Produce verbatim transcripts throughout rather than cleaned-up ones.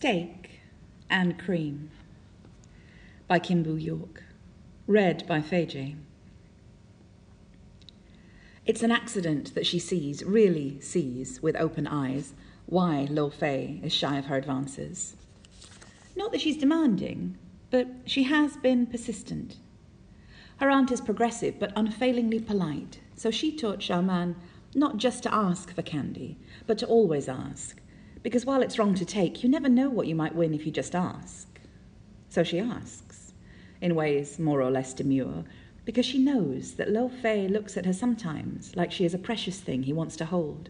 Steak and Cream by Kimbu York. Read by Fei Jie. It's an accident that she sees, really sees, with open eyes, why Lo Fei is shy of her advances. Not that she's demanding, but she has been persistent. Her aunt is progressive but unfailingly polite, so she taught Xiaoman not just to ask for candy, but to always ask, because while it's wrong to take, you never know what you might win if you just ask. So she asks, in ways more or less demure, because she knows that Lo Fei looks at her sometimes like she is a precious thing he wants to hold.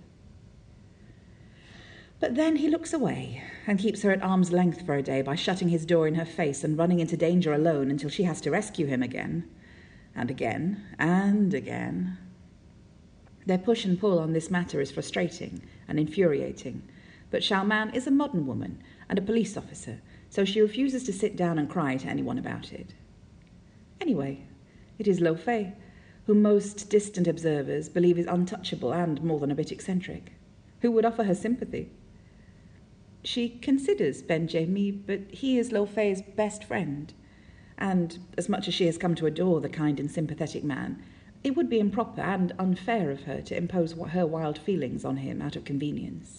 But then he looks away and keeps her at arm's length for a day by shutting his door in her face and running into danger alone until she has to rescue him again, and again, and again. Their push and pull on this matter is frustrating and infuriating, but Xiaoman is a modern woman and a police officer, so she refuses to sit down and cry to anyone about it. Anyway, it is Lo Fei, whom most distant observers believe is untouchable and more than a bit eccentric, who would offer her sympathy. She considers Ben Jie Mi, but he is Lo Fei's best friend, and as much as she has come to adore the kind and sympathetic man, it would be improper and unfair of her to impose her wild feelings on him out of convenience.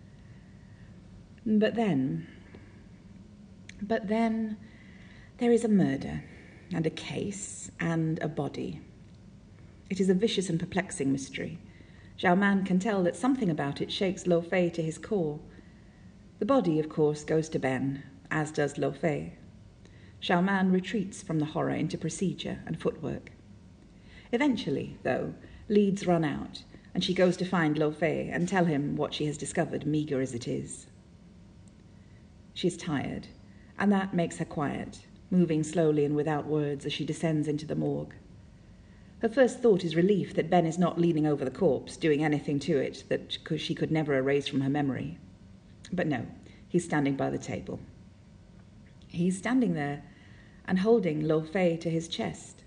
But then, but then, there is a murder, and a case, and a body. It is a vicious and perplexing mystery. Xiaoman can tell that something about it shakes Lo Fei to his core. The body, of course, goes to Ben, as does Lo Fei. Xiaoman retreats from the horror into procedure and footwork. Eventually, though, leads run out, and she goes to find Lo Fei and tell him what she has discovered, meagre as it is. She is tired, and that makes her quiet, moving slowly and without words as she descends into the morgue. Her first thought is relief that Ben is not leaning over the corpse, doing anything to it that she could never erase from her memory. But no, he's standing by the table. He's standing there and holding Lo Fei to his chest.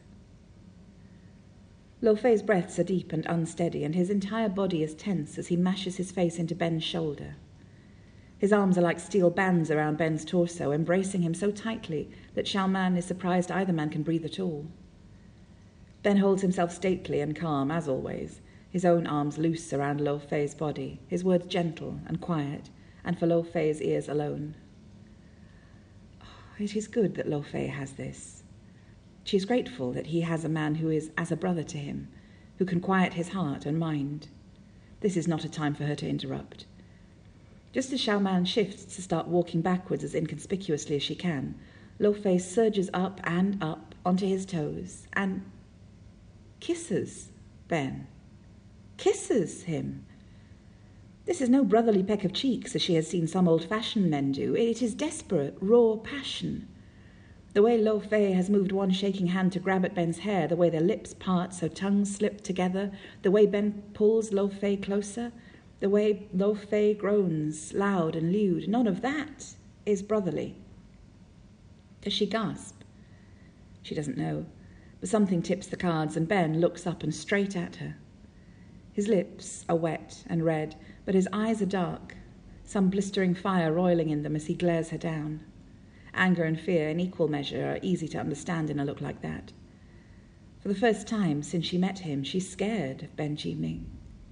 Lo Fei's breaths are deep and unsteady, and his entire body is tense as he mashes his face into Ben's shoulder. His arms are like steel bands around Ben's torso, embracing him so tightly that Xiaoman is surprised either man can breathe at all. Ben holds himself stately and calm, as always, his own arms loose around Lo Fei's body, his words gentle and quiet, and for Lo Fei's ears alone. Oh, it is good that Lo Fei has this. She is grateful that he has a man who is as a brother to him, who can quiet his heart and mind. This is not a time for her to interrupt. Just as Xiaoman shifts to start walking backwards as inconspicuously as she can, Lo Fei surges up and up onto his toes and kisses Ben. Kisses him. This is no brotherly peck of cheeks as she has seen some old-fashioned men do. It is desperate, raw passion. The way Lo Fei has moved one shaking hand to grab at Ben's hair, the way their lips part so tongues slip together, the way Ben pulls Lo Fei closer, the way Lo Fei groans, loud and lewd, none of that is brotherly. Does she gasp? She doesn't know, but something tips the cards, and Ben looks up and straight at her. His lips are wet and red, but his eyes are dark, some blistering fire roiling in them as he glares her down. Anger and fear in equal measure are easy to understand in a look like that. For the first time since she met him, she's scared of Ben Jie Mi.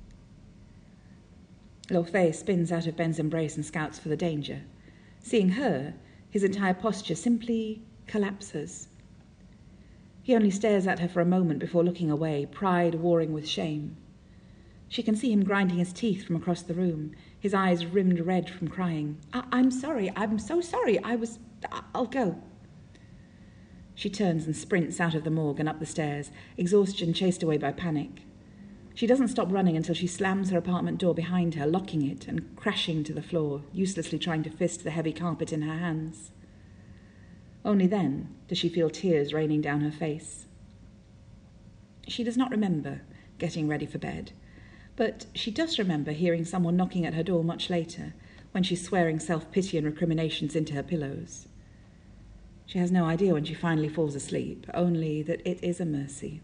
Lo Fei spins out of Ben's embrace and scouts for the danger. Seeing her, his entire posture simply collapses. He only stares at her for a moment before looking away, pride warring with shame. She can see him grinding his teeth from across the room, his eyes rimmed red from crying. I- I'm sorry, I'm so sorry, I was... I'll go. She turns and sprints out of the morgue and up the stairs, exhaustion chased away by panic. She doesn't stop running until she slams her apartment door behind her, locking it and crashing to the floor, uselessly trying to fist the heavy carpet in her hands. Only then does she feel tears raining down her face. She does not remember getting ready for bed, but she does remember hearing someone knocking at her door much later, when she's swearing self-pity and recriminations into her pillows. She has no idea when she finally falls asleep, only that it is a mercy.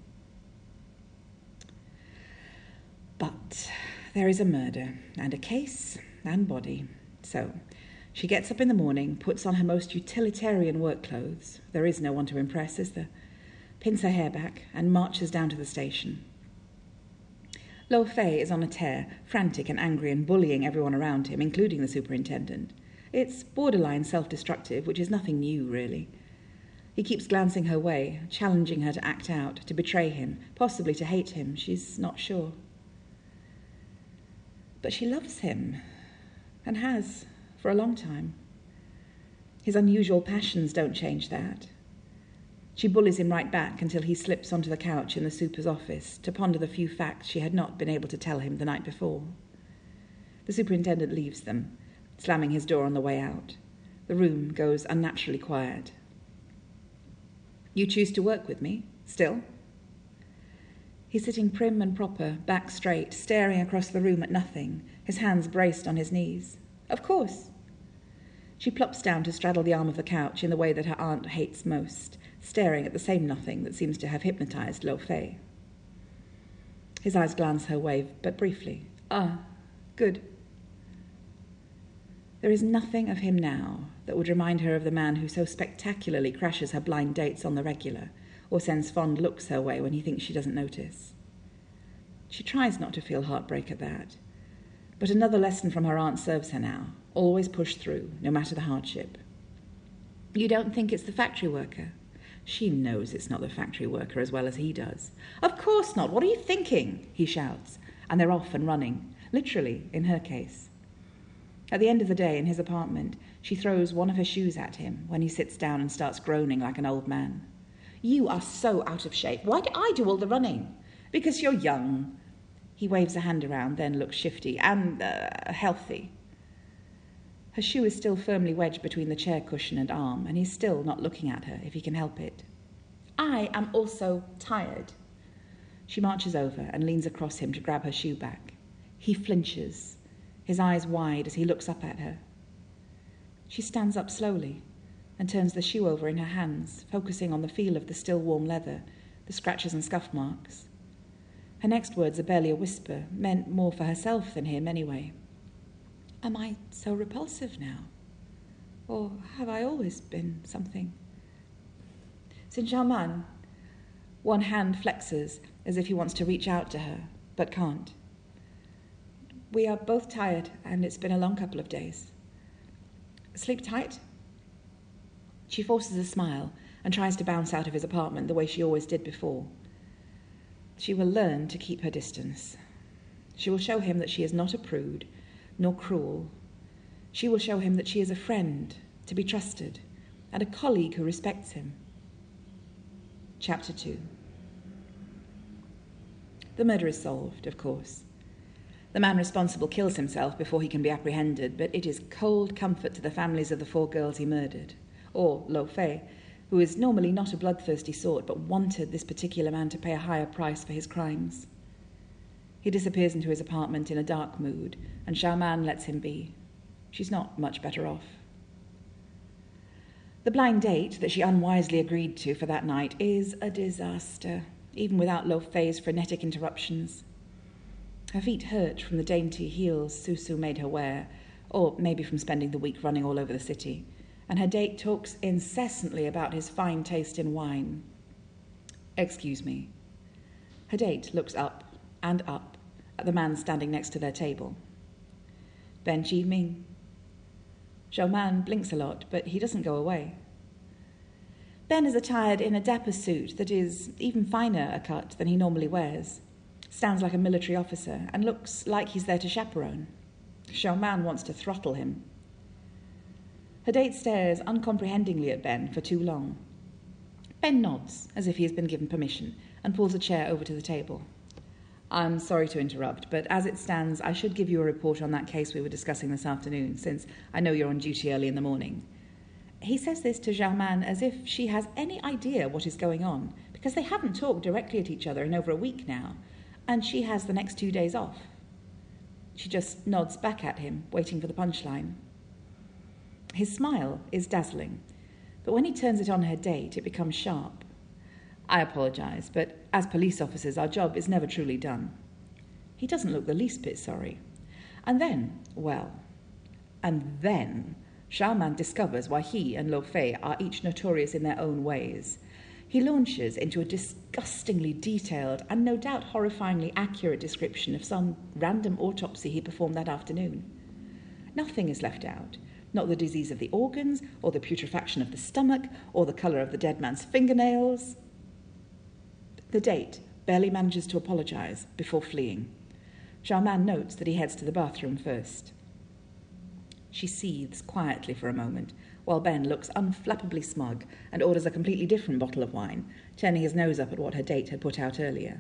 But there is a murder, and a case, and body. So She gets up in the morning, puts on her most utilitarian work clothes. There is no one to impress, is there? Pins her hair back and marches down to the station. Lo Fei is on a tear, frantic and angry and bullying everyone around him, including the superintendent. It's borderline self-destructive, which is nothing new, really. He keeps glancing her way, challenging her to act out, to betray him, possibly to hate him. She's not sure. But she loves him, and has, for a long time. His unusual passions don't change that. She bullies him right back until he slips onto the couch in the super's office to ponder the few facts she had not been able to tell him the night before. The superintendent leaves them, slamming his door on the way out. The room goes unnaturally quiet. You choose to work with me, still? He's sitting prim and proper, back straight, staring across the room at nothing, his hands braced on his knees. Of course. She plops down to straddle the arm of the couch in the way that her aunt hates most, staring at the same nothing that seems to have hypnotized Lo Fei. His eyes glance her way, but briefly. Ah, good. There is nothing of him now that would remind her of the man who so spectacularly crashes her blind dates on the regular, or sends fond looks her way when he thinks she doesn't notice. She tries not to feel heartbreak at that, but another lesson from her aunt serves her now. Always push through, no matter the hardship. You don't think it's the factory worker? She knows it's not the factory worker as well as he does. Of course not. What are you thinking? He shouts, and they're off and running, literally, in her case. At the end of the day, in his apartment, she throws one of her shoes at him when he sits down and starts groaning like an old man. You are so out of shape. Why do I do all the running? Because you're young. He waves a hand around, then looks shifty and uh, healthy. Her shoe is still firmly wedged between the chair cushion and arm, and he's still not looking at her, if he can help it. I am also tired. She marches over and leans across him to grab her shoe back. He flinches, his eyes wide as he looks up at her. She stands up slowly and turns the shoe over in her hands, focusing on the feel of the still warm leather, the scratches and scuff marks. Her next words are barely a whisper, meant more for herself than him anyway. Am I so repulsive now? Or have I always been something? Xin Xiaoman. One hand flexes as if he wants to reach out to her, but can't. We are both tired, and it's been a long couple of days. Sleep tight? She forces a smile and tries to bounce out of his apartment the way she always did before. She will learn to keep her distance. She will show him that she is not a prude, nor cruel. She will show him that she is a friend to be trusted and a colleague who respects him. Chapter two. The murder is solved, of course. The man responsible kills himself before he can be apprehended, but it is cold comfort to the families of the four girls he murdered, or Lo Fei, who is normally not a bloodthirsty sort but wanted this particular man to pay a higher price for his crimes. He disappears into his apartment in a dark mood, and Xiaoman lets him be. She's not much better off. The blind date that she unwisely agreed to for that night is a disaster, even without Lo Fei's frenetic interruptions. Her feet hurt from the dainty heels Susu made her wear, or maybe from spending the week running all over the city, and her date talks incessantly about his fine taste in wine. Excuse me. Her date looks up and up at the man standing next to their table. Ben Chi Ming. Xiaoman blinks a lot, but he doesn't go away. Ben is attired in a dapper suit that is even finer a cut than he normally wears, stands like a military officer, and looks like he's there to chaperone. Xiaoman wants to throttle him. Her date stares uncomprehendingly at Ben for too long. Ben nods, as if he has been given permission, and pulls a chair over to the table. I'm sorry to interrupt, but as it stands, I should give you a report on that case we were discussing this afternoon, since I know you're on duty early in the morning. He says this to Xiaoman as if she has any idea what is going on, because they haven't talked directly at each other in over a week now, and she has the next two days off. She just nods back at him, waiting for the punchline. His smile is dazzling, but when he turns it on her date, it becomes sharp. I apologise, but as police officers, our job is never truly done. He doesn't look the least bit sorry. And then, well, and then Xiaoman discovers why he and Lo Fei are each notorious in their own ways. He launches into a disgustingly detailed and no doubt horrifyingly accurate description of some random autopsy he performed that afternoon. Nothing is left out. Not the disease of the organs, or the putrefaction of the stomach, or the colour of the dead man's fingernails. The date barely manages to apologise before fleeing. Xiaoman notes that he heads to the bathroom first. She seethes quietly for a moment, while Ben looks unflappably smug and orders a completely different bottle of wine, turning his nose up at what her date had put out earlier.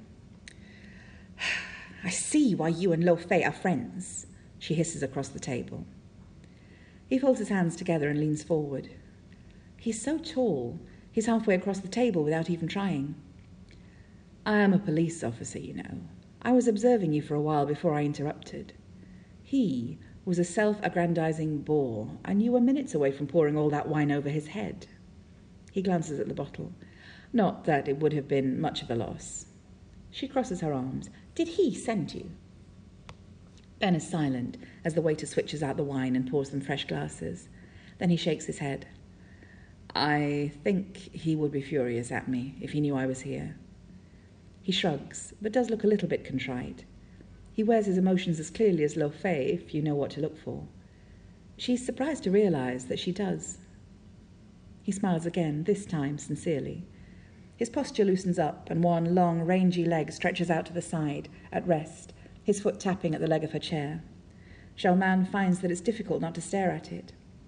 "I see why you and Lo Fei are friends," she hisses across the table. He folds his hands together and leans forward. He's so tall, he's halfway across the table without even trying. "I am a police officer, you know. I was observing you for a while before I interrupted. He was a self-aggrandizing bore, and you were minutes away from pouring all that wine over his head." He glances at the bottle. Not that it would have been much of a loss. She crosses her arms. "Did he send you?" Ben is silent as the waiter switches out the wine and pours them fresh glasses. Then he shakes his head. "I think he would be furious at me if he knew I was here." He shrugs, but does look a little bit contrite. He wears his emotions as clearly as Lo Fei, if you know what to look for. She's surprised to realise that she does. He smiles again, this time sincerely. His posture loosens up, and one long, rangy leg stretches out to the side, at rest, his foot tapping at the leg of her chair. Xiaoman finds that it's difficult not to stare at it.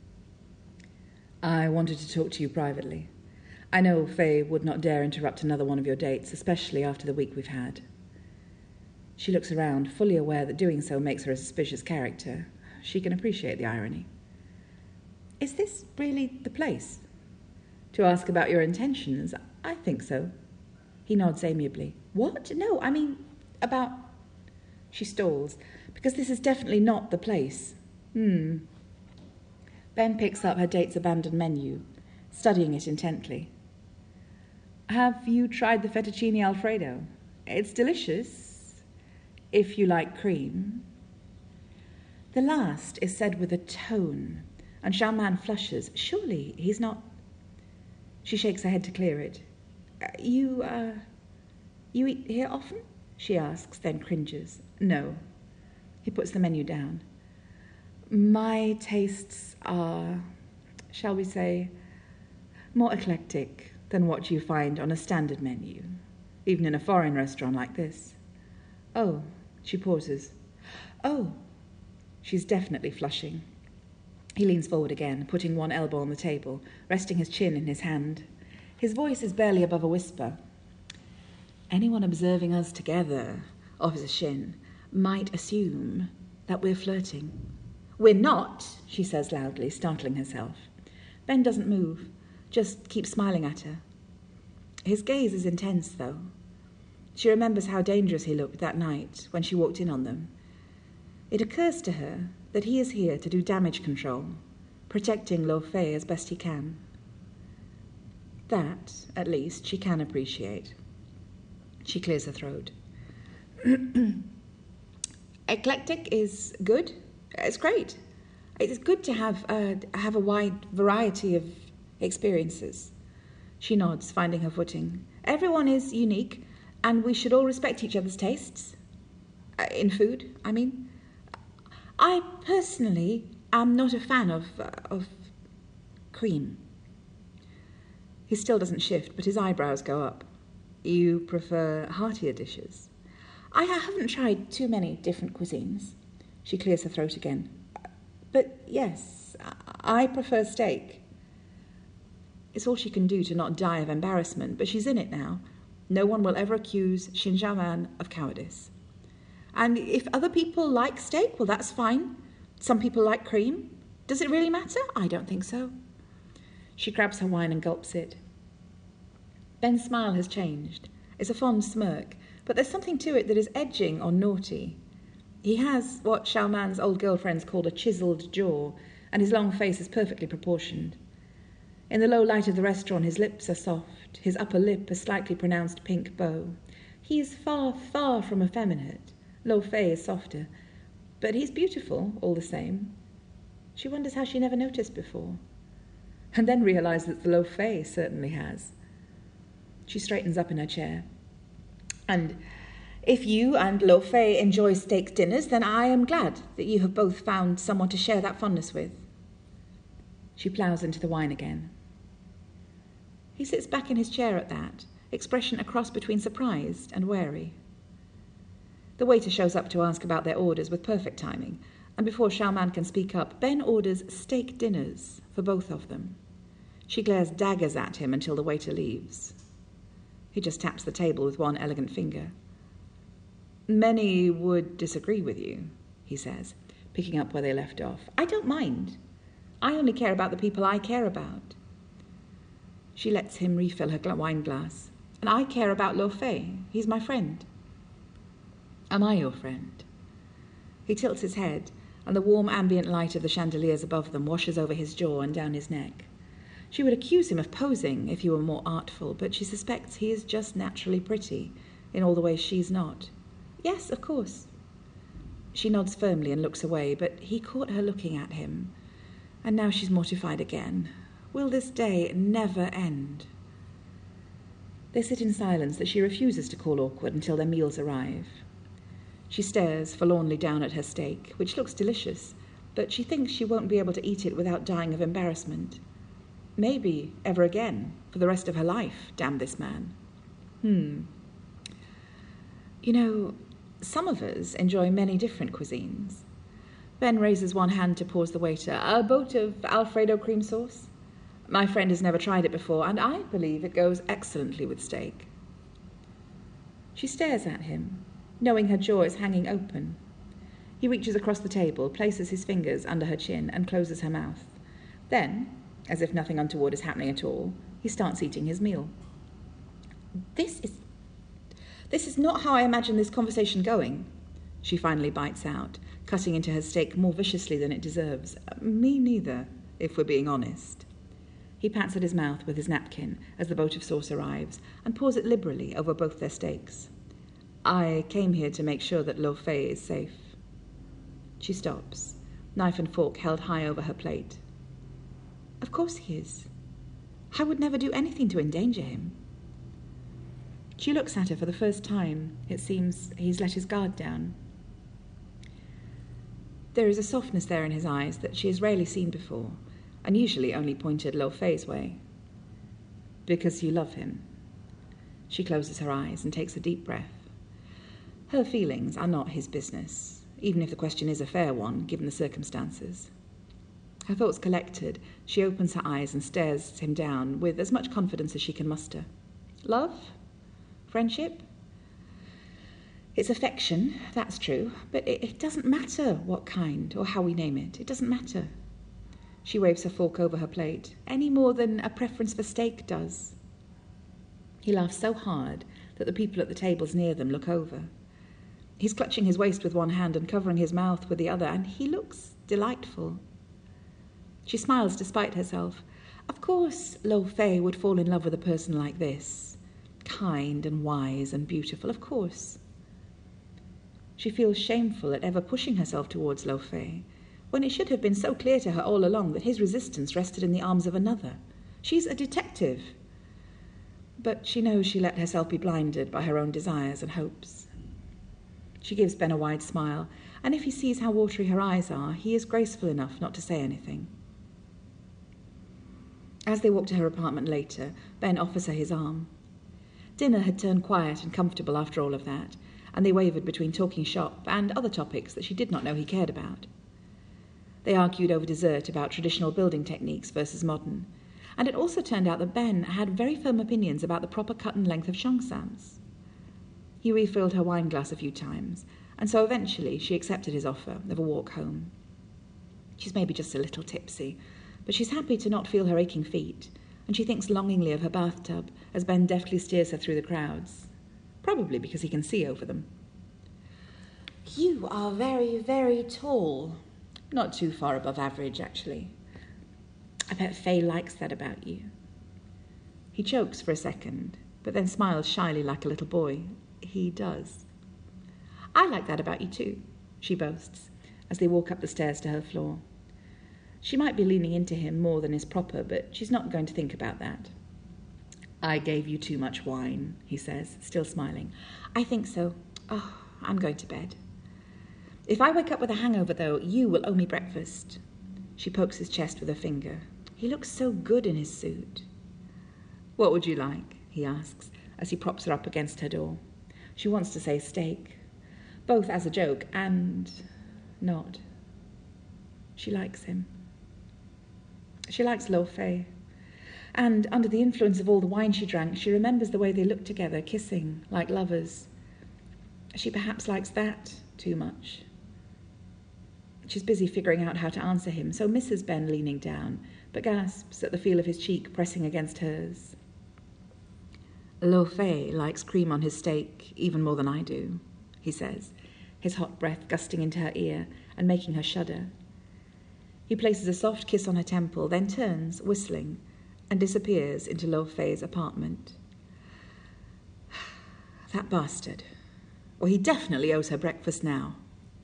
"I wanted to talk to you privately. I know Fei would not dare interrupt another one of your dates, especially after the week we've had." She looks around, fully aware that doing so makes her a suspicious character. She can appreciate the irony. "Is this really the place?" "To ask about your intentions? I think so." He nods amiably. "What? No, I mean, about..." She stalls. "Because this is definitely not the place." Hmm. Ben picks up her date's abandoned menu, studying it intently. "Have you tried the fettuccine Alfredo? It's delicious, if you like cream." The last is said with a tone, and Xiaoman flushes. Surely he's not... She shakes her head to clear it. You, uh, you eat here often?" she asks, then cringes. "No." He puts the menu down. "My tastes are, shall we say, more eclectic than what you find on a standard menu, even in a foreign restaurant like this." "Oh," she pauses. "Oh." She's definitely flushing. He leans forward again, putting one elbow on the table, resting his chin in his hand. His voice is barely above a whisper. "Anyone observing us together," Officer Shin, "might assume that we're flirting." "We're not," she says loudly, startling herself. Ben doesn't move, just keeps smiling at her. His gaze is intense, though. She remembers how dangerous he looked that night when she walked in on them. It occurs to her that he is here to do damage control, protecting Lo Fei as best he can. That, at least, she can appreciate. She clears her throat. "Eclectic is good. It's great. It's good to have uh, have a wide variety of experiences." She nods, finding her footing. "Everyone is unique, and we should all respect each other's tastes. Uh, in food, I mean. I personally am not a fan of uh, of cream." He still doesn't shift, but his eyebrows go up. "You prefer heartier dishes?" "I haven't tried too many different cuisines." She clears her throat again. "But yes, I prefer steak." It's all she can do to not die of embarrassment, but she's in it now. No one will ever accuse Xin Zhaoman of cowardice. "And if other people like steak, well, that's fine. Some people like cream. Does it really matter? I don't think so." She grabs her wine and gulps it. Ben's smile has changed. It's a fond smirk, but there's something to it that is edging or naughty. He has what Xiaoman's old girlfriends called a chiselled jaw, and his long face is perfectly proportioned. In the low light of the restaurant, his lips are soft, his upper lip a slightly pronounced pink bow. He is far, far from effeminate. Lo Fei is softer, but he's beautiful all the same. She wonders how she never noticed before, and then realises that the Lo Fei certainly has. She straightens up in her chair. And if you and Lo Fei enjoy steak dinners, then I am glad that you have both found someone to share that fondness with. She ploughs into the wine again. He sits back in his chair at that, expression a cross between surprised and wary. The waiter shows up to ask about their orders with perfect timing, and before Xiaoman can speak up, Ben orders steak dinners for both of them. She glares daggers at him until the waiter leaves. He just taps the table with one elegant finger. Many would disagree with you, he says, picking up where they left off. I don't mind. I only care about the people I care about. She lets him refill her wine glass. And I care about Lo Fei. He's my friend. Am I your friend? He tilts his head, and the warm ambient light of the chandeliers above them washes over his jaw and down his neck. She would accuse him of posing if he were more artful, but she suspects he is just naturally pretty, in all the ways she's not. Yes, of course. She nods firmly and looks away, but he caught her looking at him, and now she's mortified again. Will this day never end? They sit in silence that she refuses to call awkward until their meals arrive. She stares forlornly down at her steak, which looks delicious, but she thinks she won't be able to eat it without dying of embarrassment. Maybe ever again, for the rest of her life, damn this man. Hmm. You know, some of us enjoy many different cuisines. Ben raises one hand to pause the waiter. A boat of Alfredo cream sauce? My friend has never tried it before, and I believe it goes excellently with steak. She stares at him, knowing her jaw is hanging open. He reaches across the table, places his fingers under her chin, and closes her mouth. Then, as if nothing untoward is happening at all, he starts eating his meal. This is... This is not how I imagined this conversation going, she finally bites out, cutting into her steak more viciously than it deserves. Me neither, if we're being honest. He pats at his mouth with his napkin as the boat of sauce arrives and pours it liberally over both their steaks. I came here to make sure that Lo Fei is safe. She stops, knife and fork held high over her plate. Of course he is. I would never do anything to endanger him. She looks at her for the first time. It seems he's let his guard down. There is a softness there in his eyes that she has rarely seen before, and usually only pointed Lo Fei's way. Because you love him. She closes her eyes and takes a deep breath. Her feelings are not his business, even if the question is a fair one, given the circumstances. Her thoughts collected, she opens her eyes and stares him down with as much confidence as she can muster. Love? Friendship? It's affection, that's true, but it, it doesn't matter what kind or how we name it. It doesn't matter. She waves her fork over her plate, any more than a preference for steak does. He laughs so hard that the people at the tables near them look over. He's clutching his waist with one hand and covering his mouth with the other, and he looks delightful. She smiles despite herself. Of course Lo Fei would fall in love with a person like this. Kind and wise and beautiful, of course. She feels shameful at ever pushing herself towards Lo Fei, when it should have been so clear to her all along that his resistance rested in the arms of another. She's a detective. But she knows she let herself be blinded by her own desires and hopes. She gives Ben a wide smile, and if he sees how watery her eyes are, he is graceful enough not to say anything. As they walk to her apartment later, Ben offers her his arm. Dinner had turned quiet and comfortable after all of that, and they wavered between talking shop and other topics that she did not know he cared about. They argued over dessert about traditional building techniques versus modern, and it also turned out that Ben had very firm opinions about the proper cut and length of cheongsams. He refilled her wine glass a few times, and so eventually she accepted his offer of a walk home. She's maybe just a little tipsy, but she's happy to not feel her aching feet, and she thinks longingly of her bathtub as Ben deftly steers her through the crowds, probably because he can see over them. You are very, very tall. Not too far above average, actually. I bet Faye likes that about you. He chokes for a second, but then smiles shyly like a little boy. He does. I like that about you too, she boasts, as they walk up the stairs to her floor. She might be leaning into him more than is proper, but she's not going to think about that. "I gave you too much wine," he says, still smiling. "I think so. Oh, I'm going to bed." "If I wake up with a hangover, though, you will owe me breakfast." She pokes his chest with her finger. He looks so good in his suit. "What would you like?" he asks, as he props her up against her door. She wants to say steak, both as a joke and not. She likes him. She likes Lo Fei. And under the influence of all the wine she drank, she remembers the way they looked together, kissing, like lovers. She perhaps likes that too much. She's busy figuring out how to answer him, so Missus Ben leaning down, but gasps at the feel of his cheek pressing against hers. "Lo Fei likes cream on his steak even more than I do," he says, his hot breath gusting into her ear and making her shudder. He places a soft kiss on her temple, then turns, whistling, and disappears into Lo Fei's apartment. That bastard. Well, he definitely owes her breakfast now.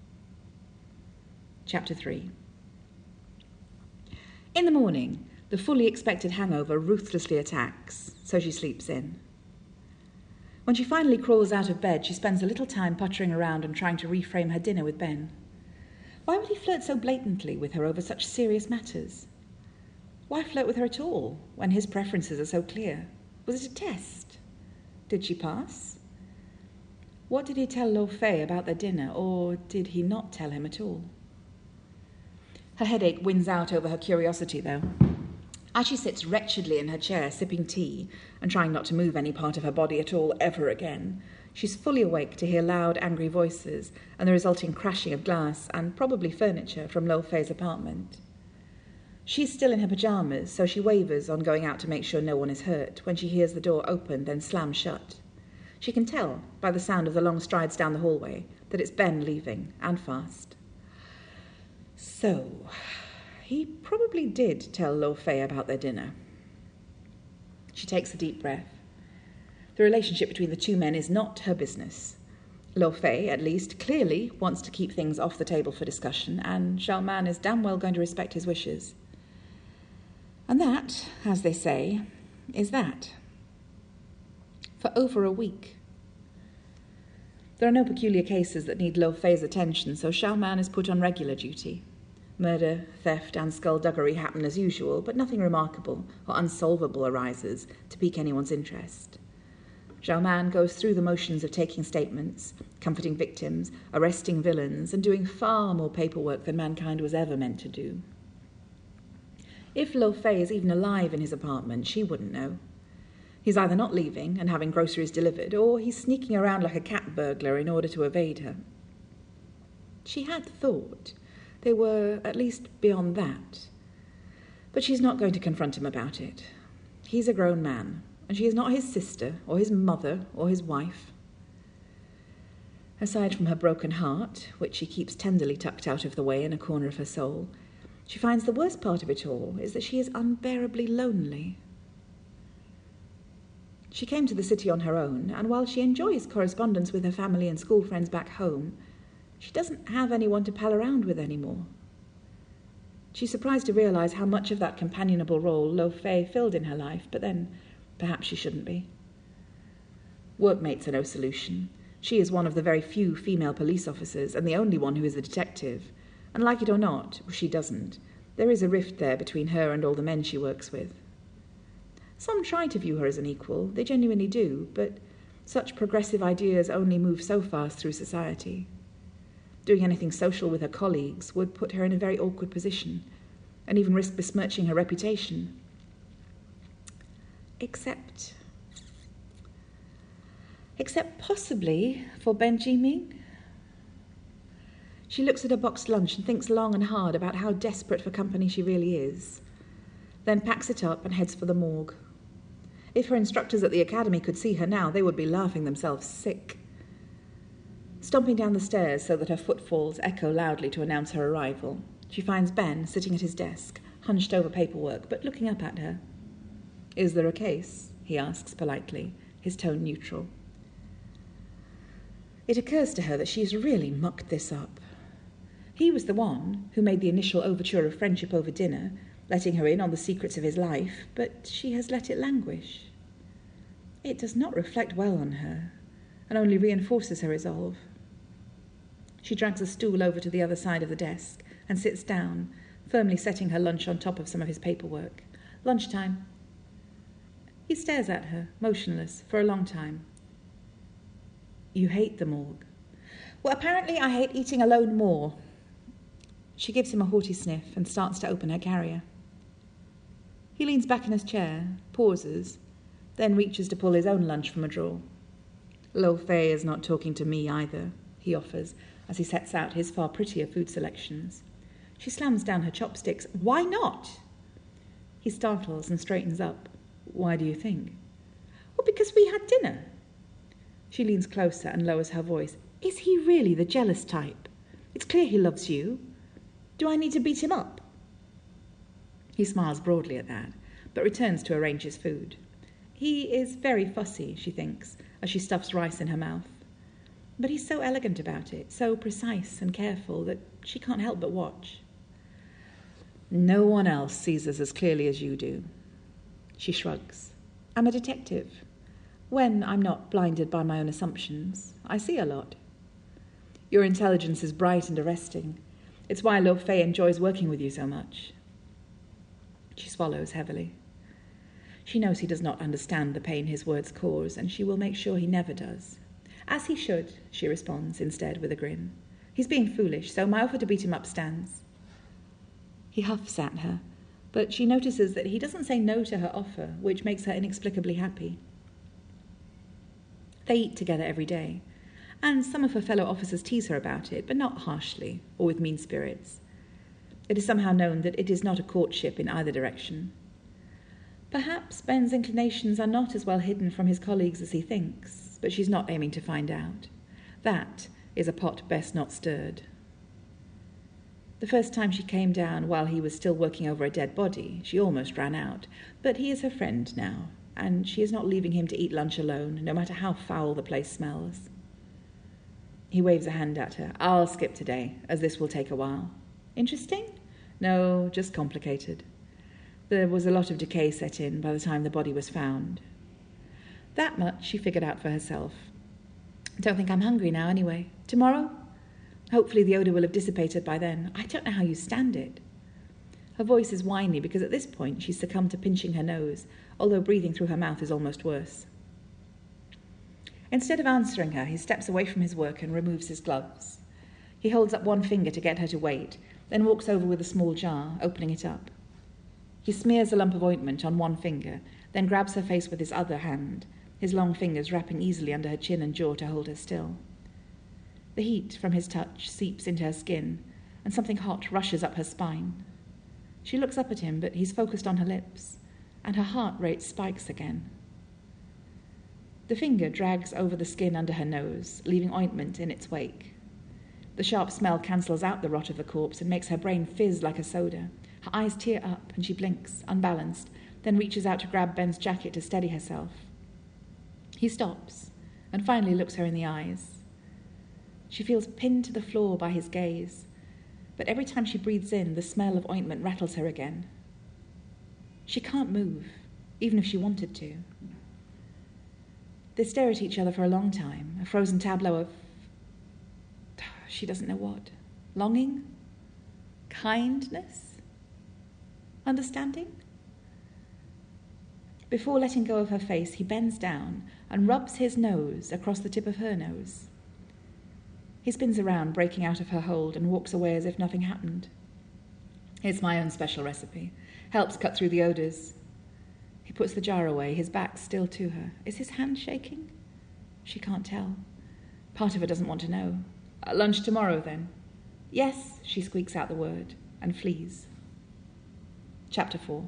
Chapter three. In the morning, the fully expected hangover ruthlessly attacks, so she sleeps in. When she finally crawls out of bed, she spends a little time puttering around and trying to reframe her dinner with Ben. Why would he flirt so blatantly with her over such serious matters? Why flirt with her at all, when his preferences are so clear? Was it a test? Did she pass? What did he tell Lo Fei about their dinner, or did he not tell him at all? Her headache wins out over her curiosity, though. As she sits wretchedly in her chair, sipping tea, and trying not to move any part of her body at all ever again, she's fully awake to hear loud, angry voices and the resulting crashing of glass and probably furniture from Lo Fei's apartment. She's still in her pyjamas, so she wavers on going out to make sure no one is hurt when she hears the door open, then slam shut. She can tell, by the sound of the long strides down the hallway, that it's Ben leaving, and fast. So, he probably did tell Lo Fei about their dinner. She takes a deep breath. The relationship between the two men is not her business. Lo Fei, at least, clearly wants to keep things off the table for discussion, and Xiaoman is damn well going to respect his wishes. And that, as they say, is that. For over a week. There are no peculiar cases that need Lo Fei's attention, so Xiaoman is put on regular duty. Murder, theft, and skullduggery happen as usual, but nothing remarkable or unsolvable arises to pique anyone's interest. Xiaoman goes through the motions of taking statements, comforting victims, arresting villains, and doing far more paperwork than mankind was ever meant to do. If Lo Fei is even alive in his apartment, she wouldn't know. He's either not leaving and having groceries delivered, or he's sneaking around like a cat burglar in order to evade her. She had thought they were at least beyond that, but she's not going to confront him about it. He's a grown man, and she is not his sister, or his mother, or his wife. Aside from her broken heart, which she keeps tenderly tucked out of the way in a corner of her soul, she finds the worst part of it all is that she is unbearably lonely. She came to the city on her own, and while she enjoys correspondence with her family and school friends back home, she doesn't have anyone to pal around with anymore. She's surprised to realise how much of that companionable role Lo Fei filled in her life, but then perhaps she shouldn't be. Workmates are no solution. She is one of the very few female police officers, and the only one who is a detective, and like it or not, she doesn't. There is a rift there between her and all the men she works with. Some try to view her as an equal, they genuinely do, but such progressive ideas only move so fast through society. Doing anything social with her colleagues would put her in a very awkward position, and even risk besmirching her reputation. Except... Except possibly for Ben Jiming. She looks at her boxed lunch and thinks long and hard about how desperate for company she really is, then packs it up and heads for the morgue. If her instructors at the academy could see her now, they would be laughing themselves sick. Stomping down the stairs so that her footfalls echo loudly to announce her arrival, she finds Ben sitting at his desk, hunched over paperwork, but looking up at her. "Is there a case?" he asks politely, his tone neutral. It occurs to her that she's really mucked this up. He was the one who made the initial overture of friendship over dinner, letting her in on the secrets of his life, but she has let it languish. It does not reflect well on her, and only reinforces her resolve. She drags a stool over to the other side of the desk and sits down, firmly setting her lunch on top of some of his paperwork. Lunchtime. He stares at her, motionless, for a long time. You hate the morgue. Well, apparently I hate eating alone more. She gives him a haughty sniff and starts to open her carrier. He leans back in his chair, pauses, then reaches to pull his own lunch from a drawer. Lo Fei is not talking to me either, he offers, as he sets out his far prettier food selections. She slams down her chopsticks. Why not? He startles and straightens up. Why do you think? Well, because we had dinner. She leans closer and lowers her voice. Is he really the jealous type? It's clear he loves you. Do I need to beat him up? He smiles broadly at that, but returns to arrange his food. He is very fussy, she thinks, as she stuffs rice in her mouth. But he's so elegant about it, so precise and careful, that she can't help but watch. No one else sees us as clearly as you do. She shrugs. I'm a detective. When I'm not blinded by my own assumptions, I see a lot. Your intelligence is bright and arresting. It's why Lo Fei enjoys working with you so much. She swallows heavily. She knows he does not understand the pain his words cause, and she will make sure he never does. As he should, she responds instead with a grin. He's being foolish, so my offer to beat him up stands. He huffs at her, but she notices that he doesn't say no to her offer, which makes her inexplicably happy. They eat together every day, and some of her fellow officers tease her about it, but not harshly or with mean spirits. It is somehow known that it is not a courtship in either direction. Perhaps Ben's inclinations are not as well hidden from his colleagues as he thinks, but she's not aiming to find out. That is a pot best not stirred. The first time she came down while he was still working over a dead body, she almost ran out, but he is her friend now, and she is not leaving him to eat lunch alone, no matter how foul the place smells. He waves a hand at her. I'll skip today, as this will take a while. Interesting? No, just complicated. There was a lot of decay set in by the time the body was found. That much she figured out for herself. Don't think I'm hungry now anyway. Tomorrow? Hopefully the odour will have dissipated by then. I don't know how you stand it. Her voice is whiny because at this point she's succumbed to pinching her nose, although breathing through her mouth is almost worse. Instead of answering her, he steps away from his work and removes his gloves. He holds up one finger to get her to wait, then walks over with a small jar, opening it up. He smears a lump of ointment on one finger, then grabs her face with his other hand, his long fingers wrapping easily under her chin and jaw to hold her still. The heat from his touch seeps into her skin, and something hot rushes up her spine. She looks up at him, but he's focused on her lips, and her heart rate spikes again. The finger drags over the skin under her nose, leaving ointment in its wake. The sharp smell cancels out the rot of the corpse and makes her brain fizz like a soda. Her eyes tear up, and she blinks, unbalanced, then reaches out to grab Ben's jacket to steady herself. He stops, and finally looks her in the eyes. She feels pinned to the floor by his gaze, but every time she breathes in, the smell of ointment rattles her again. She can't move, even if she wanted to. They stare at each other for a long time, a frozen tableau of... she doesn't know what. Longing? Kindness? Understanding? Before letting go of her face, he bends down and rubs his nose across the tip of her nose. He spins around, breaking out of her hold, and walks away as if nothing happened. It's my own special recipe. Helps cut through the odours. He puts the jar away, his back still to her. Is his hand shaking? She can't tell. Part of her doesn't want to know. At lunch tomorrow, then? Yes, she squeaks out the word, and flees. Chapter four.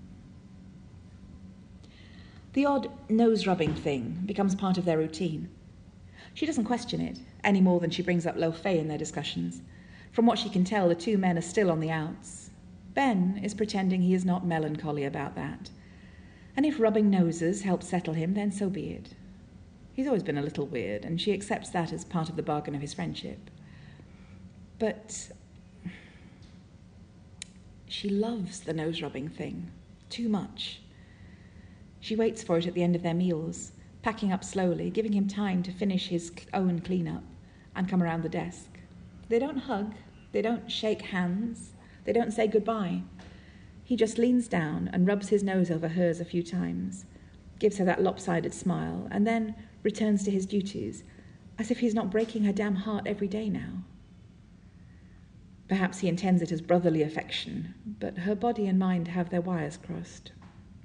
The odd nose-rubbing thing becomes part of their routine. She doesn't question it, any more than she brings up Lo Fei in their discussions. From what she can tell, the two men are still on the outs. Ben is pretending he is not melancholy about that. And if rubbing noses helps settle him, then so be it. He's always been a little weird, and she accepts that as part of the bargain of his friendship. But She loves the nose-rubbing thing. Too much. She waits for it at the end of their meals, packing up slowly, giving him time to finish his own clean-up and come around the desk. They don't hug. They don't shake hands. They don't say goodbye. He just leans down and rubs his nose over hers a few times, gives her that lopsided smile, and then returns to his duties, as if he's not breaking her damn heart every day now. Perhaps he intends it as brotherly affection, but her body and mind have their wires crossed.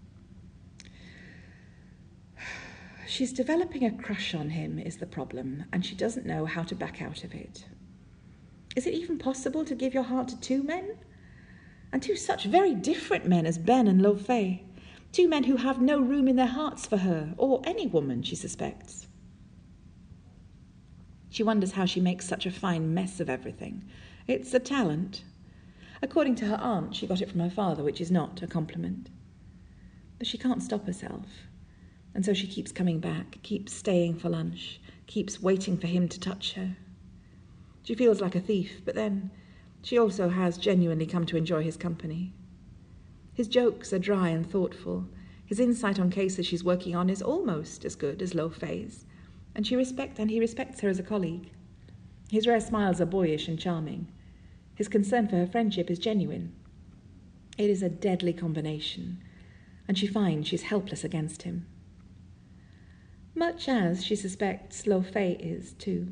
She's developing a crush on him is the problem, and she doesn't know how to back out of it. Is it even possible to give your heart to two men? And two such very different men as Ben and Lo Fei. Two men who have no room in their hearts for her, or any woman, she suspects. She wonders how she makes such a fine mess of everything. It's a talent. According to her aunt, she got it from her father, which is not a compliment. But she can't stop herself. And so she keeps coming back, keeps staying for lunch, keeps waiting for him to touch her. She feels like a thief, but then she also has genuinely come to enjoy his company. His jokes are dry and thoughtful. His insight on cases she's working on is almost as good as Lo Fei's, and she respect and he respects her as a colleague. His rare smiles are boyish and charming. His concern for her friendship is genuine. It is a deadly combination, and she finds she's helpless against him. Much as she suspects Lo Fei is, too.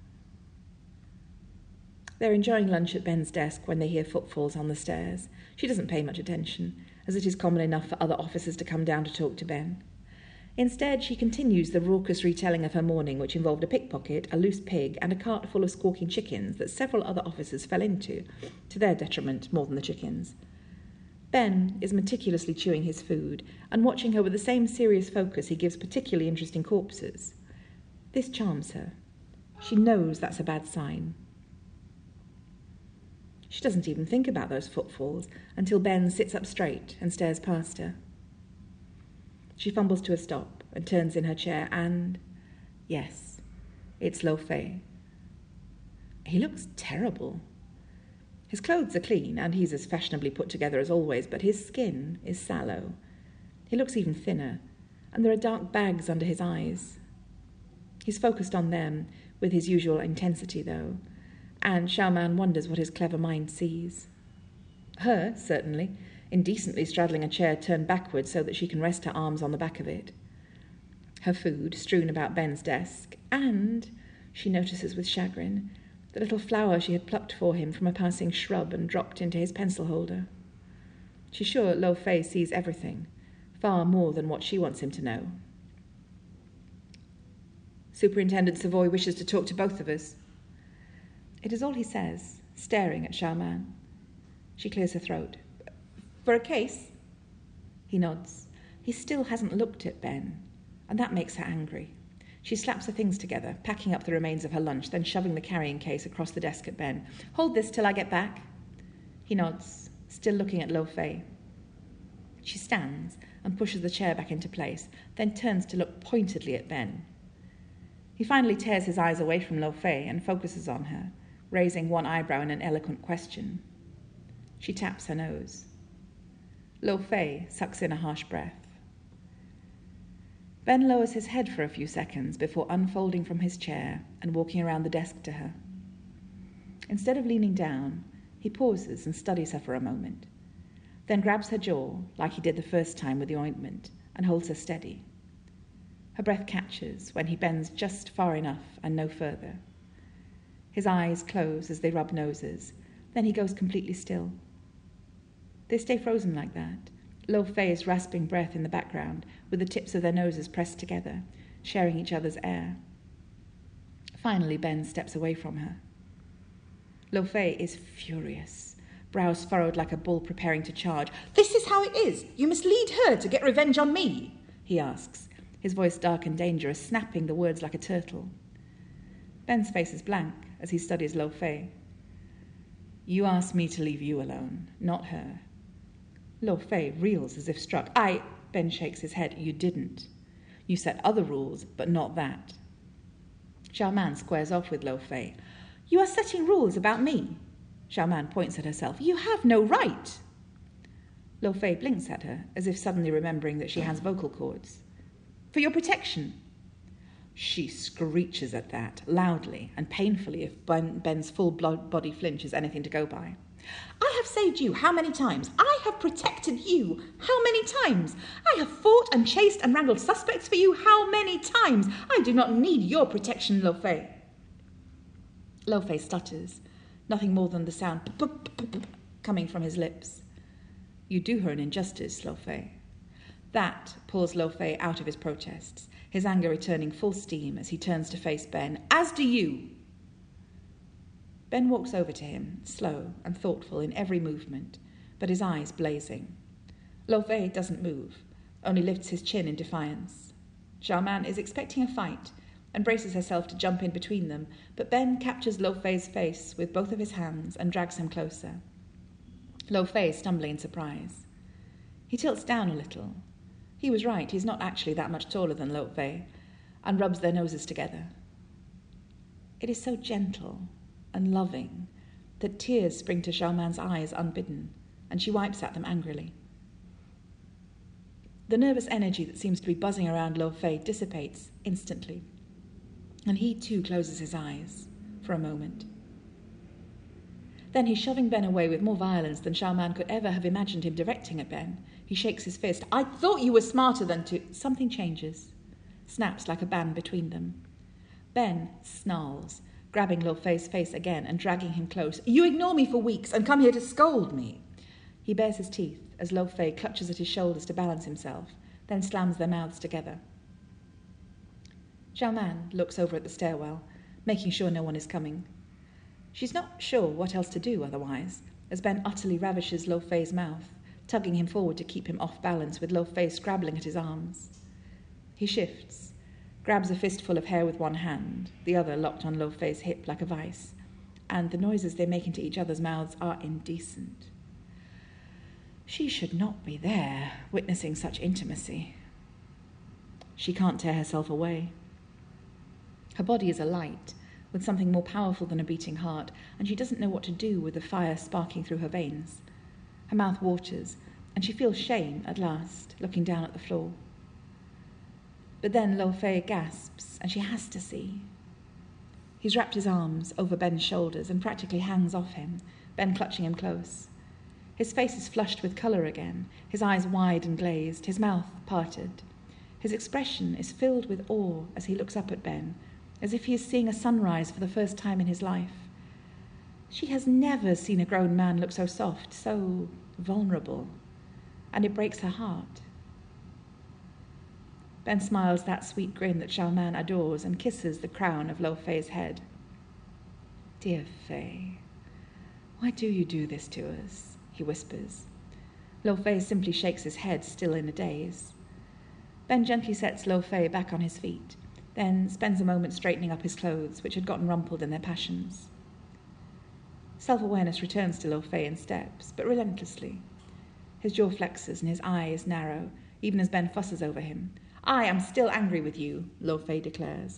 They're enjoying lunch at Ben's desk when they hear footfalls on the stairs. She doesn't pay much attention, as it is common enough for other officers to come down to talk to Ben. Instead, she continues the raucous retelling of her morning, which involved a pickpocket, a loose pig, and a cart full of squawking chickens that several other officers fell into, to their detriment more than the chickens. Ben is meticulously chewing his food and watching her with the same serious focus he gives particularly interesting corpses. This charms her. She knows that's a bad sign. She doesn't even think about those footfalls until Ben sits up straight and stares past her. She fumbles to a stop and turns in her chair and, yes, it's Lo Fei. He looks terrible. His clothes are clean and he's as fashionably put together as always, but his skin is sallow. He looks even thinner, and there are dark bags under his eyes. He's focused on them with his usual intensity, though, and Xiaoman wonders what his clever mind sees. Her, certainly, indecently straddling a chair turned backwards so that she can rest her arms on the back of it. Her food strewn about Ben's desk, and, she notices with chagrin, the little flower she had plucked for him from a passing shrub and dropped into his pencil holder. She's sure Lo Fei sees everything, far more than what she wants him to know. Superintendent Savoy wishes to talk to both of us. It is all he says, staring at Xiaoman. She clears her throat. For a case? He nods. He still hasn't looked at Ben, and that makes her angry. She slaps her things together, packing up the remains of her lunch, then shoving the carrying case across the desk at Ben. Hold this till I get back. He nods, still looking at Lo Fei. She stands and pushes the chair back into place, then turns to look pointedly at Ben. He finally tears his eyes away from Lo Fei and focuses on her, raising one eyebrow in an eloquent question. She taps her nose. Lo Fei sucks in a harsh breath. Ben lowers his head for a few seconds before unfolding from his chair and walking around the desk to her. Instead of leaning down, he pauses and studies her for a moment, then grabs her jaw, like he did the first time with the ointment, and holds her steady. Her breath catches when he bends just far enough and no further. His eyes close as they rub noses, then he goes completely still. They stay frozen like that, Lo Fei's rasping breath in the background, with the tips of their noses pressed together, sharing each other's air. Finally, Ben steps away from her. Lo Fei is furious, brows furrowed like a bull preparing to charge. This is how it is. You must lead her to get revenge on me, he asks, his voice dark and dangerous, snapping the words like a turtle. Ben's face is blank as he studies Lo Fei. You asked me to leave you alone, not her. Lo Fei reels as if struck. I, Ben shakes his head, you didn't. You set other rules, but not that. Xiaoman squares off with Lo Fei. You are setting rules about me. Xiaoman points at herself. You have no right. Lo Fei blinks at her, as if suddenly remembering that she has vocal cords. For your protection. She screeches at that, loudly and painfully if ben, Ben's full body flinch is anything to go by. I have saved you how many times? I have protected you how many times? I have fought and chased and wrangled suspects for you how many times? I do not need your protection, Lo Fei. Lo Fei stutters, nothing more than the sound coming from his lips. You do her an injustice, Lo Fei. That pulls Lo Fei out of his protests, his anger returning full steam as he turns to face Ben. As do you. Ben walks over to him, slow and thoughtful in every movement, but his eyes blazing. Lo Fei doesn't move, only lifts his chin in defiance. Xiaoman is expecting a fight and braces herself to jump in between them, but Ben captures Lo Fei's face with both of his hands and drags him closer. Lo Fei is stumbling in surprise. He tilts down a little. He was right, he's not actually that much taller than Lo Fei, and rubs their noses together. It is so gentle and loving that tears spring to Xiaoman's eyes unbidden, and she wipes at them angrily. The nervous energy that seems to be buzzing around Lo Fei dissipates instantly, and he too closes his eyes for a moment. Then he's shoving Ben away with more violence than Xiaoman could ever have imagined him directing at Ben. He shakes his fist. I thought you were smarter than to... Something changes, snaps like a band between them. Ben snarls, grabbing Lo Fei's face again and dragging him close. You ignore me for weeks and come here to scold me. He bares his teeth as Lo Fei clutches at his shoulders to balance himself, then slams their mouths together. Xiaoman looks over at the stairwell, making sure no one is coming. She's not sure what else to do otherwise, as Ben utterly ravishes Lo Fei's mouth, tugging him forward to keep him off balance with Lo Fei scrabbling at his arms. He shifts, grabs a fistful of hair with one hand, the other locked on Lo Fei's hip like a vice, and the noises they make into each other's mouths are indecent. She should not be there, witnessing such intimacy. She can't tear herself away. Her body is alight, with something more powerful than a beating heart, and she doesn't know what to do with the fire sparking through her veins. Her mouth waters, and she feels shame at last, looking down at the floor. But then Lo Fei gasps, and she has to see. He's wrapped his arms over Ben's shoulders and practically hangs off him, Ben clutching him close. His face is flushed with colour again, his eyes wide and glazed, his mouth parted. His expression is filled with awe as he looks up at Ben, as if he is seeing a sunrise for the first time in his life. She has never seen a grown man look so soft, so vulnerable, and it breaks her heart. Ben smiles that sweet grin that Xiaoman adores and kisses the crown of Lo Fei's head. Dear Fei, why do you do this to us? He whispers. Lo Fei simply shakes his head, still in a daze. Ben gently sets Lo Fei back on his feet, then spends a moment straightening up his clothes, which had gotten rumpled in their passions. Self-awareness returns to Lo Fei in steps, but relentlessly. His jaw flexes and his eyes narrow, even as Ben fusses over him. I am still angry with you, Lo Fei declares.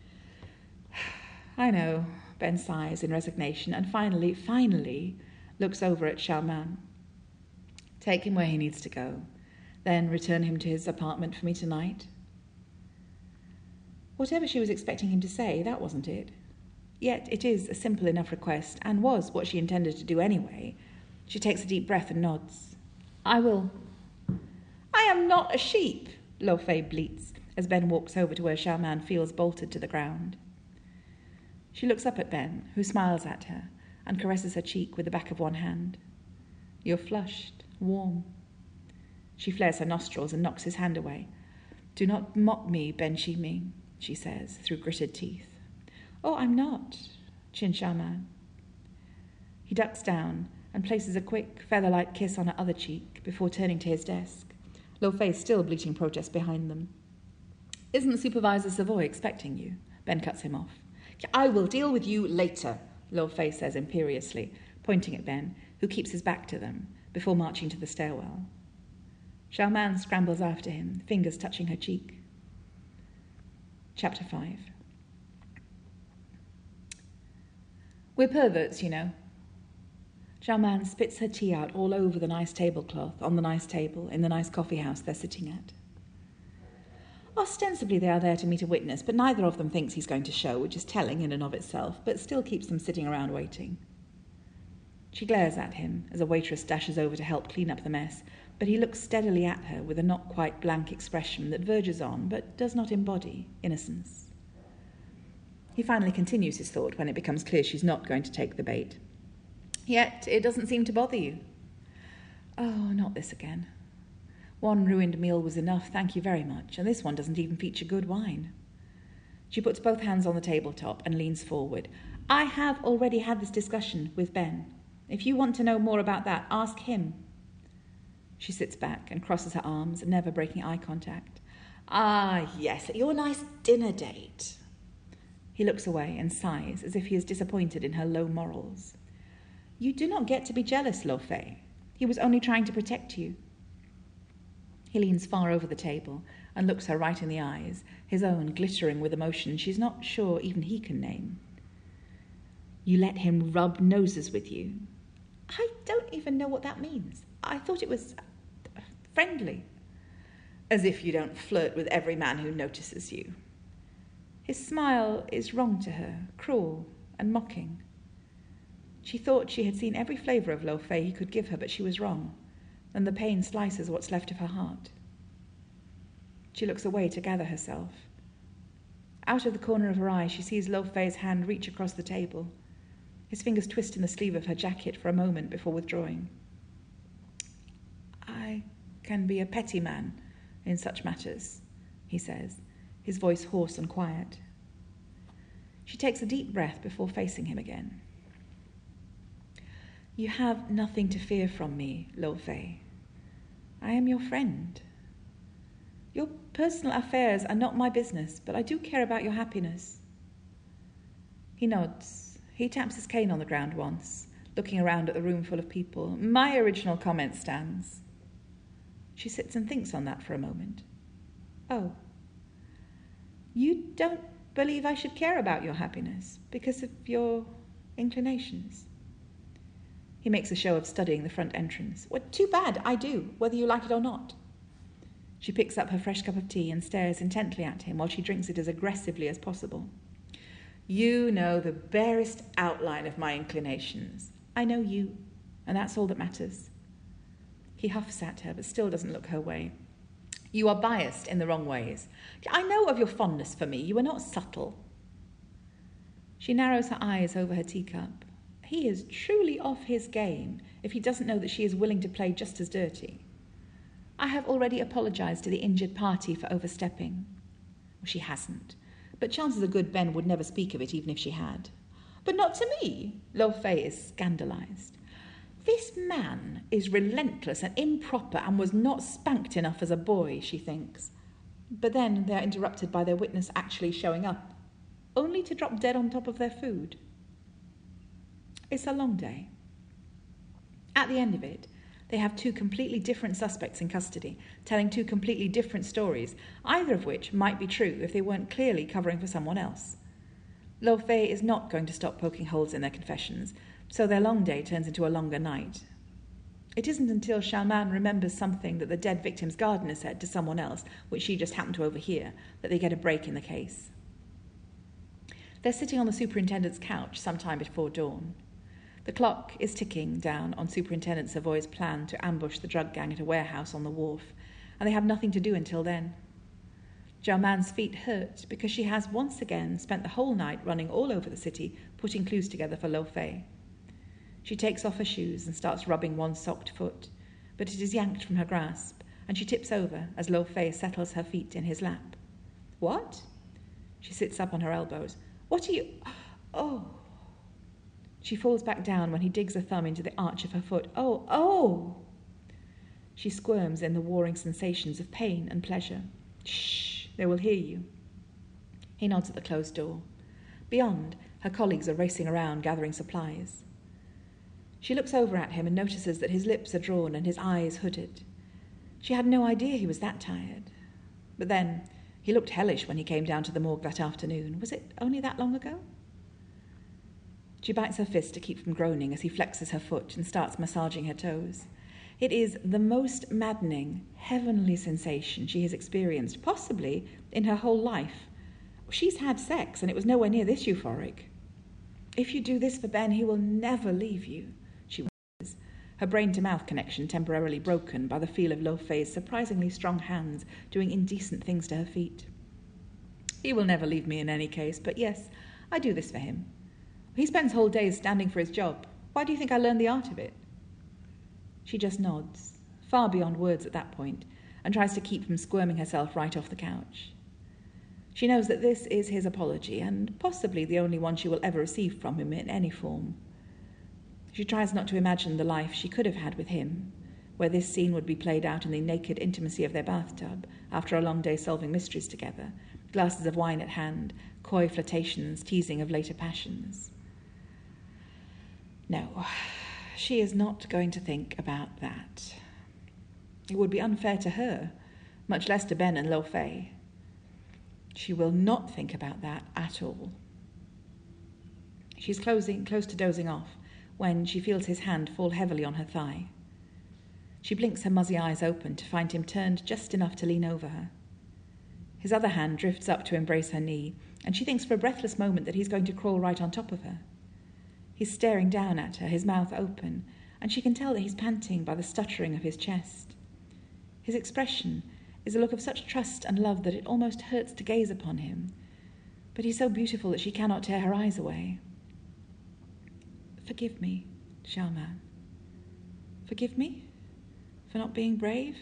I know, Ben sighs in resignation, and finally, finally, looks over at Xiaoman. Take him where he needs to go, then return him to his apartment for me tonight. Whatever she was expecting him to say, that wasn't it. Yet it is a simple enough request, and was what she intended to do anyway. She takes a deep breath and nods. I will. I am not a sheep, Lo Fei bleats, as Ben walks over to where Xiaoman feels bolted to the ground. She looks up at Ben, who smiles at her, and caresses her cheek with the back of one hand. You're flushed, warm. She flares her nostrils and knocks his hand away. Do not mock me, Ben Shiming, she says, through gritted teeth. Oh, I'm not, Qin Xiaoman. He ducks down and places a quick, feather-light kiss on her other cheek before turning to his desk. Lo Fei still bleating protest behind them. Isn't Supervisor Savoy expecting you? Ben cuts him off. I will deal with you later, Lo Fei says imperiously, pointing at Ben, who keeps his back to them, before marching to the stairwell. Xiaoman scrambles after him, fingers touching her cheek. Chapter five. We're perverts, you know. Xiaoman spits her tea out all over the nice tablecloth, on the nice table, in the nice coffee house they're sitting at. Ostensibly they are there to meet a witness, but neither of them thinks he's going to show, which is telling in and of itself, but still keeps them sitting around waiting. She glares at him as a waitress dashes over to help clean up the mess, but he looks steadily at her with a not quite blank expression that verges on, but does not embody, innocence. He finally continues his thought when it becomes clear she's not going to take the bait. Yet it doesn't seem to bother you. Oh, not this again. One ruined meal was enough, thank you very much, and this one doesn't even feature good wine. She puts both hands on the tabletop and leans forward. I have already had this discussion with Ben. If you want to know more about that, ask him. She sits back and crosses her arms, never breaking eye contact. Ah, yes, at your nice dinner date. He looks away and sighs as if he is disappointed in her low morals. You do not get to be jealous, Lo Fei. He was only trying to protect you. He leans far over the table and looks her right in the eyes, his own glittering with emotion she's not sure even he can name. You let him rub noses with you. I don't even know what that means. I thought it was friendly. As if you don't flirt with every man who notices you. His smile is wrong to her, cruel and mocking. She thought she had seen every flavour of Lo Fei he could give her, but she was wrong, and the pain slices what's left of her heart. She looks away to gather herself. Out of the corner of her eye, she sees Lo Fei's hand reach across the table. His fingers twist in the sleeve of her jacket for a moment before withdrawing. I can be a petty man in such matters, he says, his voice hoarse and quiet. She takes a deep breath before facing him again. You have nothing to fear from me, Lo Fei. I am your friend. Your personal affairs are not my business, but I do care about your happiness. He nods. He taps his cane on the ground once, looking around at the room full of people. My original comment stands. She sits and thinks on that for a moment. Oh. You don't believe I should care about your happiness because of your inclinations? He makes a show of studying the front entrance. Well, too bad, I do, whether you like it or not. She picks up her fresh cup of tea and stares intently at him while she drinks it as aggressively as possible. You know the barest outline of my inclinations. I know you, and that's all that matters. He huffs at her, but still doesn't look her way. You are biased in the wrong ways. I know of your fondness for me. You are not subtle. She narrows her eyes over her teacup. He is truly off his game if he doesn't know that she is willing to play just as dirty. I have already apologised to the injured party for overstepping. Well, she hasn't, but chances are good Ben would never speak of it even if she had. But not to me. Lo Fei is scandalised. This man is relentless and improper and was not spanked enough as a boy, she thinks. But then they are interrupted by their witness actually showing up, only to drop dead on top of their food. It's a long day. At the end of it, they have two completely different suspects in custody, telling two completely different stories, either of which might be true if they weren't clearly covering for someone else. Lo Fei is not going to stop poking holes in their confessions, so their long day turns into a longer night. It isn't until Xiaoman remembers something that the dead victim's gardener said to someone else, which she just happened to overhear, that they get a break in the case. They're sitting on the superintendent's couch sometime before dawn. The clock is ticking down on Superintendent Savoy's plan to ambush the drug gang at a warehouse on the wharf, and they have nothing to do until then. Xiaoman's feet hurt because she has once again spent the whole night running all over the city, putting clues together for Lo Fei. She takes off her shoes and starts rubbing one socked foot, but it is yanked from her grasp, and she tips over as Lo Fei settles her feet in his lap. What? She sits up on her elbows. What are you... Oh... She falls back down when he digs a thumb into the arch of her foot. Oh, oh! She squirms in the warring sensations of pain and pleasure. Shh, they will hear you. He nods at the closed door. Beyond, her colleagues are racing around gathering supplies. She looks over at him and notices that his lips are drawn and his eyes hooded. She had no idea he was that tired. But then, he looked hellish when he came down to the morgue that afternoon. Was it only that long ago? She bites her fist to keep from groaning as he flexes her foot and starts massaging her toes. It is the most maddening, heavenly sensation she has experienced, possibly in her whole life. She's had sex, and it was nowhere near this euphoric. "If you do this for Ben, he will never leave you," she whispers, her brain-to-mouth connection temporarily broken by the feel of Lo Fei's surprisingly strong hands doing indecent things to her feet. "He will never leave me in any case, but yes, I do this for him. He spends whole days standing for his job. Why do you think I learned the art of it?" She just nods, far beyond words at that point, and tries to keep from squirming herself right off the couch. She knows that this is his apology, and possibly the only one she will ever receive from him in any form. She tries not to imagine the life she could have had with him, where this scene would be played out in the naked intimacy of their bathtub after a long day solving mysteries together, glasses of wine at hand, coy flirtations, teasing of later passions. No, she is not going to think about that. It would be unfair to her, much less to Ben and Lo Fei. She will not think about that at all. She's closing, close to dozing off when she feels his hand fall heavily on her thigh. She blinks her muzzy eyes open to find him turned just enough to lean over her. His other hand drifts up to embrace her knee, and she thinks for a breathless moment that he's going to crawl right on top of her. He's staring down at her, his mouth open, and she can tell that he's panting by the stuttering of his chest. His expression is a look of such trust and love that it almost hurts to gaze upon him, but he's so beautiful that she cannot tear her eyes away. "Forgive me, Xiaoman. Forgive me for not being brave?"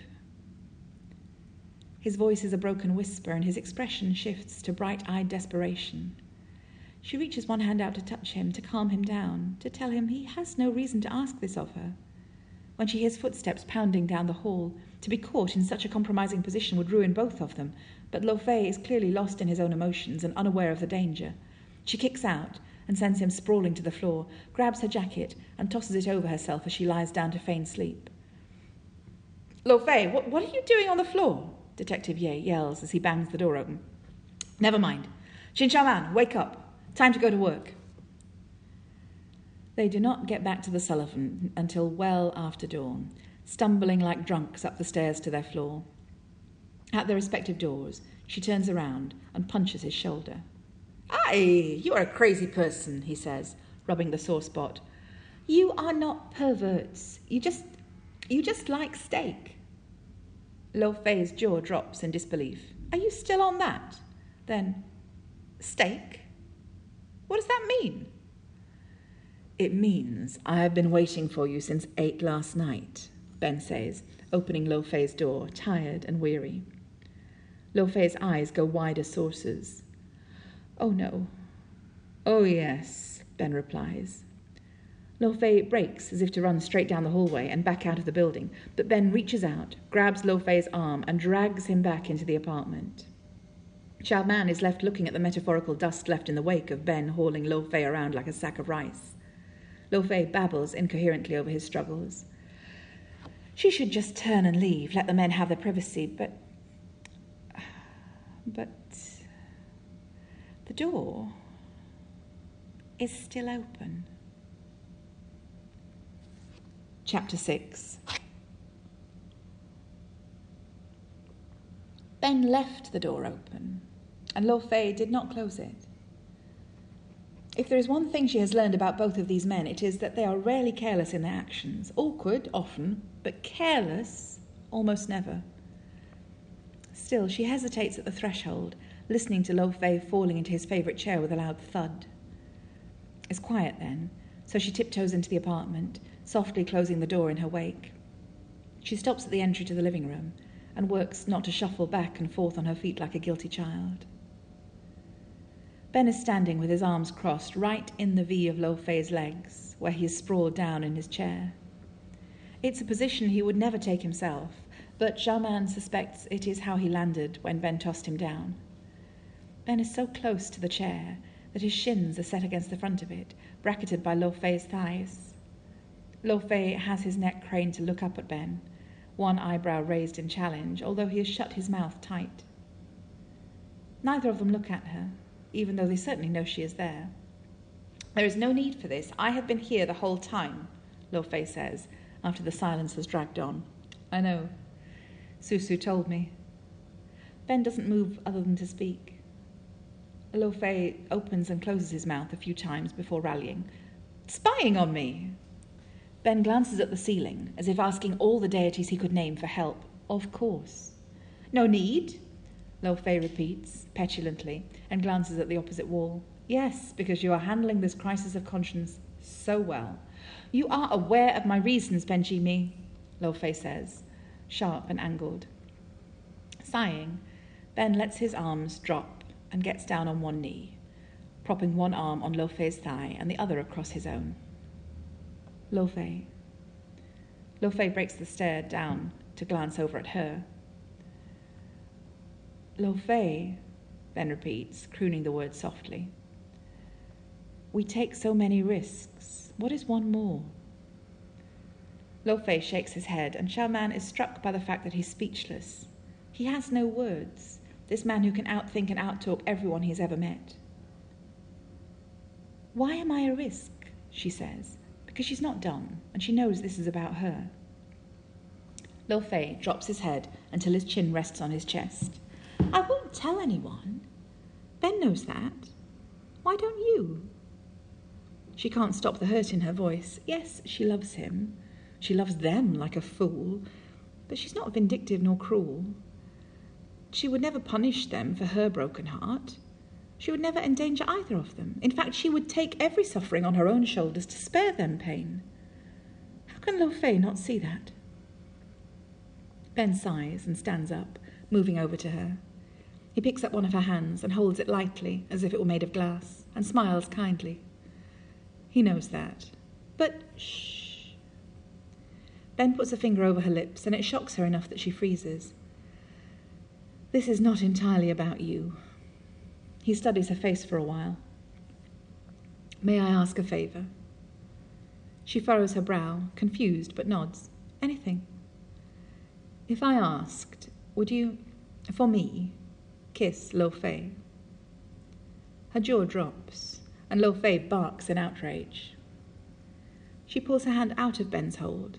His voice is a broken whisper, and his expression shifts to bright-eyed desperation. She reaches one hand out to touch him, to calm him down, to tell him he has no reason to ask this of her. When she hears footsteps pounding down the hall, to be caught in such a compromising position would ruin both of them, but Lo Fei is clearly lost in his own emotions and unaware of the danger. She kicks out and sends him sprawling to the floor, grabs her jacket and tosses it over herself as she lies down to feign sleep. "Lo Fei, what, what are you doing on the floor?" Detective Ye yells as he bangs the door open. "Never mind. Xin Xiaoman, wake up. Time to go to work." They do not get back to the Sullivan until well after dawn, stumbling like drunks up the stairs to their floor. At their respective doors, she turns around and punches his shoulder. "Aye, you are a crazy person," he says, rubbing the sore spot. "You are not perverts. You just, you just like steak." Lo Fei's jaw drops in disbelief. "Are you still on that?" Then, "Steak? What does that mean?" "It means I have been waiting for you since eight last night," Ben says, opening Lo Fei's door, tired and weary. Lo Fei's eyes go wide as saucers. "Oh, no." "Oh, yes," Ben replies. Lo Fei breaks as if to run straight down the hallway and back out of the building, but Ben reaches out, grabs Lo Fei's arm and drags him back into the apartment. Xiaoman is left looking at the metaphorical dust left in the wake of Ben hauling Lo Fei around like a sack of rice. Lo Fei babbles incoherently over his struggles. She should just turn and leave, let the men have their privacy, but... But... the door is still open. Chapter six. Ben left the door open, and Lo Fei did not close it. If there is one thing she has learned about both of these men, it is that they are rarely careless in their actions. Awkward, often, but careless, almost never. Still, she hesitates at the threshold, listening to Lo Fei falling into his favourite chair with a loud thud. It's quiet then, so she tiptoes into the apartment, softly closing the door in her wake. She stops at the entry to the living room and works not to shuffle back and forth on her feet like a guilty child. Ben is standing with his arms crossed right in the V of Lo Fei's legs, where he is sprawled down in his chair. It's a position he would never take himself, but Xiaoman suspects it is how he landed when Ben tossed him down. Ben is so close to the chair that his shins are set against the front of it, bracketed by Lo Fei's thighs. Lo Fei has his neck craned to look up at Ben, one eyebrow raised in challenge, although he has shut his mouth tight. Neither of them look at her, even though they certainly know she is there. There is no need for this. I have been here the whole time, Lo Fei says, after the silence has dragged on. I know. Susu told me. Ben doesn't move other than to speak. Lo Fei opens and closes his mouth a few times before rallying. Spying on me! Ben glances at the ceiling, as if asking all the deities he could name for help. Of course. No need, Lo Fei repeats, petulantly, and glances at the opposite wall. Yes, because you are handling this crisis of conscience so well. You are aware of my reasons, Benjimi, Lo Fei says, sharp and angled. Sighing, Ben lets his arms drop and gets down on one knee, propping one arm on Lo Fei's thigh and the other across his own. Lo Fei. Lo Fei breaks the stare down to glance over at her. Lo Fei, Ben repeats, crooning the word softly. We take so many risks. What is one more? Lo Fei shakes his head, and Xiaoman is struck by the fact that he's speechless. He has no words, this man who can outthink and outtalk everyone he's ever met. Why am I a risk? She says, because she's not done, and she knows this is about her. Lo Fei drops his head until his chin rests on his chest. I won't tell anyone. Ben knows that. Why don't you? She can't stop the hurt in her voice. Yes, she loves him. She loves them like a fool, but she's not vindictive nor cruel. She would never punish them for her broken heart. She would never endanger either of them. In fact, she would take every suffering on her own shoulders to spare them pain. How can Lo Fei not see that? Ben sighs and stands up, moving over to her. He picks up one of her hands and holds it lightly, as if it were made of glass, and smiles kindly. He knows that. But shh. Ben puts a finger over her lips, and it shocks her enough that she freezes. This is not entirely about you. He studies her face for a while. May I ask a favour? She furrows her brow, confused, but nods. Anything. If I asked, would you, for me, kiss Lo Fei? Her jaw drops, and Lo Fei barks in outrage. She pulls her hand out of Ben's hold.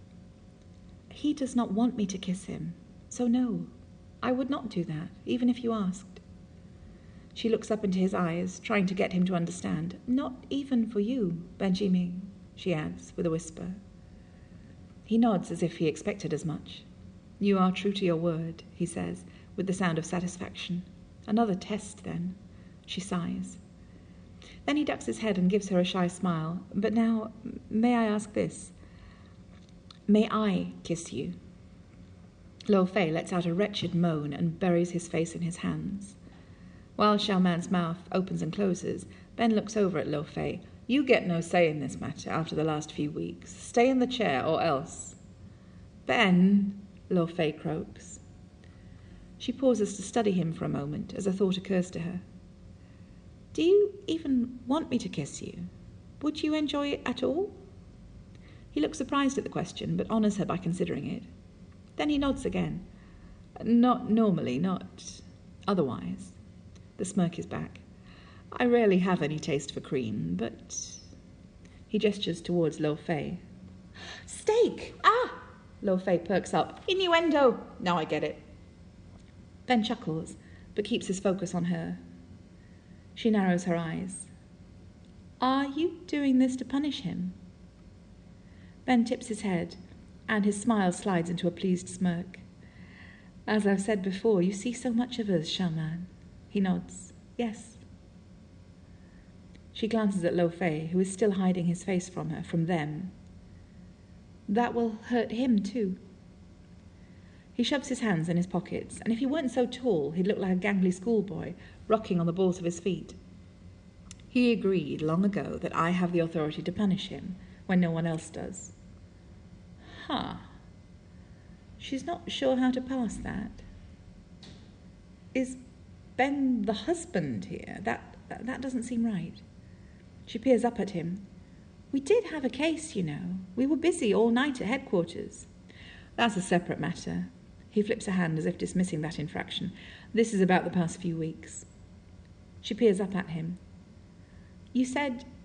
He does not want me to kiss him, so no, I would not do that, even if you asked. She looks up into his eyes, trying to get him to understand. Not even for you, Benjimi, she adds, with a whisper. He nods as if he expected as much. You are true to your word, he says, with the sound of satisfaction. Another test, then. She sighs. Then he ducks his head and gives her a shy smile. But now, may I ask this? May I kiss you? Lo Fei lets out a wretched moan and buries his face in his hands. While Xiaoman's mouth opens and closes, Ben looks over at Lo Fei. You get no say in this matter after the last few weeks. Stay in the chair or else. Ben, Lo Fei croaks. She pauses to study him for a moment as a thought occurs to her. Do you even want me to kiss you? Would you enjoy it at all? He looks surprised at the question, but honours her by considering it. Then he nods again. Not normally, not otherwise. The smirk is back. I rarely have any taste for cream, but... He gestures towards Lo Fei. Steak! Ah! Lo Fei perks up. Innuendo! Now I get it. Ben chuckles, but keeps his focus on her. She narrows her eyes. Are you doing this to punish him? Ben tips his head, and his smile slides into a pleased smirk. As I've said before, you see so much of us, Xiaoman. He nods. Yes. She glances at Lo Fei, who is still hiding his face from her, from them. That will hurt him too. He shoves his hands in his pockets, and if he weren't so tall, he'd look like a gangly schoolboy, rocking on the balls of his feet. He agreed long ago that I have the authority to punish him, when no one else does. Huh. She's not sure how to pass that. Is Ben the husband here? That, that, that doesn't seem right. She peers up at him. We did have a case, you know. We were busy all night at headquarters. That's a separate matter. He flips a hand as if dismissing that infraction. This is about the past few weeks. She peers up at him. You said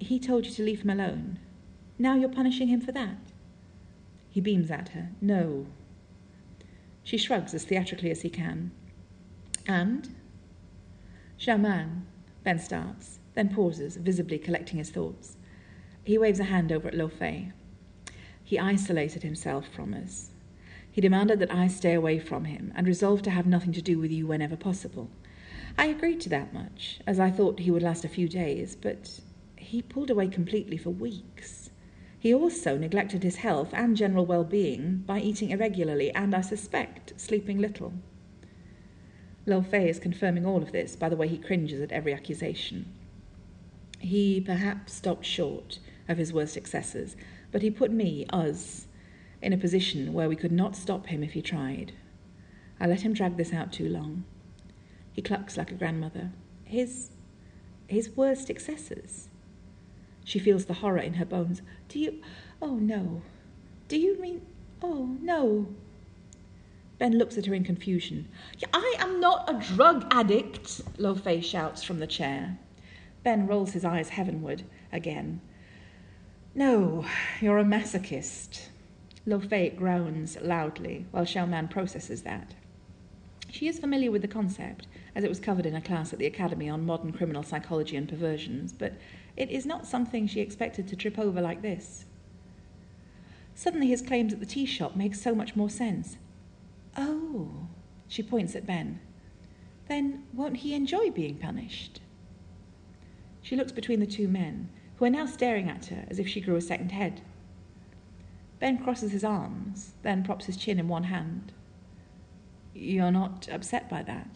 he told you to leave him alone. Now you're punishing him for that? He beams at her. No. She shrugs as theatrically as he can. And? Xiaoman, Ben starts, then pauses, visibly collecting his thoughts. He waves a hand over at Lo Fei. He isolated himself from us. He demanded that I stay away from him and resolved to have nothing to do with you whenever possible. I agreed to that much, as I thought he would last a few days, but he pulled away completely for weeks. He also neglected his health and general well-being by eating irregularly and, I suspect, sleeping little. Lo Fei is confirming all of this by the way he cringes at every accusation. He perhaps stopped short of his worst excesses, but he put me, us, in a position where we could not stop him if he tried. I let him drag this out too long. He clucks like a grandmother. His... his worst excesses. She feels the horror in her bones. Do you... oh, no. Do you mean... oh, no. Ben looks at her in confusion. I am not a drug addict, Lo Fei shouts from the chair. Ben rolls his eyes heavenward again. No, you're a masochist. Lo Fei groans loudly while Xiaoman processes that. She is familiar with the concept, as it was covered in a class at the Academy on modern criminal psychology and perversions, but it is not something she expected to trip over like this. Suddenly his claims at the tea shop make so much more sense. Oh, she points at Ben. Then won't he enjoy being punished? She looks between the two men, who are now staring at her as if she grew a second head. Ben crosses his arms, then props his chin in one hand. You're not upset by that?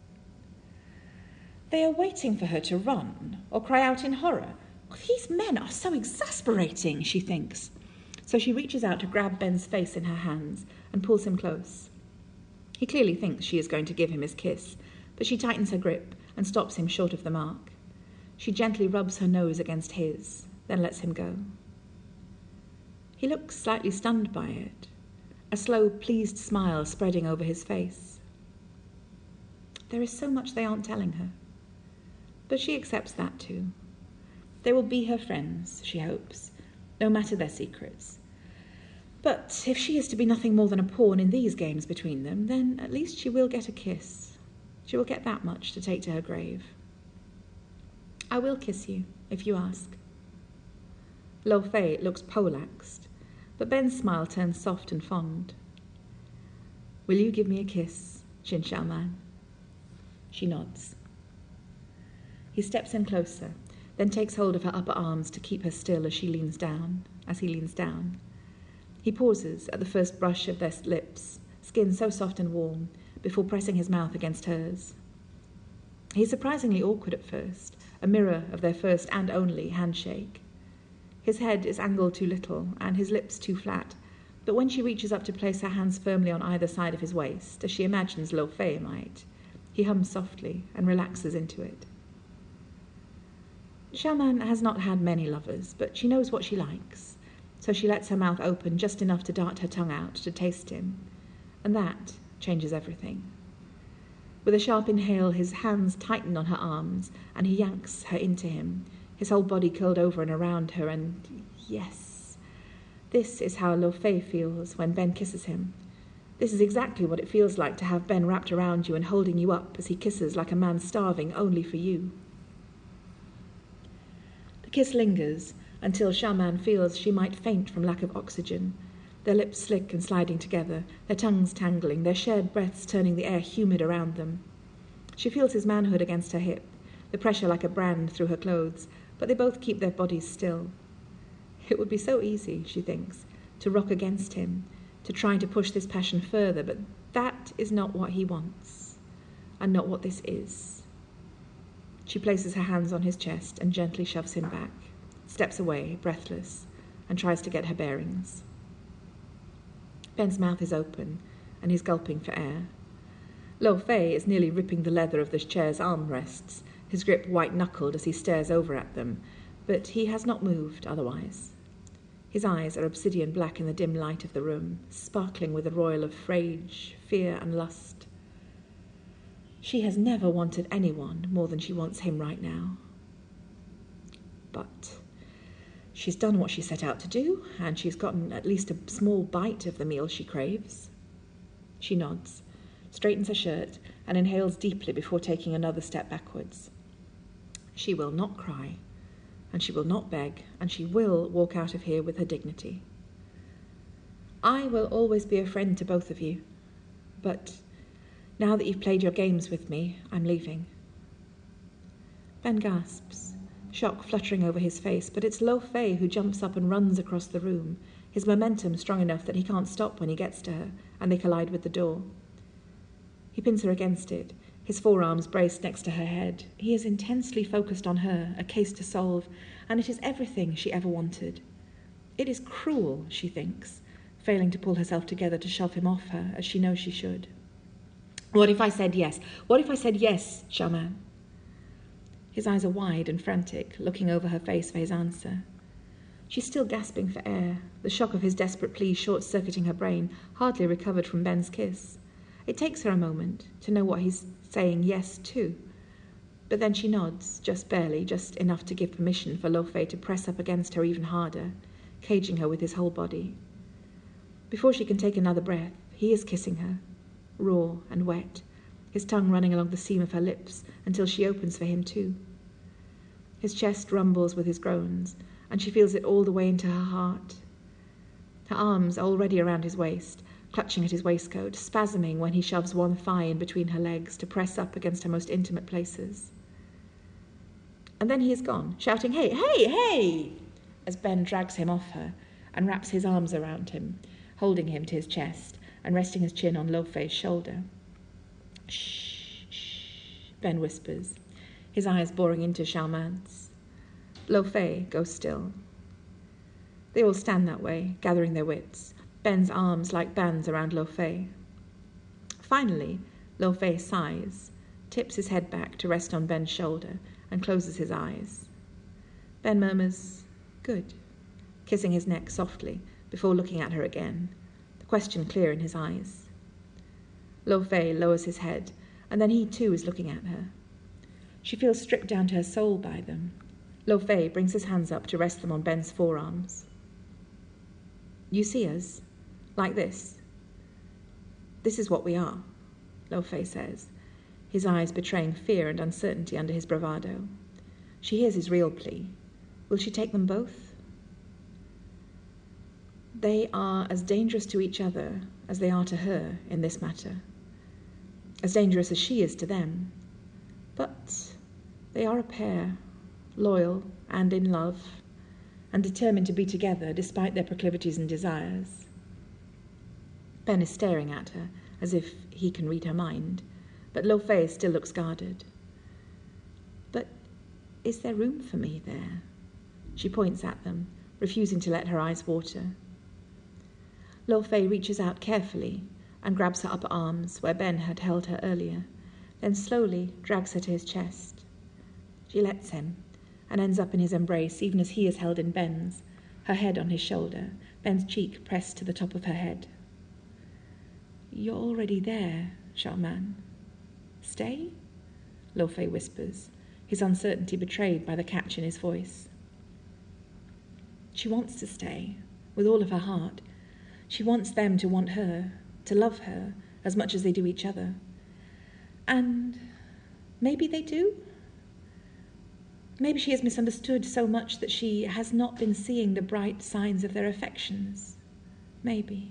They are waiting for her to run or cry out in horror. These men are so exasperating, she thinks. So she reaches out to grab Ben's face in her hands and pulls him close. He clearly thinks she is going to give him his kiss, but she tightens her grip and stops him short of the mark. She gently rubs her nose against his, then lets him go. He looks slightly stunned by it, a slow, pleased smile spreading over his face. There is so much they aren't telling her. But she accepts that too. They will be her friends, she hopes, no matter their secrets. But if she is to be nothing more than a pawn in these games between them, then at least she will get a kiss. She will get that much to take to her grave. I will kiss you, if you ask. Lo Fei looks poleaxed, but Ben's smile turns soft and fond. Will you give me a kiss, Jin Xiaoman? She nods. He steps in closer, then takes hold of her upper arms to keep her still as she leans down, as he leans down. He pauses at the first brush of their lips, skin so soft and warm, before pressing his mouth against hers. He's surprisingly awkward at first, a mirror of their first and only handshake. His head is angled too little, and his lips too flat, but when she reaches up to place her hands firmly on either side of his waist, as she imagines Lo Fei might, he hums softly and relaxes into it. Xiaoman has not had many lovers, but she knows what she likes, so she lets her mouth open just enough to dart her tongue out to taste him, and that changes everything. With a sharp inhale, his hands tighten on her arms, and he yanks her into him, his whole body curled over and around her, and yes, this is how Lo Fei feels when Ben kisses him. This is exactly what it feels like to have Ben wrapped around you and holding you up as he kisses like a man starving only for you. The kiss lingers until Xiaoman feels she might faint from lack of oxygen, their lips slick and sliding together, their tongues tangling, their shared breaths turning the air humid around them. She feels his manhood against her hip, the pressure like a brand through her clothes, but they both keep their bodies still. It would be so easy, she thinks, to rock against him, to try to push this passion further, but that is not what he wants, and not what this is. She places her hands on his chest and gently shoves him back, steps away, breathless, and tries to get her bearings. Ben's mouth is open, and he's gulping for air. Lo Fei is nearly ripping the leather of the chair's armrests, his grip white-knuckled as he stares over at them, but he has not moved otherwise. His eyes are obsidian black in the dim light of the room, sparkling with a royal of rage, fear, and lust. She has never wanted anyone more than she wants him right now. But She's done what she set out to do, and she's gotten at least a small bite of the meal she craves. She nods, straightens her shirt, and inhales deeply before taking another step backwards. She will not cry, and she will not beg, and she will walk out of here with her dignity. I will always be a friend to both of you, but now that you've played your games with me, I'm leaving. Ben gasps, shock fluttering over his face, but it's Lo Fei who jumps up and runs across the room, his momentum strong enough that he can't stop when he gets to her, and they collide with the door. He pins her against it, his forearms braced next to her head. He is intensely focused on her, a case to solve, and it is everything she ever wanted. It is cruel, she thinks, failing to pull herself together to shove him off her, as she knows she should. What if I said yes? What if I said yes, Xiaoman? His eyes are wide and frantic, looking over her face for his answer. She's still gasping for air, the shock of his desperate plea short-circuiting her brain, hardly recovered from Ben's kiss. It takes her a moment to know what he's saying yes to, but then she nods, just barely, just enough to give permission for Lo Fei to press up against her even harder, caging her with his whole body. Before she can take another breath, he is kissing her, raw and wet, his tongue running along the seam of her lips until she opens for him too. His chest rumbles with his groans, and she feels it all the way into her heart. Her arms are already around his waist, clutching at his waistcoat, spasming when he shoves one thigh in between her legs to press up against her most intimate places. And then he is gone, shouting, "Hey, hey, hey!" as Ben drags him off her and wraps his arms around him, holding him to his chest and resting his chin on Lo Fei's shoulder. "Shh, shh," Ben whispers, his eyes boring into Xiaoman's. Lo Fei goes still. They all stand that way, gathering their wits, Ben's arms like bands around Lo Fei. Finally, Lo Fei sighs, tips his head back to rest on Ben's shoulder, and closes his eyes. Ben murmurs, "Good," kissing his neck softly before looking at her again, the question clear in his eyes. Lo Fei lowers his head, and then he too is looking at her. She feels stripped down to her soul by them. Lo Fei brings his hands up to rest them on Ben's forearms. "You see us? Like this? This is what we are," Lo Fei says, his eyes betraying fear and uncertainty under his bravado. She hears his real plea. Will she take them both? They are as dangerous to each other as they are to her in this matter, as dangerous as she is to them. But they are a pair, loyal and in love, and determined to be together despite their proclivities and desires. Ben is staring at her as if he can read her mind, but Lo Fei still looks guarded. "But is there room for me there?" She points at them, refusing to let her eyes water. Lo Fei reaches out carefully and grabs her upper arms where Ben had held her earlier, then slowly drags her to his chest. She lets him and ends up in his embrace even as he is held in Ben's, her head on his shoulder, Ben's cheek pressed to the top of her head. "You're already there, Xiaoman. Stay?" Lo Fei whispers, his uncertainty betrayed by the catch in his voice. She wants to stay, with all of her heart. She wants them to want her, to love her, as much as they do each other. And maybe they do? Maybe she has misunderstood so much that she has not been seeing the bright signs of their affections. Maybe.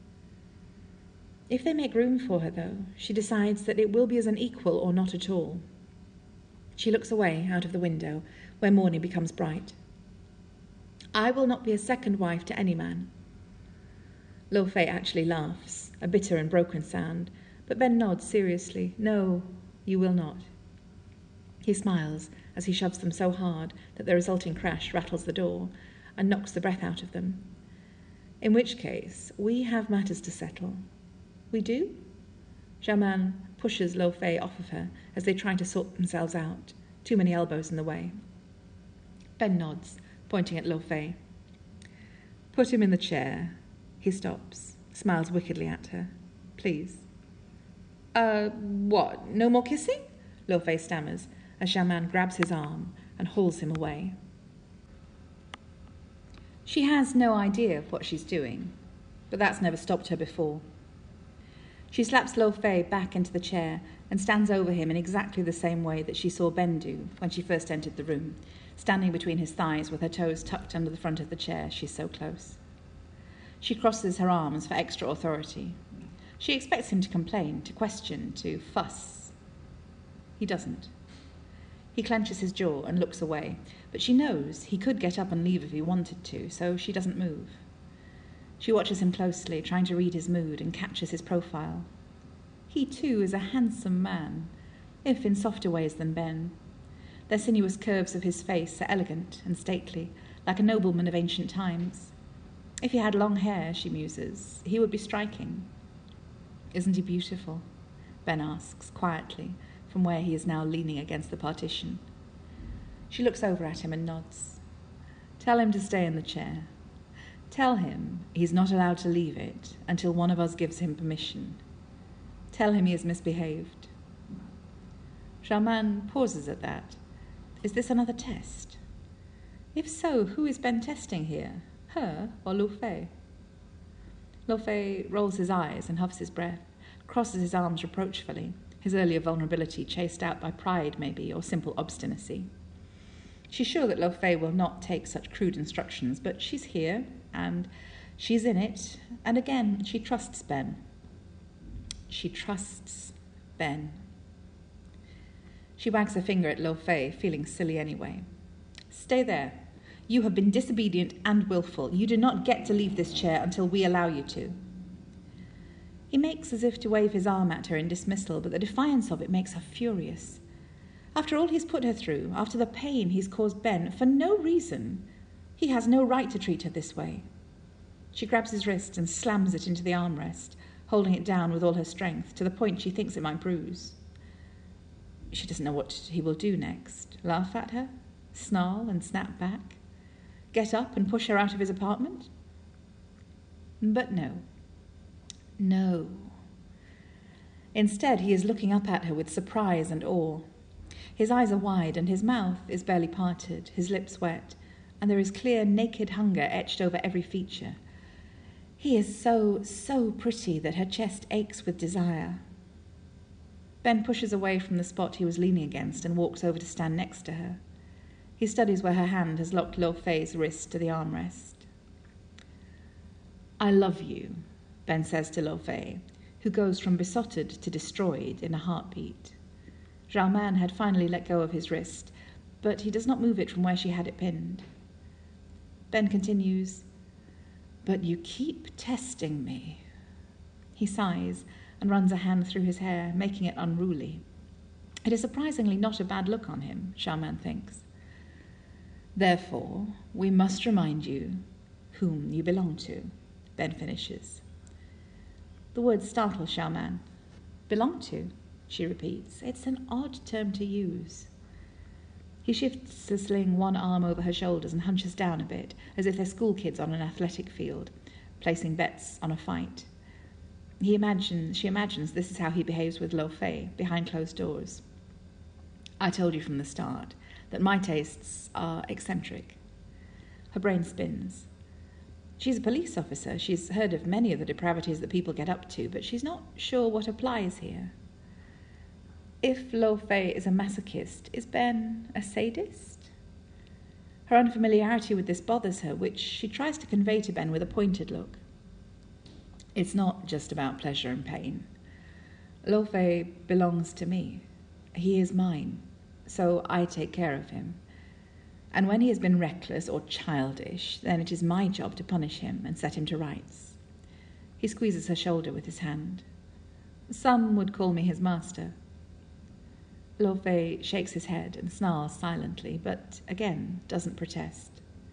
If they make room for her, though, she decides that it will be as an equal or not at all. She looks away out of the window, where morning becomes bright. "I will not be a second wife to any man." Lo Fei actually laughs, a bitter and broken sound, but Ben nods seriously. "No, you will not." He smiles as he shoves them so hard that the resulting crash rattles the door and knocks the breath out of them. "In which case, we have matters to settle." "We do?" Xiaoman pushes Lo Fei off of her as they try to sort themselves out, too many elbows in the way. Ben nods, pointing at Lo Fei. "Put him in the chair." He stops, smiles wickedly at her. "Please." Uh, what, no more kissing?" Lo Fei stammers as Xiaoman grabs his arm and hauls him away. She has no idea of what she's doing, but that's never stopped her before. She slaps Lo Fei back into the chair and stands over him in exactly the same way that she saw Ben do when she first entered the room, standing between his thighs with her toes tucked under the front of the chair. She's so close. She crosses her arms for extra authority. She expects him to complain, to question, to fuss. He doesn't. He clenches his jaw and looks away, but she knows he could get up and leave if he wanted to, so she doesn't move. She watches him closely, trying to read his mood, and captures his profile. He, too, is a handsome man, if in softer ways than Ben. The sinuous curves of his face are elegant and stately, like a nobleman of ancient times. If he had long hair, she muses, he would be striking. Isn't he beautiful? Ben asks, quietly, from where he is now leaning against the partition. She looks over at him and nods. Tell him to stay in the chair. Tell him he's not allowed to leave it until one of us gives him permission. Tell him he has misbehaved. Xiaoman pauses at that. Is this another test? If so, who is Ben testing here? Her or Lu Fei? Lu Fei rolls his eyes and huffs his breath, crosses his arms reproachfully, his earlier vulnerability chased out by pride, maybe, or simple obstinacy. She's sure that Lu Fei will not take such crude instructions, but she's here, and she's in it, and again, she trusts Ben. She trusts Ben. She wags her finger at Lu Fei, feeling silly anyway. Stay there. You have been disobedient and willful. You do not get to leave this chair until we allow you to. He makes as if to wave his arm at her in dismissal, but the defiance of it makes her furious. After all he's put her through, after the pain he's caused Ben, for no reason, he has no right to treat her this way. She grabs his wrist and slams it into the armrest, holding it down with all her strength, to the point she thinks it might bruise. She doesn't know what he will do next. Laugh at her? Snarl and snap back? Get up and push her out of his apartment? But no. No. Instead, he is looking up at her with surprise and awe. His eyes are wide and his mouth is barely parted, his lips wet, and there is clear, naked hunger etched over every feature. He is so, so pretty that her chest aches with desire. Ben pushes away from the spot he was leaning against and walks over to stand next to her. He studies where her hand has locked Lu Fei's wrist to the armrest. I love you, Ben says to Lu Fei, who goes from besotted to destroyed in a heartbeat. Xiaoman had finally let go of his wrist, but he does not move it from where she had it pinned. Ben continues, But you keep testing me. He sighs and runs a hand through his hair, making it unruly. It is surprisingly not a bad look on him, Xiaoman thinks. Therefore, we must remind you whom you belong to, Ben finishes. The words startle Xiaoman. Belong to, she repeats. It's an odd term to use. He shifts to sling one arm over her shoulders and hunches down a bit, as if they're school kids on an athletic field, placing bets on a fight. He imagines, she imagines this is how he behaves with Lu Fei, behind closed doors. I told you from the start that my tastes are eccentric. Her brain spins. She's a police officer. She's heard of many of the depravities that people get up to, but she's not sure what applies here. If Lu Fei is a masochist, is Ben a sadist? Her unfamiliarity with this bothers her, which she tries to convey to Ben with a pointed look. It's not just about pleasure and pain. Lu Fei belongs to me. He is mine, so I take care of him. And when he has been reckless or childish, then it is my job to punish him and set him to rights. He squeezes her shoulder with his hand. Some would call me his master. Lu Fei shakes his head and snarls silently, but again doesn't protest.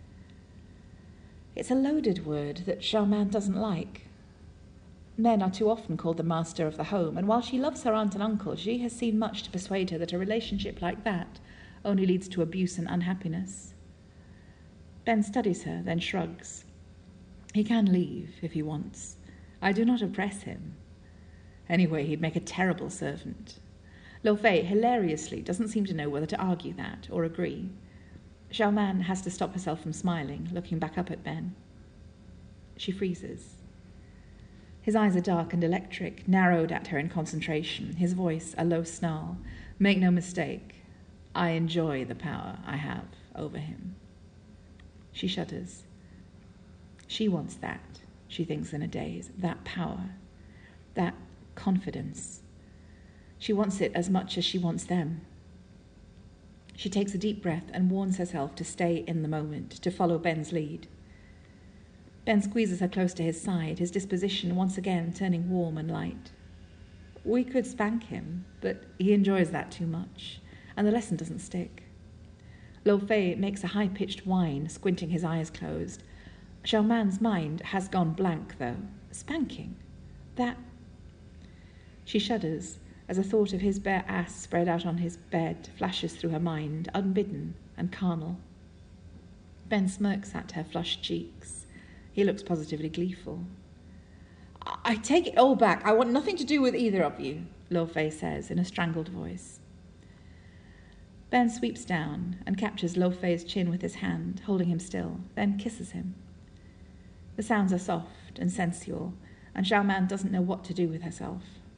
It's a loaded word that Xiaoman doesn't like. Men are too often called the master of the home, and while she loves her aunt and uncle, she has seen much to persuade her that a relationship like that only leads to abuse and unhappiness. Ben studies her, then shrugs. He can leave if he wants. I do not oppress him. Anyway, he'd make a terrible servant. Lu Fei hilariously doesn't seem to know whether to argue that or agree. Xiaoman has to stop herself from smiling, looking back up at Ben. She freezes. His eyes are dark and electric, narrowed at her in concentration, his voice a low snarl. Make no mistake, I enjoy the power I have over him. She shudders. She wants that, she thinks in a daze, that power, that confidence. She wants it as much as she wants them. She takes a deep breath and warns herself to stay in the moment, to follow Ben's lead. Ben squeezes her close to his side, his disposition once again turning warm and light. We could spank him, but he enjoys that too much, and the lesson doesn't stick. Lo Fei makes a high-pitched whine, squinting his eyes closed. Xiaoman's mind has gone blank, though. Spanking? That... She shudders as a thought of his bare ass spread out on his bed flashes through her mind, unbidden and carnal. Ben smirks at her flushed cheeks. He looks positively gleeful. I take it all back. I want nothing to do with either of you, Lo Fei says in a strangled voice. Ben sweeps down and captures Lo Fei's chin with his hand, holding him still, then kisses him. The sounds are soft and sensual, and Xiaoman doesn't know what to do with herself.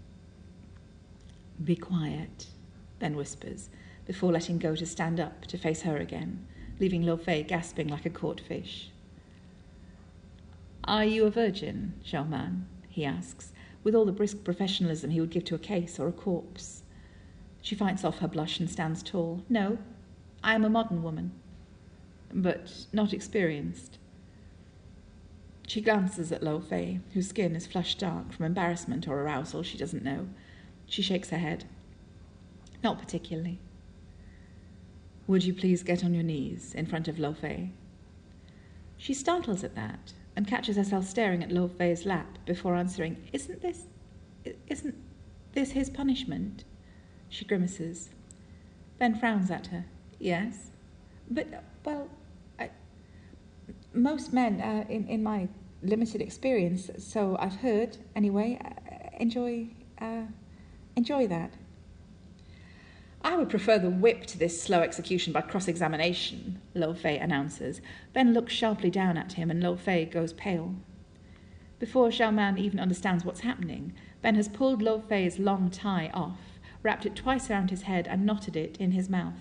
Be quiet, Ben whispers, before letting go to stand up to face her again, leaving Lo Fei gasping like a caught fish. Are you a virgin, Xiaoman? He asks, with all the brisk professionalism he would give to a case or a corpse. She fights off her blush and stands tall. No, I am a modern woman, but not experienced. She glances at Lo Fei, whose skin is flushed dark from embarrassment or arousal, she doesn't know. She shakes her head. Not particularly. Would you please get on your knees in front of Lo Fei? She startles at that and catches herself staring at Lo Fei's lap before answering, Isn't this, isn't this his punishment? She grimaces. Ben frowns at her. Yes? But, well, I, most men, uh, in, in my limited experience, so I've heard, anyway, uh, enjoy, uh, enjoy that. I would prefer the whip to this slow execution by cross-examination, Lo Fei announces. Ben looks sharply down at him and Lo Fei goes pale. Before Xiaoman even understands what's happening, Ben has pulled Lo Fei's long tie off, wrapped it twice around his head and knotted it in his mouth.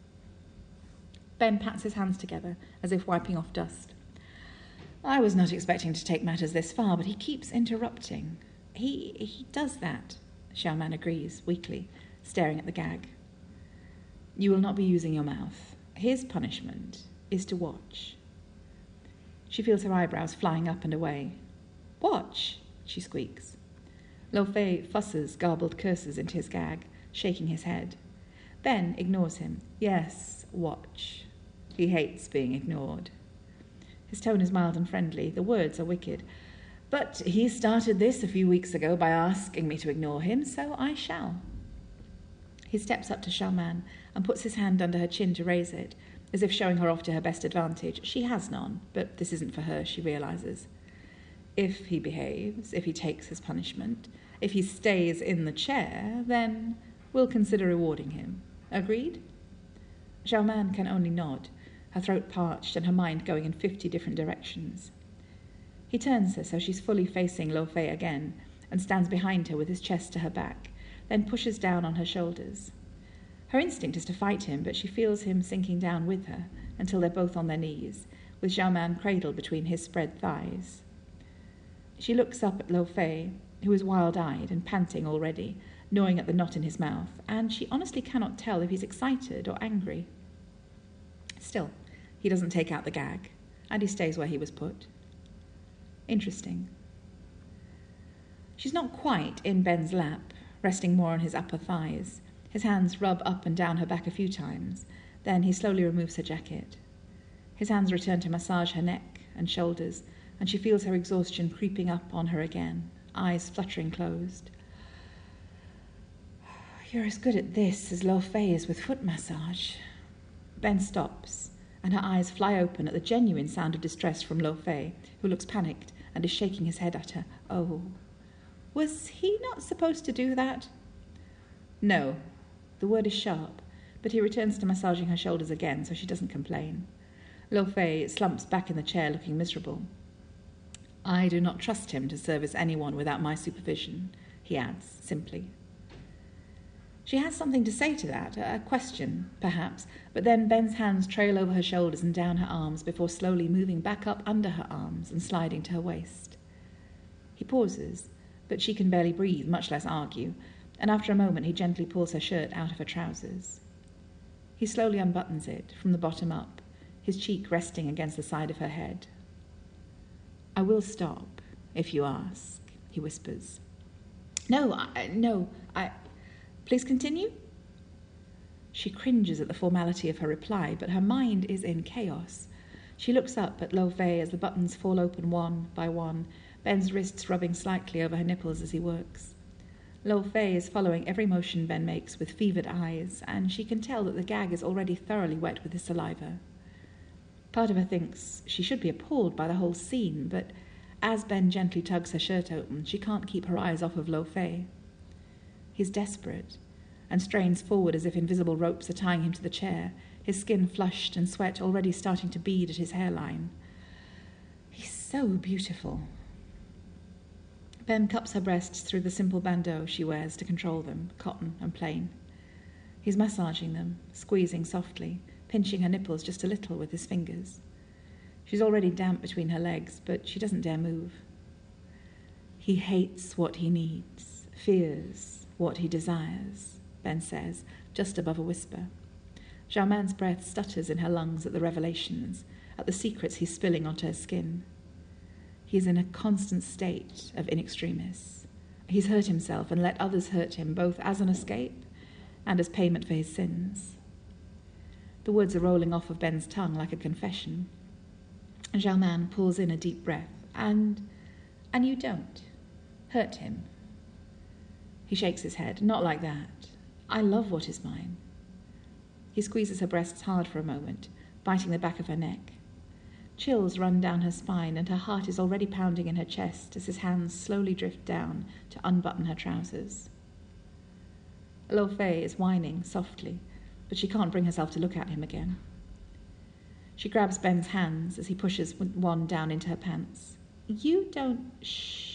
Ben pats his hands together, as if wiping off dust. I was not expecting to take matters this far, but he keeps interrupting. He he does that, Xiaoman agrees, weakly, staring at the gag. You will not be using your mouth. His punishment is to watch. She feels her eyebrows flying up and away. Watch, she squeaks. Lo Fei fusses garbled curses into his gag, shaking his head. Ben ignores him. Yes, watch. He hates being ignored. His tone is mild and friendly. The words are wicked. But he started this a few weeks ago by asking me to ignore him, so I shall. He steps up to Xiaoman and puts his hand under her chin to raise it, as if showing her off to her best advantage. She has none, but this isn't for her, she realizes. If he behaves, if he takes his punishment, if he stays in the chair, then we'll consider rewarding him. Agreed? Xiaoman can only nod, her throat parched and her mind going in fifty different directions. He turns her so she's fully facing Lo Fei again and stands behind her with his chest to her back, then pushes down on her shoulders. Her instinct is to fight him, but she feels him sinking down with her until they're both on their knees, with Xiaoman cradled between his spread thighs. She looks up at Lo Fei, who is wild-eyed and panting already, gnawing at the knot in his mouth, and she honestly cannot tell if he's excited or angry. Still, he doesn't take out the gag, and he stays where he was put. Interesting. She's not quite in Ben's lap, resting more on his upper thighs. His hands rub up and down her back a few times. Then he slowly removes her jacket. His hands return to massage her neck and shoulders, and she feels her exhaustion creeping up on her again, eyes fluttering closed. You're as good at this as Lo Fei is with foot massage. Ben stops, and her eyes fly open at the genuine sound of distress from Lo Fei, who looks panicked and is shaking his head at her. Oh, was he not supposed to do that? No. The word is sharp, but he returns to massaging her shoulders again, so she doesn't complain. Lo Fei slumps back in the chair, looking miserable. I do not trust him to service anyone without my supervision, he adds, simply. She has something to say to that, a question, perhaps, but then Ben's hands trail over her shoulders and down her arms before slowly moving back up under her arms and sliding to her waist. He pauses, but she can barely breathe, much less argue, and after a moment he gently pulls her shirt out of her trousers. He slowly unbuttons it, from the bottom up, his cheek resting against the side of her head. I will stop, if you ask, he whispers. No, I, no, I... Please continue? She cringes at the formality of her reply, but her mind is in chaos. She looks up at Lo Fei as the buttons fall open one by one, Ben's wrists rubbing slightly over her nipples as he works. Lo Fei is following every motion Ben makes with fevered eyes, and she can tell that the gag is already thoroughly wet with his saliva. Part of her thinks she should be appalled by the whole scene, but as Ben gently tugs her shirt open, she can't keep her eyes off of Lo Fei. He's desperate, and strains forward as if invisible ropes are tying him to the chair, his skin flushed and sweat already starting to bead at his hairline. He's so beautiful. Ben cups her breasts through the simple bandeau she wears to control them, cotton and plain. He's massaging them, squeezing softly, pinching her nipples just a little with his fingers. She's already damp between her legs, but she doesn't dare move. He hates what he needs, fears what he desires, Ben says, just above a whisper. Xiaoman's breath stutters in her lungs at the revelations, at the secrets he's spilling onto her skin. He's in a constant state of in extremis. He's hurt himself and let others hurt him, both as an escape and as payment for his sins. The words are rolling off of Ben's tongue like a confession. Xiaoman pulls in a deep breath. And, and you don't hurt him. He shakes his head. Not like that. I love what is mine. He squeezes her breasts hard for a moment, biting the back of her neck. Chills run down her spine, and her heart is already pounding in her chest as his hands slowly drift down to unbutton her trousers. Lo Fei is whining softly, but she can't bring herself to look at him again. She grabs Ben's hands as he pushes one down into her pants. You don't... Shh.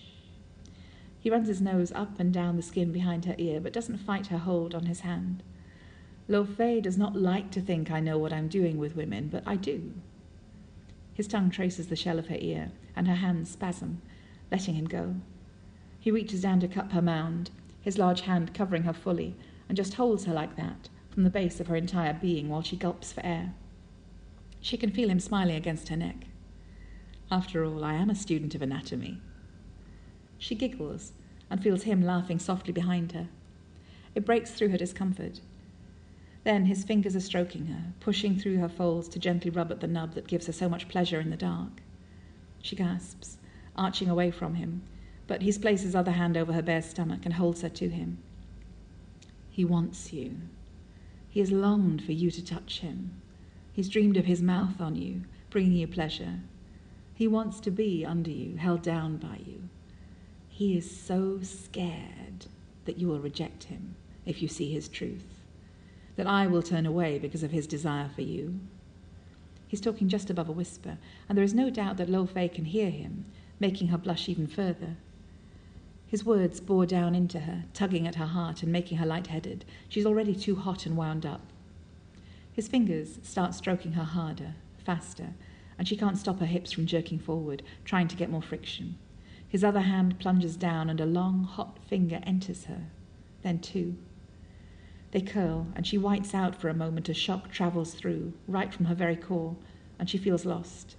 He runs his nose up and down the skin behind her ear, but doesn't fight her hold on his hand. Lo Fei does not like to think I know what I'm doing with women, but I do. His tongue traces the shell of her ear, and her hands spasm, letting him go. He reaches down to cup her mound, his large hand covering her fully, and just holds her like that, from the base of her entire being, while she gulps for air. She can feel him smiling against her neck. After all, I am a student of anatomy. She giggles and feels him laughing softly behind her. It breaks through her discomfort. Then his fingers are stroking her, pushing through her folds to gently rub at the nub that gives her so much pleasure in the dark. She gasps, arching away from him, but he places his other hand over her bare stomach and holds her to him. He wants you. He has longed for you to touch him. He's dreamed of his mouth on you, bringing you pleasure. He wants to be under you, held down by you. He is so scared that you will reject him if you see his truth, that I will turn away because of his desire for you. He's talking just above a whisper, and there is no doubt that Lo Fei can hear him, making her blush even further. His words bore down into her, tugging at her heart and making her lightheaded. She's already too hot and wound up. His fingers start stroking her harder, faster, and she can't stop her hips from jerking forward, trying to get more friction. His other hand plunges down, and a long, hot finger enters her, then two. They curl, and she whites out for a moment as shock travels through, right from her very core, and she feels lost.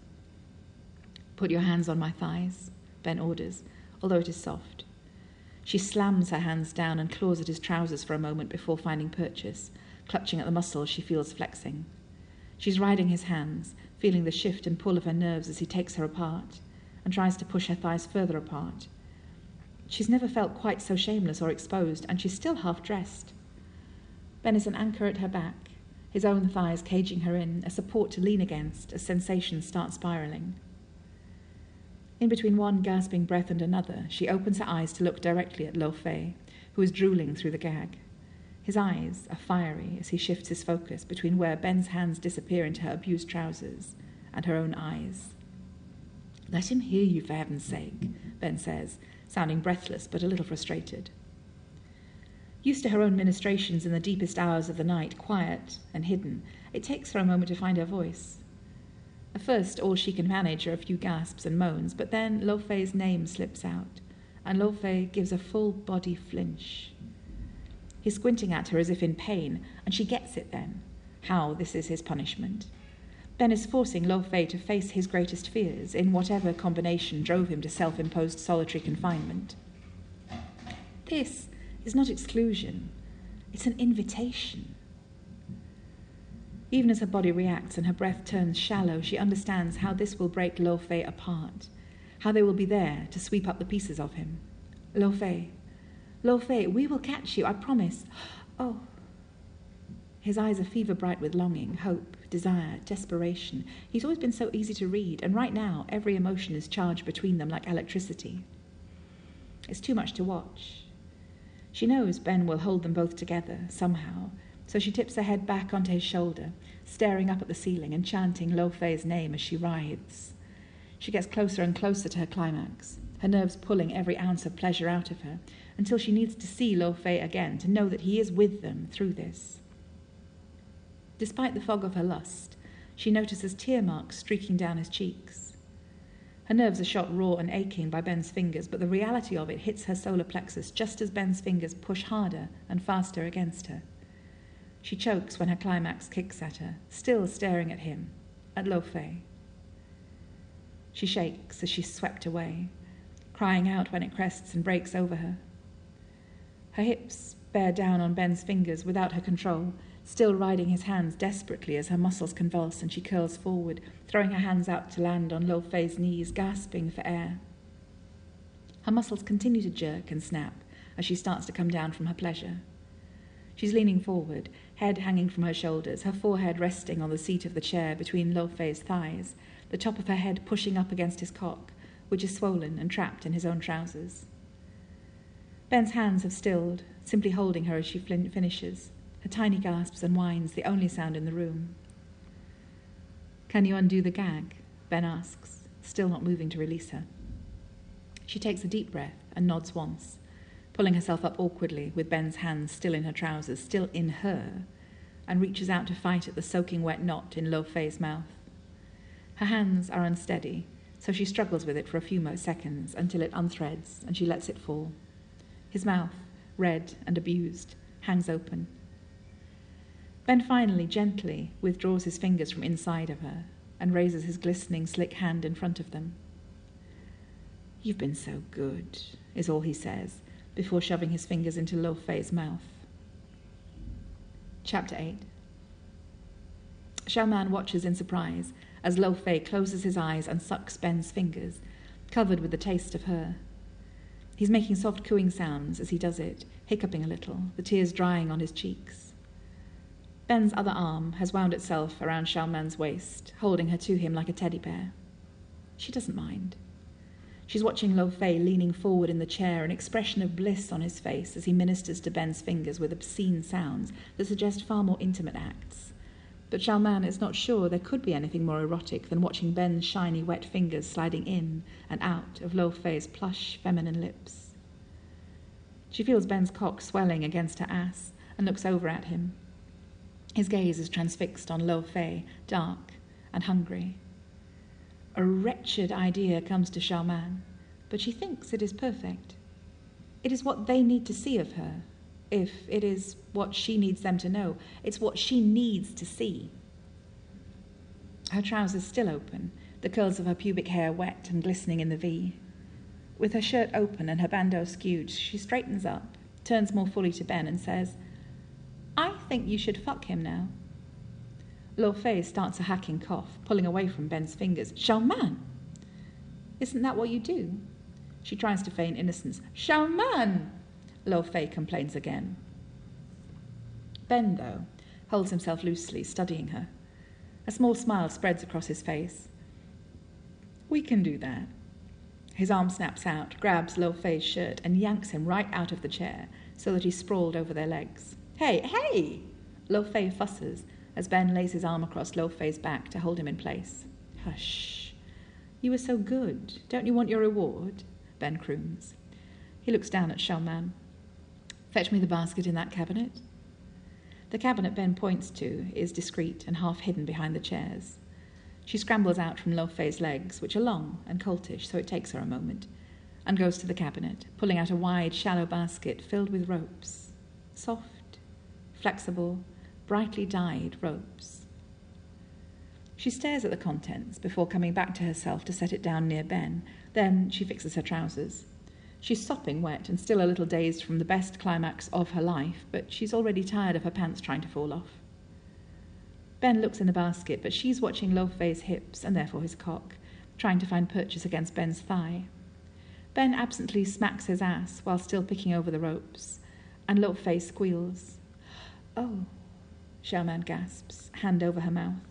Put your hands on my thighs, Ben orders, although it is soft. She slams her hands down and claws at his trousers for a moment before finding purchase, clutching at the muscles she feels flexing. She's riding his hands, feeling the shift and pull of her nerves as he takes her apart, and tries to push her thighs further apart. She's never felt quite so shameless or exposed, and she's still half-dressed. Ben is an anchor at her back, his own thighs caging her in, a support to lean against as sensations start spiraling. In between one gasping breath and another, she opens her eyes to look directly at Lo Fei, who is drooling through the gag. His eyes are fiery as he shifts his focus between where Ben's hands disappear into her abused trousers and her own eyes. "Let him hear you, for heaven's sake," Ben says, sounding breathless but a little frustrated. Used to her own ministrations in the deepest hours of the night, quiet and hidden, it takes her a moment to find her voice. At first, all she can manage are a few gasps and moans, but then Lo Fei's name slips out, and Lo Fei gives a full-body flinch. He's squinting at her as if in pain, and she gets it then, how this is his punishment. Ben is forcing Lo Fei to face his greatest fears, in whatever combination drove him to self-imposed solitary confinement. This is not exclusion, it's an invitation. Even as her body reacts and her breath turns shallow, she understands how this will break Lo Fei apart, how they will be there to sweep up the pieces of him. Lo Fei, Lo Fei, we will catch you, I promise. Oh. His eyes are fever-bright with longing, hope, desire, desperation. He's always been so easy to read, and right now every emotion is charged between them like electricity. It's too much to watch. She knows Ben will hold them both together, somehow, so she tips her head back onto his shoulder, staring up at the ceiling and chanting Lo Fei's name as she writhes. She gets closer and closer to her climax, her nerves pulling every ounce of pleasure out of her, until she needs to see Lo Fei again to know that he is with them through this. Despite the fog of her lust, she notices tear marks streaking down his cheeks. Her nerves are shot raw and aching by Ben's fingers, but the reality of it hits her solar plexus just as Ben's fingers push harder and faster against her. She chokes when her climax kicks at her, still staring at him, at Lo Fei. She shakes as she's swept away, crying out when it crests and breaks over her. Her hips bear down on Ben's fingers without her control, still riding his hands desperately as her muscles convulse and she curls forward, throwing her hands out to land on Lo Fei's knees, gasping for air. Her muscles continue to jerk and snap as she starts to come down from her pleasure. She's leaning forward, head hanging from her shoulders, her forehead resting on the seat of the chair between Lo Fei's thighs, the top of her head pushing up against his cock, which is swollen and trapped in his own trousers. Ben's hands have stilled, simply holding her as she fin- finishes, her tiny gasps and whines the only sound in the room. "Can you undo the gag?" Ben asks, still not moving to release her. She takes a deep breath and nods once, pulling herself up awkwardly with Ben's hands still in her trousers, still in her, and reaches out to fight at the soaking wet knot in Lo Fei's mouth. Her hands are unsteady, so she struggles with it for a few more seconds until it unthreads and she lets it fall. His mouth, red and abused, hangs open. Ben finally, gently, withdraws his fingers from inside of her and raises his glistening, slick hand in front of them. "You've been so good," is all he says, before shoving his fingers into Lo Fei's mouth. Chapter eight. Xiaoman watches in surprise as Lo Fei closes his eyes and sucks Ben's fingers, covered with the taste of her. He's making soft cooing sounds as he does it, hiccuping a little, the tears drying on his cheeks. Ben's other arm has wound itself around Xiaoman's waist, holding her to him like a teddy bear. She doesn't mind. She's watching Lo Fei leaning forward in the chair, an expression of bliss on his face as he ministers to Ben's fingers with obscene sounds that suggest far more intimate acts. But Xiaoman is not sure there could be anything more erotic than watching Ben's shiny, wet fingers sliding in and out of Lo Fei's plush, feminine lips. She feels Ben's cock swelling against her ass and looks over at him. His gaze is transfixed on Lo Fei, dark and hungry. A wretched idea comes to Xiaoman, but she thinks it is perfect. It is what they need to see of her, if it is what she needs them to know. It's what she needs to see. Her trousers still open, the curls of her pubic hair wet and glistening in the V. With her shirt open and her bandeau skewed, she straightens up, turns more fully to Ben and says, "I think you should fuck him now." Lo Fei starts a hacking cough, pulling away from Ben's fingers. "Xiaoman! Isn't that what you do?" She tries to feign innocence. "Xiaoman!" Lo Fei complains again. Ben, though, holds himself loosely, studying her. A small smile spreads across his face. "We can do that." His arm snaps out, grabs Lo Fei's shirt, and yanks him right out of the chair, so that he's sprawled over their legs, Hey, hey! Lo Fei fusses as Ben lays his arm across Lo Fei's back to hold him in place. Hush. You were so good. Don't you want your reward? Ben croons. He looks down at Xiaoman. Fetch me the basket in that cabinet. The cabinet Ben points to is discreet and half hidden behind the chairs. She scrambles out from Lo Fei's legs, which are long and coltish, so it takes her a moment, and goes to the cabinet, pulling out a wide, shallow basket filled with ropes. Soft, flexible, brightly dyed ropes. She stares at the contents before coming back to herself to set it down near Ben. Then she fixes her trousers. She's sopping wet and still a little dazed from the best climax of her life, but she's already tired of her pants trying to fall off. Ben looks in the basket, but she's watching Lo Fei's hips, and therefore his cock, trying to find purchase against Ben's thigh. Ben absently smacks his ass while still picking over the ropes, and Lo Fei squeals. Oh, Xiaoman gasps, hand over her mouth.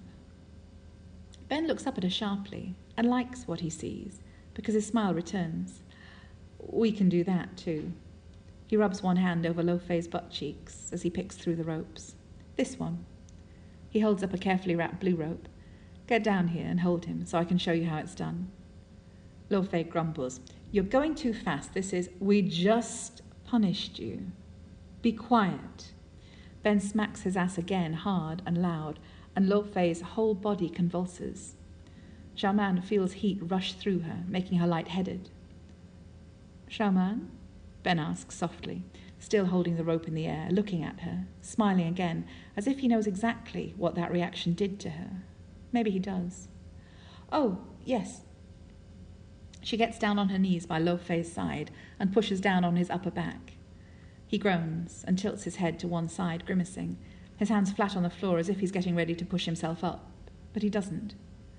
Ben looks up at her sharply and likes what he sees, because his smile returns. We can do that, too. He rubs one hand over Lo Fei's butt cheeks as he picks through the ropes. This one. He holds up a carefully wrapped blue rope. Get down here and hold him so I can show you how it's done. Lo Fei grumbles. You're going too fast. This is... We just punished you. Be quiet. Ben smacks his ass again, hard and loud, and Lo Fei's whole body convulses. Xiaoman feels heat rush through her, making her light-headed. Xiaoman? Ben asks softly, still holding the rope in the air, looking at her, smiling again, as if he knows exactly what that reaction did to her. Maybe he does. Oh, yes. She gets down on her knees by Lo Fei's side and pushes down on his upper back. He groans and tilts his head to one side, grimacing, his hands flat on the floor as if he's getting ready to push himself up, but he doesn't.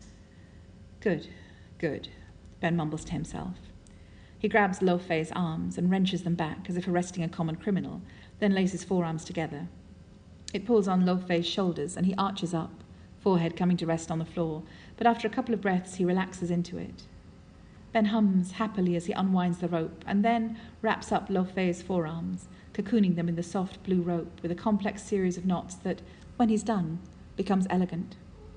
Good, good, Ben mumbles to himself. He grabs Lo Fei's arms and wrenches them back as if arresting a common criminal, then lays his forearms together. It pulls on Lo Fei's shoulders and he arches up, forehead coming to rest on the floor, but after a couple of breaths he relaxes into it. Ben hums happily as he unwinds the rope and then wraps up Lo Fei's forearms, cocooning them in the soft blue rope with a complex series of knots that, when he's done, becomes elegant.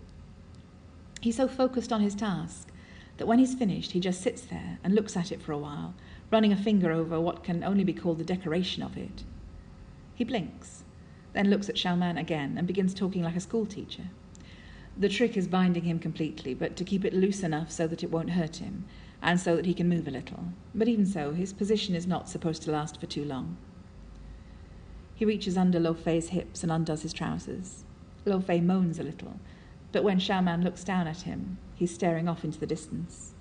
He's so focused on his task that when he's finished, he just sits there and looks at it for a while, running a finger over what can only be called the decoration of it. He blinks, then looks at Xiaoman again and begins talking like a schoolteacher. The trick is binding him completely, but to keep it loose enough so that it won't hurt him, and so that he can move a little. But even so, his position is not supposed to last for too long. He reaches under Lo Fei's hips and undoes his trousers. Lo Fei moans a little, but when Xiaoman looks down at him, he's staring off into the distance.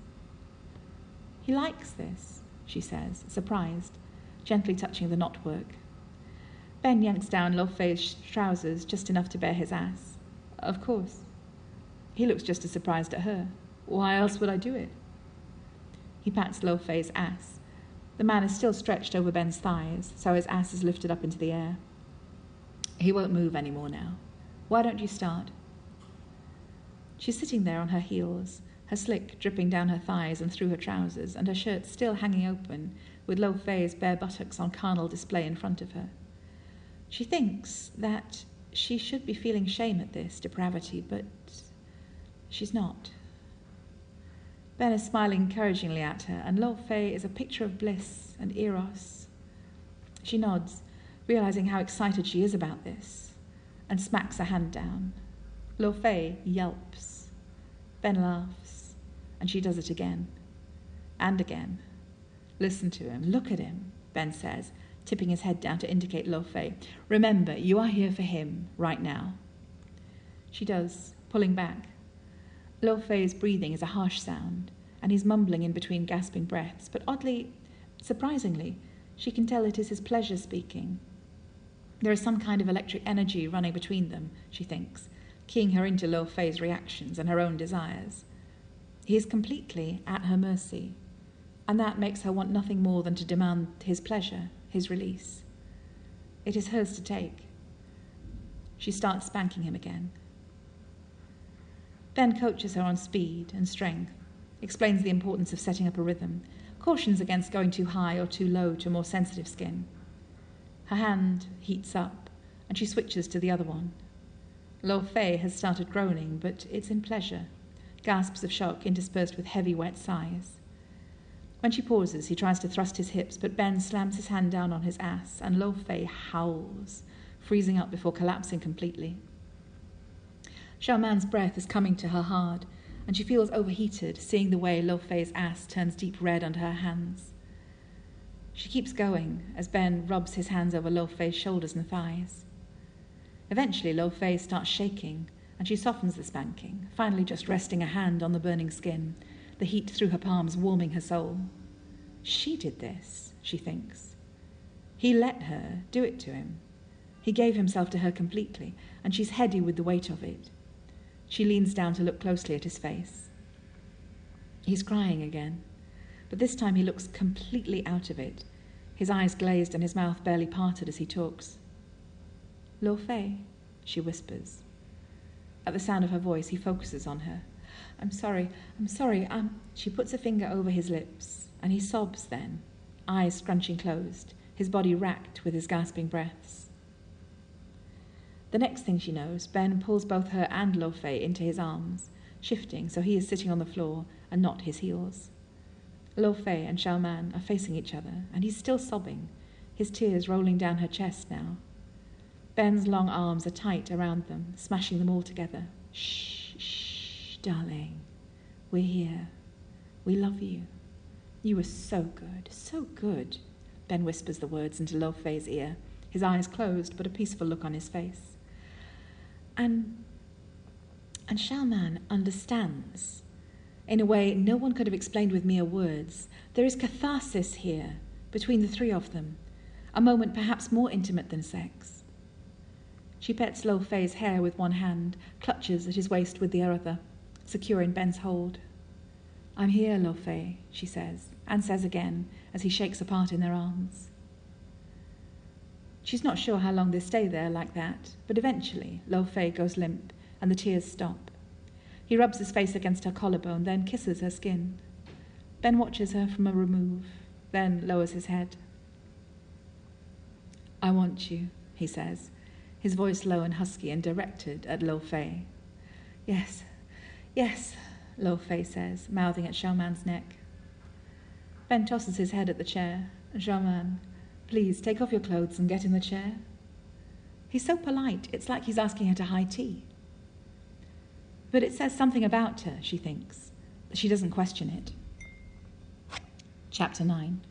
He likes this, she says, surprised, gently touching the knotwork. Ben yanks down Lo Fei's trousers just enough to bare his ass. Of course. He looks just as surprised at her. Why else would I do it? He pats Lo Fei's ass. The man is still stretched over Ben's thighs, so his ass is lifted up into the air. He won't move any more now. Why don't you start? She's sitting there on her heels, her slick dripping down her thighs and through her trousers, and her shirt still hanging open, with Lo Fei's bare buttocks on carnal display in front of her. She thinks that she should be feeling shame at this depravity, but she's not. Ben is smiling encouragingly at her, and Lo Fei is a picture of bliss and eros. She nods, realizing how excited she is about this, and smacks a hand down. Lo Fei yelps. Ben laughs, and she does it again. And again. Listen to him, look at him, Ben says, tipping his head down to indicate Lo Fei. Remember, you are here for him, right now. She does, pulling back. Lo Fei's breathing is a harsh sound, and he's mumbling in between gasping breaths, but oddly, surprisingly, she can tell it is his pleasure speaking. There is some kind of electric energy running between them, she thinks, keying her into Lo Fei's reactions and her own desires. He is completely at her mercy, and that makes her want nothing more than to demand his pleasure, his release. It is hers to take. She starts spanking him again. Ben coaches her on speed and strength, explains the importance of setting up a rhythm, cautions against going too high or too low to more sensitive skin. Her hand heats up, and she switches to the other one. Lo Fei has started groaning, but it's in pleasure, gasps of shock interspersed with heavy, wet sighs. When she pauses, he tries to thrust his hips, but Ben slams his hand down on his ass, and Lo Fei howls, freezing up before collapsing completely. Xiao Man's breath is coming to her hard, and she feels overheated, seeing the way Lo Fei's ass turns deep red under her hands. She keeps going as Ben rubs his hands over Lo Fei's shoulders and thighs. Eventually, Lo Fei starts shaking, and she softens the spanking, finally just resting a hand on the burning skin, the heat through her palms warming her soul. She did this, she thinks. He let her do it to him. He gave himself to her completely, and she's heady with the weight of it. She leans down to look closely at his face. He's crying again, but this time he looks completely out of it, his eyes glazed and his mouth barely parted as he talks. Lo Fei, she whispers. At the sound of her voice, he focuses on her. I'm sorry, I'm sorry, I'm... She puts a finger over his lips, and he sobs then, eyes scrunching closed, his body racked with his gasping breaths. The next thing she knows, Ben pulls both her and Lo Fei into his arms, shifting so he is sitting on the floor and not his heels. Lo Fei and Xiao Man are facing each other, and he's still sobbing, his tears rolling down her chest now. Ben's long arms are tight around them, smashing them all together. Shh, shh, darling. We're here. We love you. You were so good, so good. Ben whispers the words into Lo Fei's ear, his eyes closed, but a peaceful look on his face. And, and Xiao Man understands. In a way no one could have explained with mere words. There is catharsis here, between the three of them, a moment perhaps more intimate than sex. She pets Lo Fei's hair with one hand, clutches at his waist with the other, secure in Ben's hold. I'm here, Lo Fei, she says, and says again, as he shakes apart in their arms. She's not sure how long they stay there like that, but eventually Lo Fei goes limp, and the tears stop. He rubs his face against her collarbone, then kisses her skin. Ben watches her from a remove, then lowers his head. I want you, he says, his voice low and husky and directed at Lo Fei. Yes, yes, Lo Fei says, mouthing at Xiao Man's neck. Ben tosses his head at the chair. Xiao Man, please take off your clothes and get in the chair. He's so polite, it's like he's asking her to high tea. But it says something about her, she thinks. She doesn't question it. Chapter nine.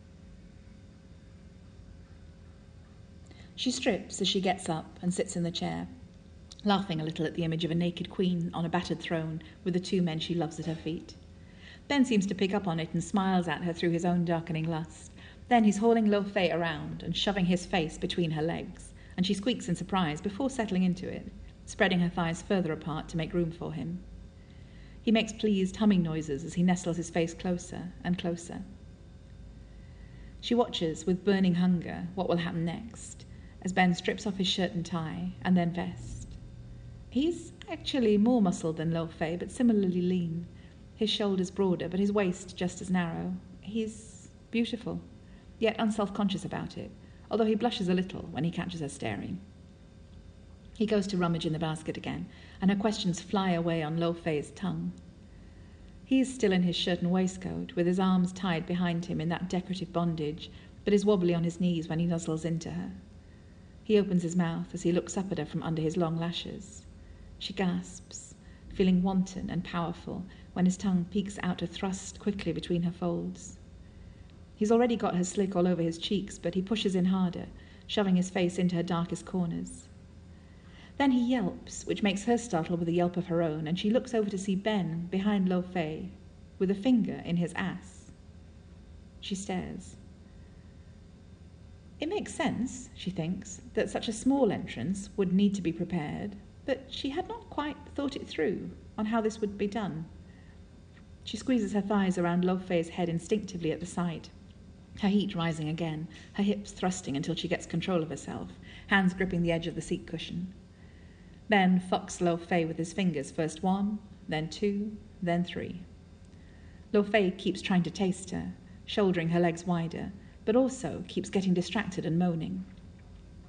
She strips as she gets up and sits in the chair, laughing a little at the image of a naked queen on a battered throne with the two men she loves at her feet. Ben seems to pick up on it and smiles at her through his own darkening lust. Then he's hauling Lo Fei around and shoving his face between her legs, and she squeaks in surprise before settling into it, spreading her thighs further apart to make room for him. He makes pleased humming noises as he nestles his face closer and closer. She watches with burning hunger what will happen next, as Ben strips off his shirt and tie, and then vest. He's actually more muscled than Lo Fei, but similarly lean, his shoulders broader, but his waist just as narrow. He's beautiful, yet unself-conscious about it, although he blushes a little when he catches her staring. He goes to rummage in the basket again, and her questions fly away on Lo Fei's tongue. He is still in his shirt and waistcoat, with his arms tied behind him in that decorative bondage, but is wobbly on his knees when he nuzzles into her. He opens his mouth as he looks up at her from under his long lashes. She gasps, feeling wanton and powerful, when his tongue peeks out to thrust quickly between her folds. He's already got her slick all over his cheeks, but he pushes in harder, shoving his face into her darkest corners. Then he yelps, which makes her startle with a yelp of her own, and she looks over to see Ben behind Lo Fei, with a finger in his ass. She stares. It makes sense, she thinks, that such a small entrance would need to be prepared, but she had not quite thought it through on how this would be done. She squeezes her thighs around Lo Fei's head instinctively at the sight, her heat rising again, her hips thrusting until she gets control of herself, hands gripping the edge of the seat cushion. Ben fucks Lo Fei with his fingers, first one, then two, then three. Lo Fei keeps trying to taste her, shouldering her legs wider, but also keeps getting distracted and moaning.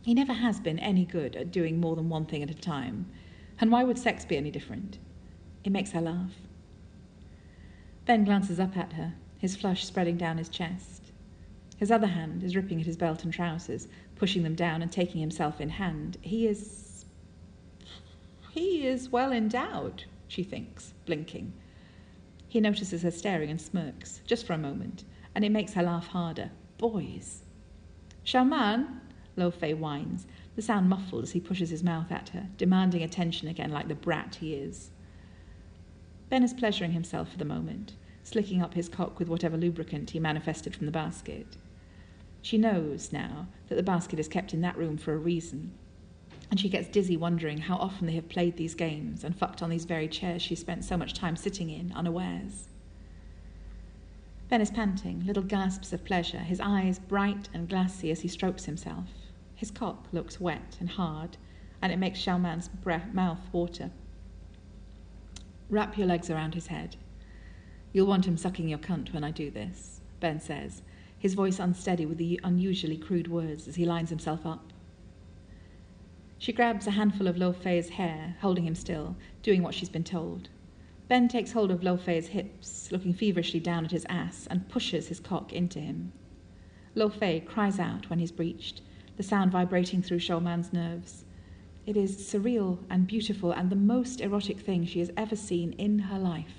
He never has been any good at doing more than one thing at a time. And why would sex be any different? It makes her laugh. Ben glances up at her, his flush spreading down his chest. His other hand is ripping at his belt and trousers, pushing them down and taking himself in hand. He is... He is well endowed, she thinks, blinking. He notices her staring and smirks, just for a moment, and it makes her laugh harder. Boys. Shaman, Lo Fei whines, the sound muffled as he pushes his mouth at her, demanding attention again like the brat he is. Ben is pleasuring himself for the moment, slicking up his cock with whatever lubricant he manifested from the basket. She knows now that the basket is kept in that room for a reason, and she gets dizzy wondering how often they have played these games and fucked on these very chairs she spent so much time sitting in, unawares. Ben is panting, little gasps of pleasure, his eyes bright and glassy as he strokes himself. His cock looks wet and hard, and it makes Xiaoman's breath, mouth water. Wrap your legs around his head. You'll want him sucking your cunt when I do this, Ben says, his voice unsteady with the unusually crude words as he lines himself up. She grabs a handful of Lo Fei's hair, holding him still, doing what she's been told. Ben takes hold of Lo Fei's hips, looking feverishly down at his ass, and pushes his cock into him. Lo Fei cries out when he's breached, the sound vibrating through Xiaoman's nerves. It is surreal and beautiful and the most erotic thing she has ever seen in her life.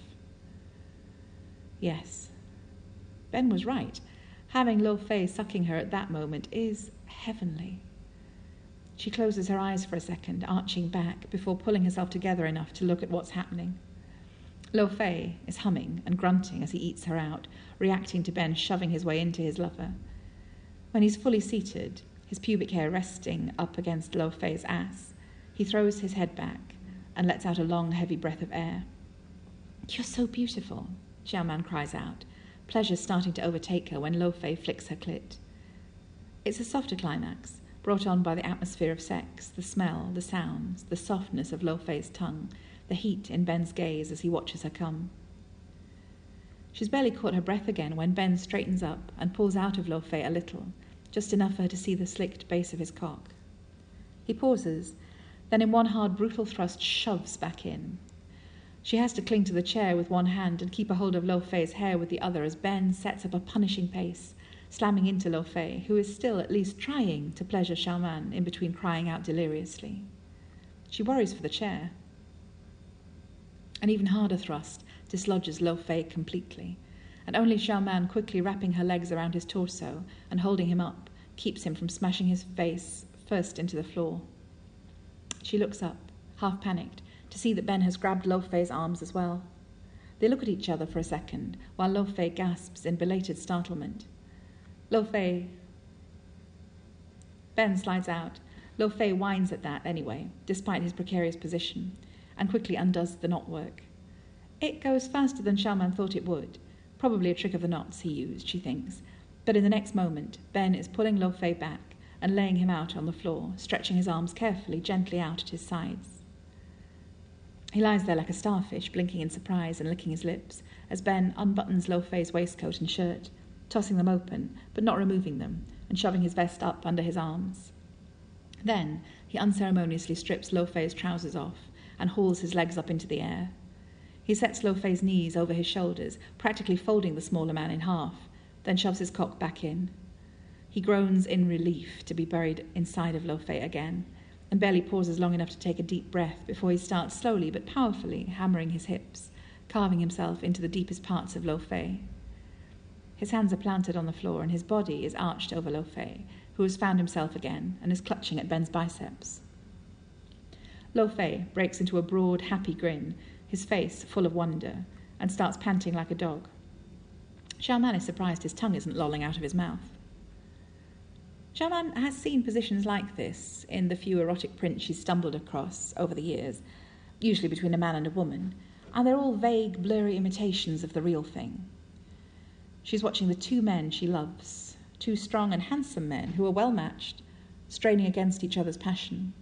Yes, Ben was right. Having Lo Fei sucking her at that moment is heavenly. She closes her eyes for a second, arching back, before pulling herself together enough to look at what's happening. Lo Fei is humming and grunting as he eats her out, reacting to Ben shoving his way into his lover. When he's fully seated, his pubic hair resting up against Lo Fei's ass, he throws his head back and lets out a long, heavy breath of air. "You're so beautiful," Xiaoman cries out, pleasure starting to overtake her when Lo Fei flicks her clit. It's a softer climax, brought on by the atmosphere of sex, the smell, the sounds, the softness of Lo Fei's tongue, the heat in Ben's gaze as he watches her come. She's barely caught her breath again when Ben straightens up and pulls out of Lo Fei a little, just enough for her to see the slicked base of his cock. He pauses, then in one hard, brutal thrust shoves back in. She has to cling to the chair with one hand and keep a hold of Lo Fei's hair with the other as Ben sets up a punishing pace, slamming into Lo Fei, who is still at least trying to pleasure Xiaoman in between crying out deliriously. She worries for the chair. An even harder thrust dislodges Lo Fei completely, and only Xiaoman quickly wrapping her legs around his torso and holding him up keeps him from smashing his face first into the floor. She looks up, half panicked, to see that Ben has grabbed Lo Fei's arms as well. They look at each other for a second, while Lo Fei gasps in belated startlement. Lo Fei... Ben slides out. Lo Fei whines at that anyway, despite his precarious position, and quickly undoes the knotwork. It goes faster than Xiaoman thought it would, probably a trick of the knots he used, she thinks, but in the next moment, Ben is pulling Lo Fei back and laying him out on the floor, stretching his arms carefully, gently out at his sides. He lies there like a starfish, blinking in surprise and licking his lips, as Ben unbuttons Lo Fei's waistcoat and shirt, tossing them open, but not removing them, and shoving his vest up under his arms. Then he unceremoniously strips Lo Fei's trousers off and hauls his legs up into the air. He sets Lo Fei's knees over his shoulders, practically folding the smaller man in half, then shoves his cock back in. He groans in relief to be buried inside of Lo Fei again, and barely pauses long enough to take a deep breath before he starts slowly but powerfully hammering his hips, carving himself into the deepest parts of Lo Fei. His hands are planted on the floor and his body is arched over Lo Fei, who has found himself again and is clutching at Ben's biceps. Lo Fei breaks into a broad, happy grin, his face full of wonder, and starts panting like a dog. Xiaoman is surprised his tongue isn't lolling out of his mouth. Xiaoman has seen positions like this in the few erotic prints she's stumbled across over the years, usually between a man and a woman, and they're all vague, blurry imitations of the real thing. She's watching the two men she loves, two strong and handsome men who are well matched, straining against each other's passion.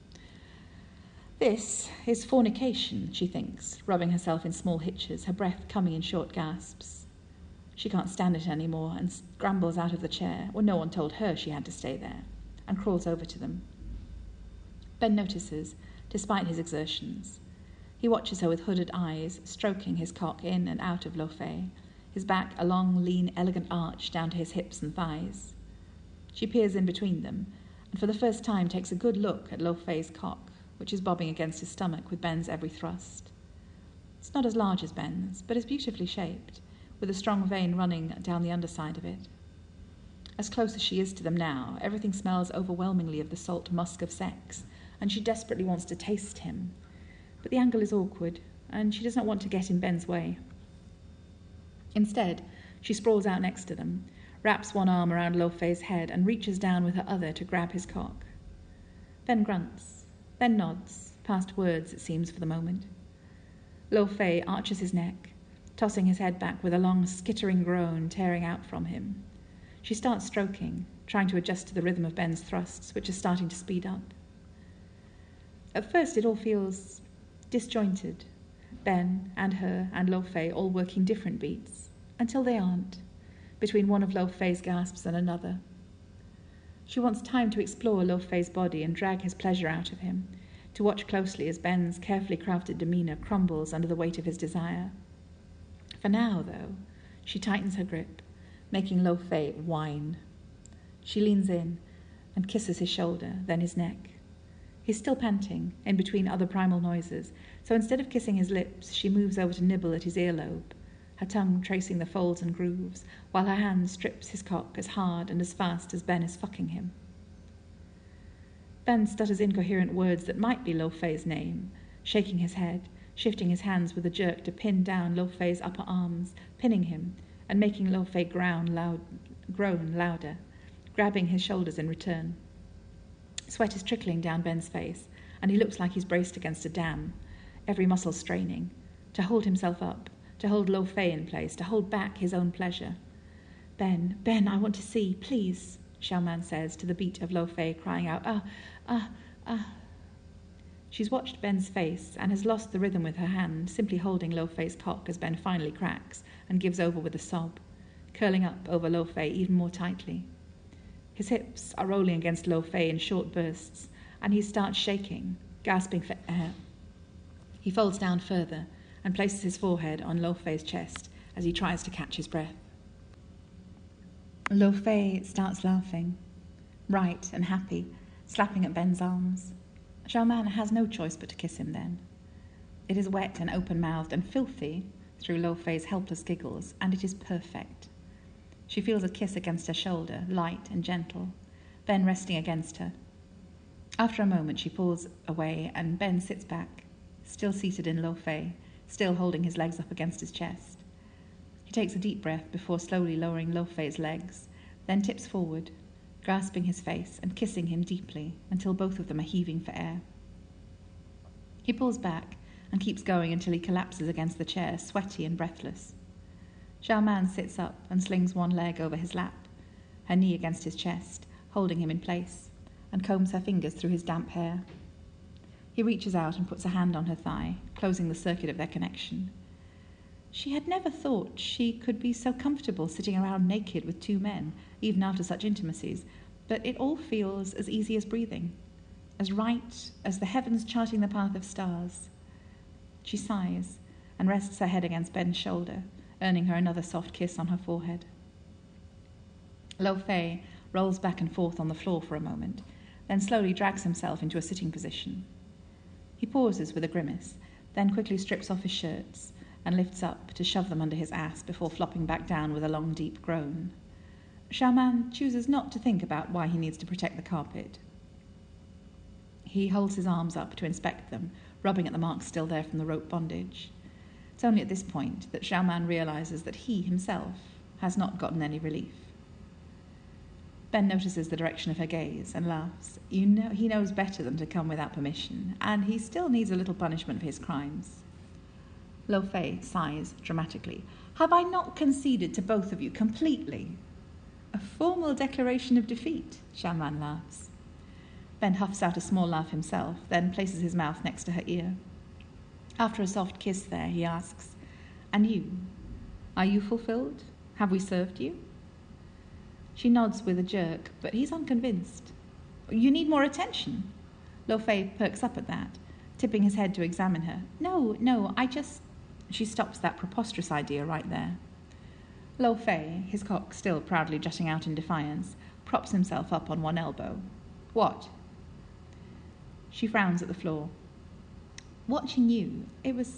This is fornication, she thinks, rubbing herself in small hitches, her breath coming in short gasps. She can't stand it anymore and scrambles out of the chair. Well, no one told her she had to stay there. and crawls over to them. Ben notices, despite his exertions. He watches her with hooded eyes, stroking his cock in and out of Lo Fei, his back a long, lean, elegant arch down to his hips and thighs. She peers in between them, and for the first time takes a good look at Lo Fei's cock, which is bobbing against his stomach with Ben's every thrust. It's not as large as Ben's, but is beautifully shaped, with a strong vein running down the underside of it. As close as she is to them now, everything smells overwhelmingly of the salt musk of sex, and she desperately wants to taste him. But the angle is awkward, and she does not want to get in Ben's way. Instead, she sprawls out next to them, wraps one arm around Lo Fei's head, and reaches down with her other to grab his cock. Ben grunts, then nods, past words, it seems, for the moment. Lo Fei arches his neck, tossing his head back with a long, skittering groan tearing out from him. She starts stroking, trying to adjust to the rhythm of Ben's thrusts, which is starting to speed up. At first, it all feels disjointed. Ben and her and Lo Fei all working different beats, until they aren't, between one of Lo Fei's gasps and another. She wants time to explore Lo Fei's body and drag his pleasure out of him, to watch closely as Ben's carefully crafted demeanour crumbles under the weight of his desire. For now, though, she tightens her grip, making Lo Fei whine. She leans in and kisses his shoulder, then his neck. He's still panting, in between other primal noises, so instead of kissing his lips, she moves over to nibble at his earlobe, her tongue tracing the folds and grooves, while her hand strips his cock as hard and as fast as Ben is fucking him. Ben stutters incoherent words that might be Lo Fei's name, shaking his head, shifting his hands with a jerk to pin down Lo Fei's upper arms, pinning him, and making Lo Fei groan, loud, groan louder, grabbing his shoulders in return. Sweat is trickling down Ben's face, and he looks like he's braced against a dam, every muscle straining, to hold himself up, to hold Lo Fei in place, to hold back his own pleasure. Ben, Ben, I want to see, please, Xiaoman says to the beat of Lo Fei crying out, ah, ah, ah. She's watched Ben's face and has lost the rhythm with her hand, simply holding Lo Fei's cock as Ben finally cracks and gives over with a sob, curling up over Lo Fei even more tightly. His hips are rolling against Lo Fei in short bursts, and he starts shaking, gasping for air. He folds down further and places his forehead on Lo Fei's chest as he tries to catch his breath. Lo Fei starts laughing, right and happy, slapping at Ben's arms. Xiaoman has no choice but to kiss him then. It is wet and open-mouthed and filthy through Lo Fei's helpless giggles, and it is perfect. She feels a kiss against her shoulder, light and gentle, Ben resting against her. After a moment, she pulls away, and Ben sits back, still seated in Lo Fei, still holding his legs up against his chest. He takes a deep breath before slowly lowering Lo Fei's legs, then tips forward, grasping his face and kissing him deeply until both of them are heaving for air. He pulls back and keeps going until he collapses against the chair, sweaty and breathless. Xiaoman sits up and slings one leg over his lap, her knee against his chest, holding him in place, and combs her fingers through his damp hair. He reaches out and puts a hand on her thigh, closing the circuit of their connection. She had never thought she could be so comfortable sitting around naked with two men, even after such intimacies, but it all feels as easy as breathing, as right as the heavens charting the path of stars. She sighs and rests her head against Ben's shoulder, earning her another soft kiss on her forehead. Lo Fei rolls back and forth on the floor for a moment, then slowly drags himself into a sitting position. He pauses with a grimace, then quickly strips off his shirts and lifts up to shove them under his ass before flopping back down with a long, deep groan. Xiaoman chooses not to think about why he needs to protect the carpet. He holds his arms up to inspect them, rubbing at the marks still there from the rope bondage. It's only at this point that Xiaoman realizes that he himself has not gotten any relief. Ben notices the direction of her gaze and laughs. You know, he knows better than to come without permission, and he still needs a little punishment for his crimes. Lo Fei sighs dramatically. Have I not conceded to both of you completely? A formal declaration of defeat, Xiaoman laughs. Ben huffs out a small laugh himself, then places his mouth next to her ear. After a soft kiss there, he asks, And you? Are you fulfilled? Have we served you? She nods with a jerk, but he's unconvinced. You need more attention. Lo Fei perks up at that, tipping his head to examine her. No, no, I just... She stops that preposterous idea right there. Lo Fei, his cock still proudly jutting out in defiance, props himself up on one elbow. What? She frowns at the floor. Watching you, it was...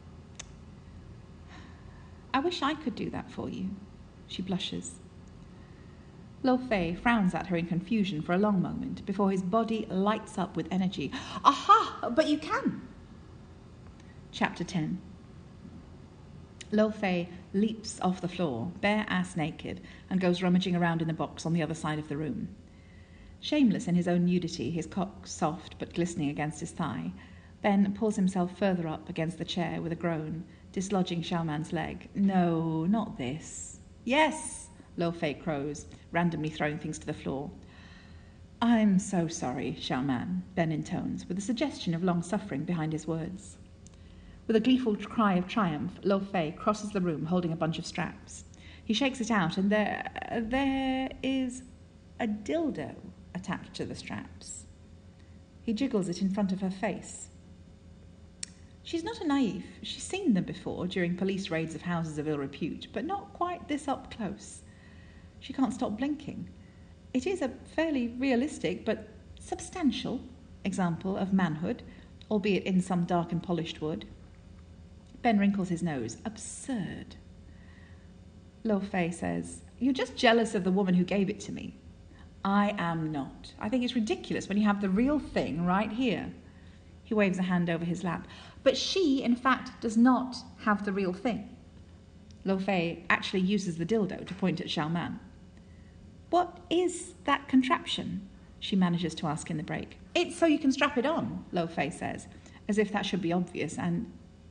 I wish I could do that for you. She blushes. Lo Fei frowns at her in confusion for a long moment before his body lights up with energy. Aha! But you can! Chapter ten. Lo Fei leaps off the floor, bare-ass naked, and goes rummaging around in the box on the other side of the room. Shameless in his own nudity, his cock soft but glistening against his thigh, Ben pulls himself further up against the chair with a groan, dislodging Xiaoman's leg. No, not this. Yes, Lo Fei crows, randomly throwing things to the floor. I'm so sorry, Xiaoman, Ben intones, with a suggestion of long suffering behind his words. With a gleeful cry of triumph, Lo Fei crosses the room holding a bunch of straps. He shakes it out, and there, there is a dildo attached to the straps. He jiggles it in front of her face. She's not a naïve. She's seen them before during police raids of houses of ill repute, but not quite this up close. She can't stop blinking. It is a fairly realistic but substantial example of manhood, albeit in some dark and polished wood. Ben wrinkles his nose. Absurd. Lo Fei says, You're just jealous of the woman who gave it to me. I am not. I think it's ridiculous when you have the real thing right here. He waves a hand over his lap. But she, in fact, does not have the real thing. Lo Fei actually uses the dildo to point at Xiaoman. What is that contraption? She manages to ask in the break. It's so you can strap it on, Lo Fei says, as if that should be obvious, and...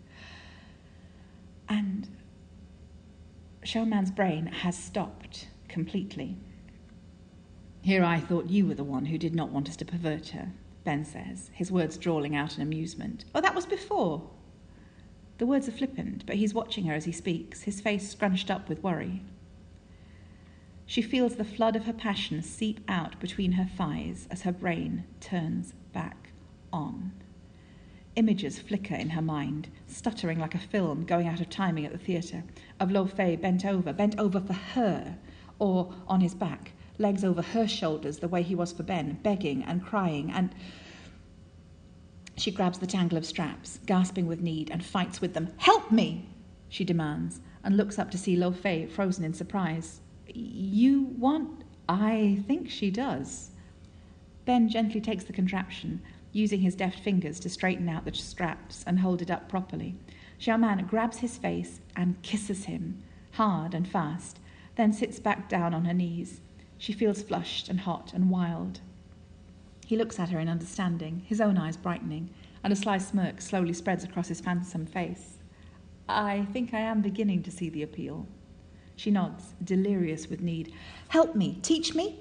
And Xiaoman's brain has stopped completely. Here I thought you were the one who did not want us to pervert her, Ben says, his words drawling out in amusement. Oh, that was before. The words are flippant, but he's watching her as he speaks, his face scrunched up with worry. She feels the flood of her passion seep out between her thighs as her brain turns back on. Images flicker in her mind, stuttering like a film going out of timing at the theatre, of Lo Fei bent over, bent over for her, or on his back, legs over her shoulders the way he was for Ben, begging and crying, and... She grabs the tangle of straps, gasping with need, and fights with them. Help me, she demands, and looks up to see Lo Fei frozen in surprise. You want... I think she does. Ben gently takes the contraption, using his deft fingers to straighten out the straps and hold it up properly. Xiaoman grabs his face and kisses him, hard and fast, then sits back down on her knees. She feels flushed and hot and wild. He looks at her in understanding, his own eyes brightening, and a sly smirk slowly spreads across his handsome face. I think I am beginning to see the appeal. She nods, delirious with need. Help me, teach me?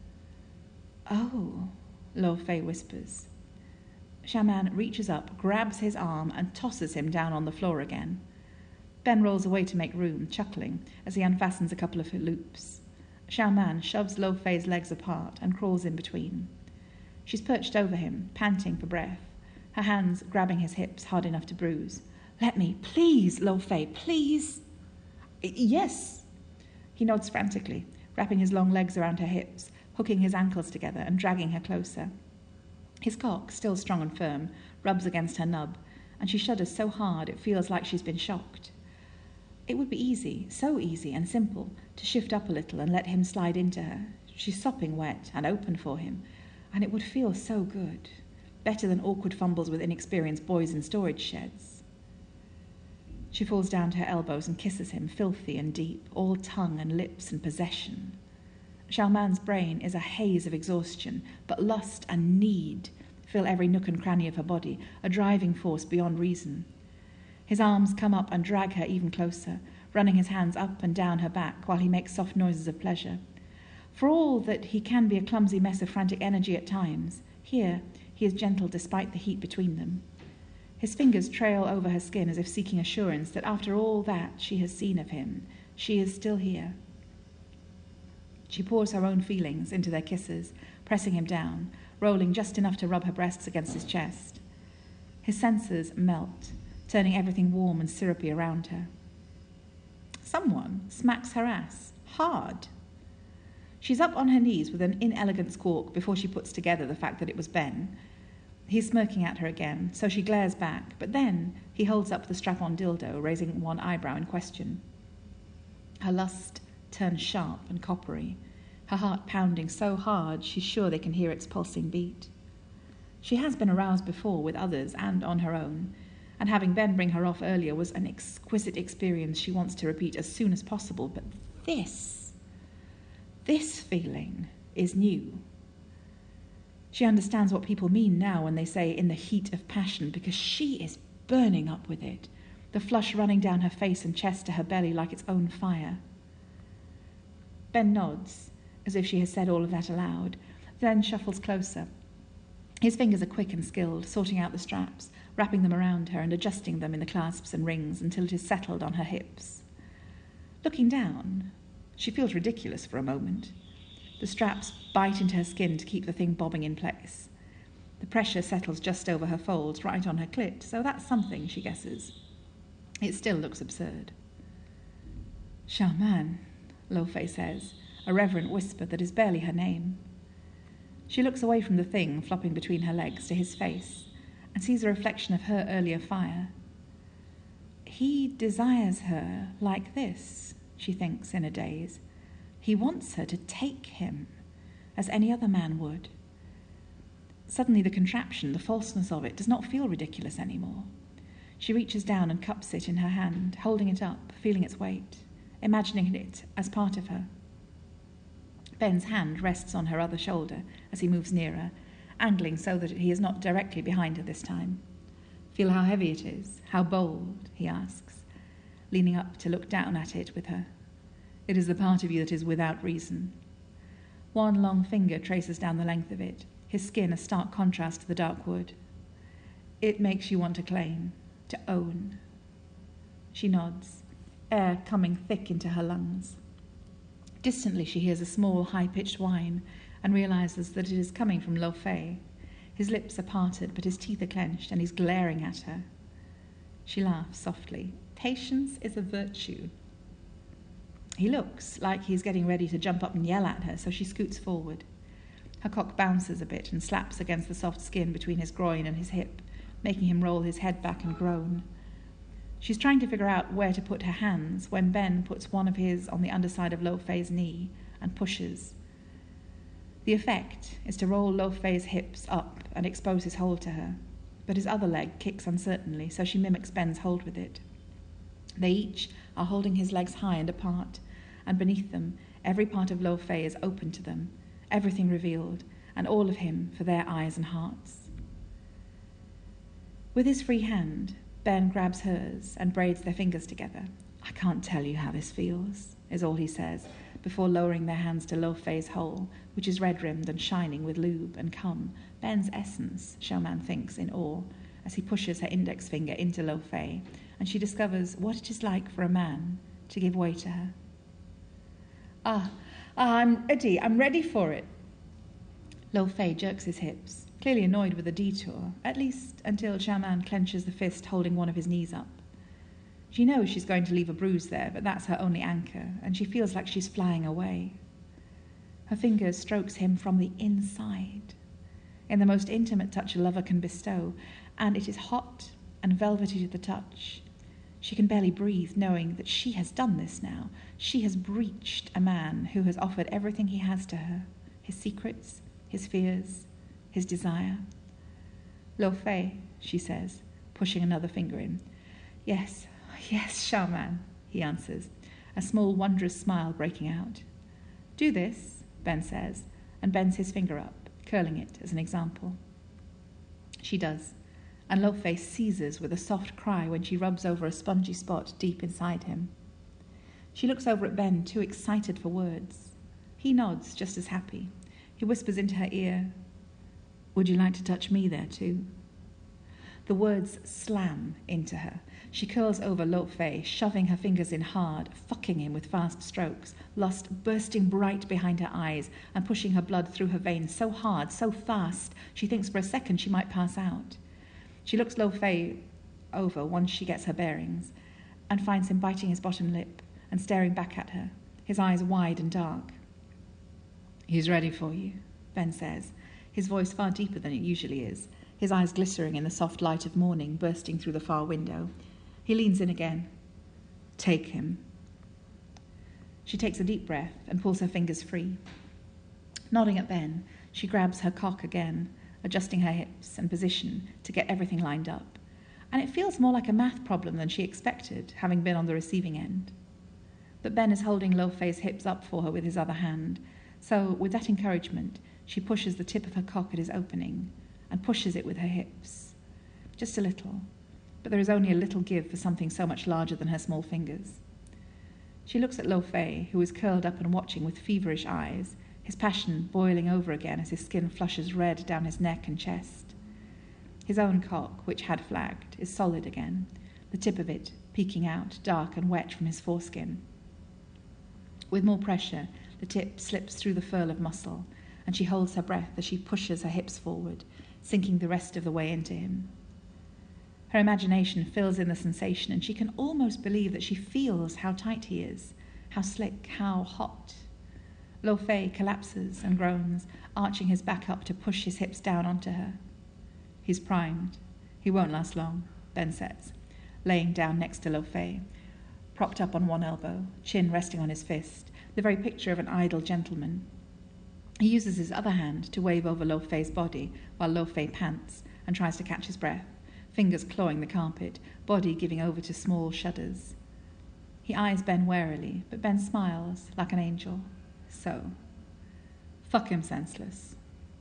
Oh, Lo Fei whispers. Xiaoman reaches up, grabs his arm, and tosses him down on the floor again. Ben rolls away to make room, chuckling, as he unfastens a couple of loops. Xiaoman shoves Lo Fei's legs apart and crawls in between. She's perched over him, panting for breath, her hands grabbing his hips hard enough to bruise. Let me, please, Lo Fei, please. Yes. He nods frantically, wrapping his long legs around her hips, hooking his ankles together and dragging her closer. His cock, still strong and firm, rubs against her nub, and she shudders so hard it feels like she's been shocked. It would be easy, so easy and simple, to shift up a little and let him slide into her. She's sopping wet and open for him, and it would feel so good, better than awkward fumbles with inexperienced boys in storage sheds. She falls down to her elbows and kisses him, filthy and deep, all tongue and lips and possession. Xiaoman's brain is a haze of exhaustion, but lust and need fill every nook and cranny of her body, a driving force beyond reason. His arms come up and drag her even closer, running his hands up and down her back while he makes soft noises of pleasure. For all that he can be a clumsy mess of frantic energy at times, here he is gentle despite the heat between them. His fingers trail over her skin as if seeking assurance that after all that she has seen of him, she is still here. She pours her own feelings into their kisses, pressing him down, rolling just enough to rub her breasts against his chest. His senses melt, turning everything warm and syrupy around her. Someone smacks her ass, hard. She's up on her knees with an inelegant squawk before she puts together the fact that it was Ben. He's smirking at her again, so she glares back, but then he holds up the strap-on dildo, raising one eyebrow in question. Her lust turns sharp and coppery, her heart pounding so hard she's sure they can hear its pulsing beat. She has been aroused before with others and on her own, and having Ben bring her off earlier was an exquisite experience she wants to repeat as soon as possible, but this, this feeling is new. She understands what people mean now when they say in the heat of passion, because she is burning up with it, the flush running down her face and chest to her belly like its own fire. Ben nods, as if she has said all of that aloud, then shuffles closer. His fingers are quick and skilled, sorting out the straps, wrapping them around her and adjusting them in the clasps and rings until it is settled on her hips. Looking down, she feels ridiculous for a moment. The straps bite into her skin to keep the thing bobbing in place. The pressure settles just over her folds, right on her clit, so that's something, she guesses. It still looks absurd. "Charman," Lo Fei says, a reverent whisper that is barely her name. She looks away from the thing flopping between her legs to his face and sees a reflection of her earlier fire. He desires her like this, she thinks in a daze. He wants her to take him, as any other man would. Suddenly the contraption, the falseness of it, does not feel ridiculous anymore. She reaches down and cups it in her hand, holding it up, feeling its weight, imagining it as part of her. Ben's hand rests on her other shoulder as he moves nearer, angling so that he is not directly behind her this time. "Feel how heavy it is, how bold," he asks, leaning up to look down at it with her. "It is the part of you that is without reason." One long finger traces down the length of it, his skin a stark contrast to the dark wood. "It makes you want to claim, to own." She nods, air coming thick into her lungs. Distantly she hears a small, high-pitched whine and realizes that it is coming from Lo Fei. His lips are parted, but his teeth are clenched, and he's glaring at her. She laughs softly. Patience is a virtue. He looks like he's getting ready to jump up and yell at her, so she scoots forward. Her cock bounces a bit and slaps against the soft skin between his groin and his hip, making him roll his head back and groan. She's trying to figure out where to put her hands when Ben puts one of his on the underside of Lo Fei's knee and pushes. The effect is to roll Lo Fei's hips up and expose his hold to her, but his other leg kicks uncertainly, so she mimics Ben's hold with it. They each are holding his legs high and apart, and beneath them, every part of Lo Fei is open to them, everything revealed, and all of him for their eyes and hearts. With his free hand, Ben grabs hers and braids their fingers together. "I can't tell you how this feels," is all he says, before lowering their hands to Lo Fei's hole, which is red-rimmed and shining with lube and cum, Ben's essence, Charman thinks in awe, as he pushes her index finger into Lo Fei, and she discovers what it is like for a man to give way to her. Ah, ah, I'm ready, I'm ready for it. Lo Fei jerks his hips, clearly annoyed with the detour, at least until Charman clenches the fist holding one of his knees up. She knows she's going to leave a bruise there, but that's her only anchor, and she feels like she's flying away. Her fingers strokes him from the inside, in the most intimate touch a lover can bestow, and it is hot and velvety to the touch. She can barely breathe, knowing that she has done this now. She has breached a man who has offered everything he has to her, his secrets, his fears, his desire. "Lo Fei," she says, pushing another finger in. "Yes, yes, Charman," he answers, a small wondrous smile breaking out. "Do this," Ben says, and bends his finger up, curling it as an example. She does, and Lo Fei seizes with a soft cry when she rubs over a spongy spot deep inside him. She looks over at Ben, too excited for words. He nods, just as happy. He whispers into her ear, "Would you like to touch me there, too?" The words slam into her. She curls over Lo Fei, shoving her fingers in hard, fucking him with fast strokes, lust bursting bright behind her eyes and pushing her blood through her veins so hard, so fast, she thinks for a second she might pass out. She looks Lo Fei over once she gets her bearings and finds him biting his bottom lip and staring back at her, his eyes wide and dark. "He's ready for you," Ben says, his voice far deeper than it usually is, his eyes glittering in the soft light of morning bursting through the far window. He leans in again. "Take him." She takes a deep breath and pulls her fingers free. Nodding at Ben, she grabs her cock again, adjusting her hips and position to get everything lined up. And it feels more like a math problem than she expected, having been on the receiving end. But Ben is holding Lo Fei's hips up for her with his other hand, so with that encouragement, she pushes the tip of her cock at his opening and pushes it with her hips. Just a little, but there is only a little give for something so much larger than her small fingers. She looks at Lo Fei, who is curled up and watching with feverish eyes, his passion boiling over again as his skin flushes red down his neck and chest. His own cock, which had flagged, is solid again, the tip of it peeking out, dark and wet from his foreskin. With more pressure, the tip slips through the furl of muscle, and she holds her breath as she pushes her hips forward, sinking the rest of the way into him. Her imagination fills in the sensation, and she can almost believe that she feels how tight he is, how slick, how hot. Lo Fei collapses and groans, arching his back up to push his hips down onto her. "He's primed. He won't last long," Ben says, laying down next to Lo Fei, propped up on one elbow, chin resting on his fist, the very picture of an idle gentleman. He uses his other hand to wave over Lo Fei's body while Lo Fei pants and tries to catch his breath, fingers clawing the carpet, body giving over to small shudders. He eyes Ben warily, but Ben smiles like an angel. So, fuck him senseless.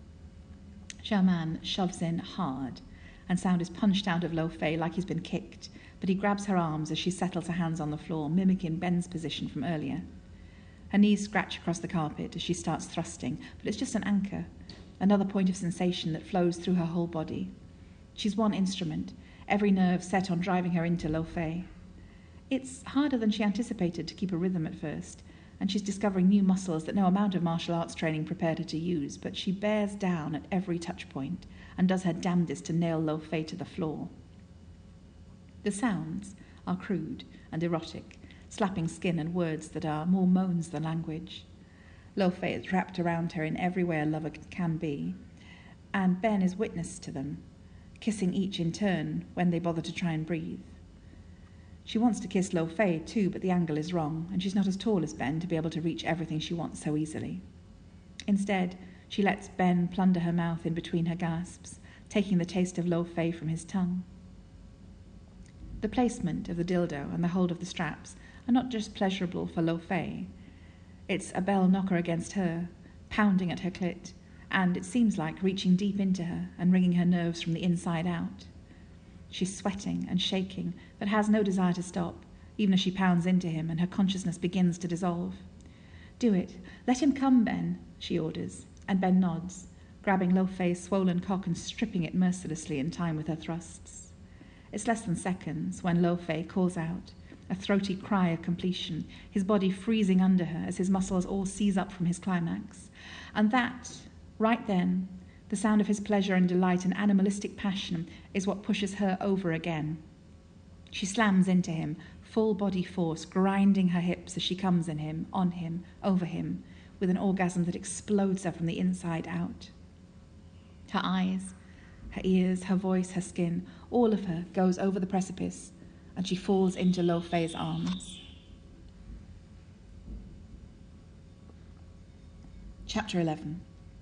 Xiaoman shoves in hard, and sound is punched out of Lo Fei like he's been kicked, but he grabs her arms as she settles her hands on the floor, mimicking Ben's position from earlier. Her knees scratch across the carpet as she starts thrusting, but it's just an anchor, another point of sensation that flows through her whole body. She's one instrument, every nerve set on driving her into Lo Fei. It's harder than she anticipated to keep a rhythm at first, and she's discovering new muscles that no amount of martial arts training prepared her to use, but she bears down at every touch point and does her damnedest to nail Lo Fei to the floor. The sounds are crude and erotic, slapping skin and words that are more moans than language. Lo Fei is wrapped around her in every way a lover can be, and Ben is witness to them, kissing each in turn when they bother to try and breathe. She wants to kiss Lo Fei too, but the angle is wrong, and she's not as tall as Ben to be able to reach everything she wants so easily. Instead, she lets Ben plunder her mouth in between her gasps, taking the taste of Lo Fei from his tongue. The placement of the dildo and the hold of the straps are not just pleasurable for Lo Fei. It's a bell knocker against her, pounding at her clit, and it seems like reaching deep into her and wringing her nerves from the inside out. She's sweating and shaking, but has no desire to stop, even as she pounds into him and her consciousness begins to dissolve. "Do it. Let him come, Ben," she orders, and Ben nods, grabbing Lo Fei's swollen cock and stripping it mercilessly in time with her thrusts. It's less than seconds when Lo Fei calls out, a throaty cry of completion, his body freezing under her as his muscles all seize up from his climax. And that, right then, the sound of his pleasure and delight and animalistic passion is what pushes her over again. She slams into him, full body force, grinding her hips as she comes in him, on him, over him, with an orgasm that explodes her from the inside out. Her eyes, her ears, her voice, her skin, all of her goes over the precipice, and she falls into Lo Fei's arms. Chapter eleven.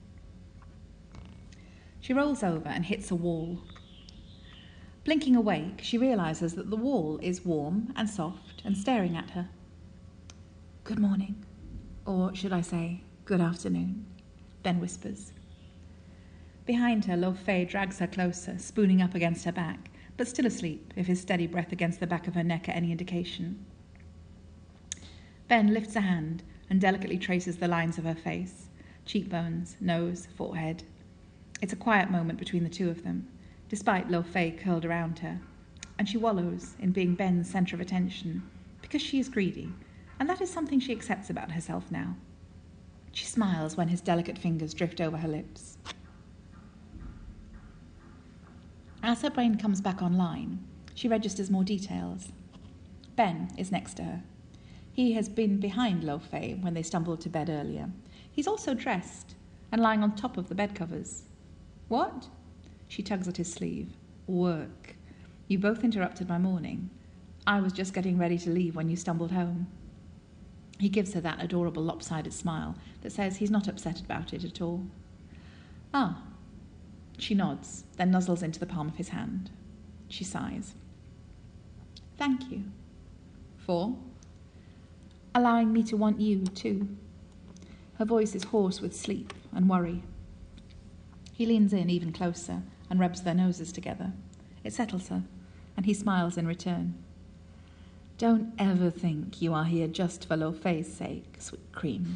She rolls over and hits a wall. Blinking awake, she realizes that the wall is warm and soft and staring at her. "Good morning," or should I say, "good afternoon," Ben whispers. Behind her, Lo Fei drags her closer, spooning up against her back, but still asleep, if his steady breath against the back of her neck are any indication. Ben lifts a hand and delicately traces the lines of her face, cheekbones, nose, forehead. It's a quiet moment between the two of them, despite Lo Fei curled around her, and she wallows in being Ben's centre of attention because she is greedy, and that is something she accepts about herself now. She smiles when his delicate fingers drift over her lips. As her brain comes back online, she registers more details. Ben is next to her. He has been behind Lo Fei when they stumbled to bed earlier. He's also dressed and lying on top of the bed covers. What? She tugs at his sleeve. Work. You both interrupted my morning. I was just getting ready to leave when you stumbled home. He gives her that adorable lopsided smile that says he's not upset about it at all. Ah. She nods, then nuzzles into the palm of his hand. She sighs. Thank you. For? Allowing me to want you, too. Her voice is hoarse with sleep and worry. He leans in even closer and rubs their noses together. It settles her, and he smiles in return. Don't ever think you are here just for Lo Fei's sake, sweet cream.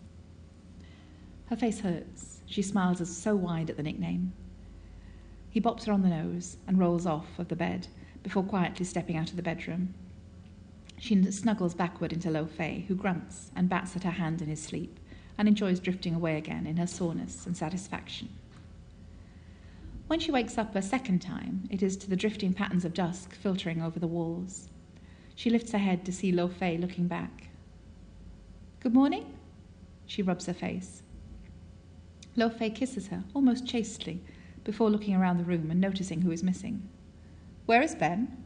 Her face hurts. She smiles as so wide at the nickname. He bops her on the nose and rolls off of the bed before quietly stepping out of the bedroom. She snuggles backward into Lo Fei, who grunts and bats at her hand in his sleep and enjoys drifting away again in her soreness and satisfaction. When she wakes up a second time, it is to the drifting patterns of dusk filtering over the walls. She lifts her head to see Lo Fei looking back. Good morning? She rubs her face. Lo Fei kisses her, almost chastely, before looking around the room and noticing who is missing. Where is Ben?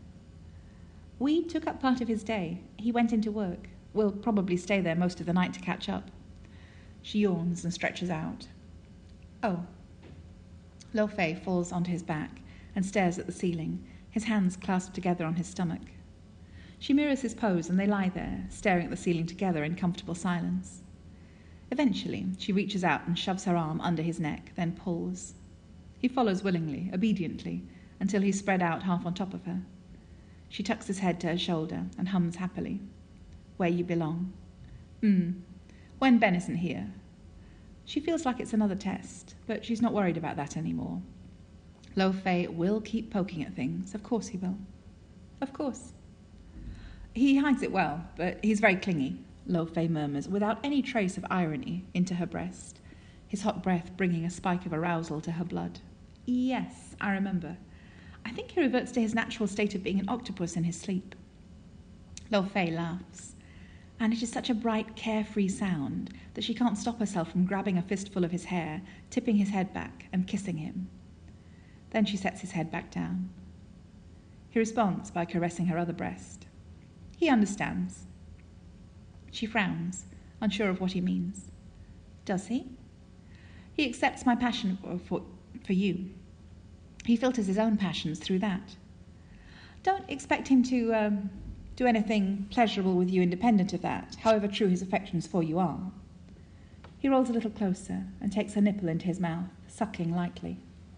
We took up part of his day. He went into work. We'll probably stay there most of the night to catch up. She yawns and stretches out. Oh. Lo Fei falls onto his back and stares at the ceiling, his hands clasped together on his stomach. She mirrors his pose and they lie there, staring at the ceiling together in comfortable silence. Eventually, she reaches out and shoves her arm under his neck, then pulls. He follows willingly, obediently, until he's spread out half on top of her. She tucks his head to her shoulder and hums happily. Where you belong. Hmm. When Ben isn't here. She feels like it's another test, but she's not worried about that anymore. Lo Fei will keep poking at things. Of course he will. Of course. He hides it well, but he's very clingy, Lo Fei murmurs, without any trace of irony, into her breast, his hot breath bringing a spike of arousal to her blood. Yes, I remember. I think he reverts to his natural state of being an octopus in his sleep. Lo Fei laughs, and it is such a bright, carefree sound that she can't stop herself from grabbing a fistful of his hair, tipping his head back, and kissing him. Then she sets his head back down. He responds by caressing her other breast. He understands. She frowns, unsure of what he means. Does he? He accepts my passion for, for, for you. He filters his own passions through that. Don't expect him to um, do anything pleasurable with you independent of that, however true his affections for you are. He rolls a little closer and takes her nipple into his mouth, sucking lightly.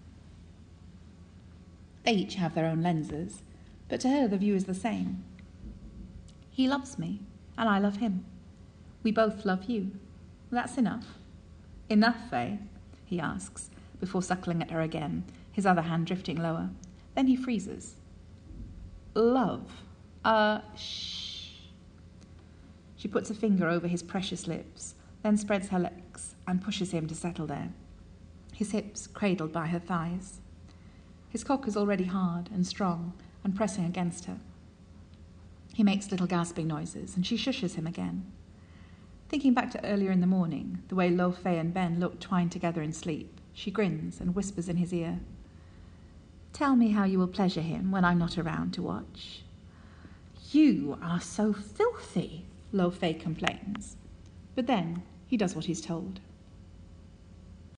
They each have their own lenses, but to her the view is the same. He loves me, and I love him. We both love you. That's enough. Enough, eh? He asks, before suckling at her again, his other hand drifting lower. Then he freezes. Love. Uh, shh. She puts a finger over his precious lips, then spreads her legs and pushes him to settle there, his hips cradled by her thighs. His cock is already hard and strong and pressing against her. He makes little gasping noises, and she shushes him again. Thinking back to earlier in the morning, the way Lo Fei and Ben looked twined together in sleep, she grins and whispers in his ear. Tell me how you will pleasure him when I'm not around to watch. You are so filthy, Lo Fei complains. But then he does what he's told.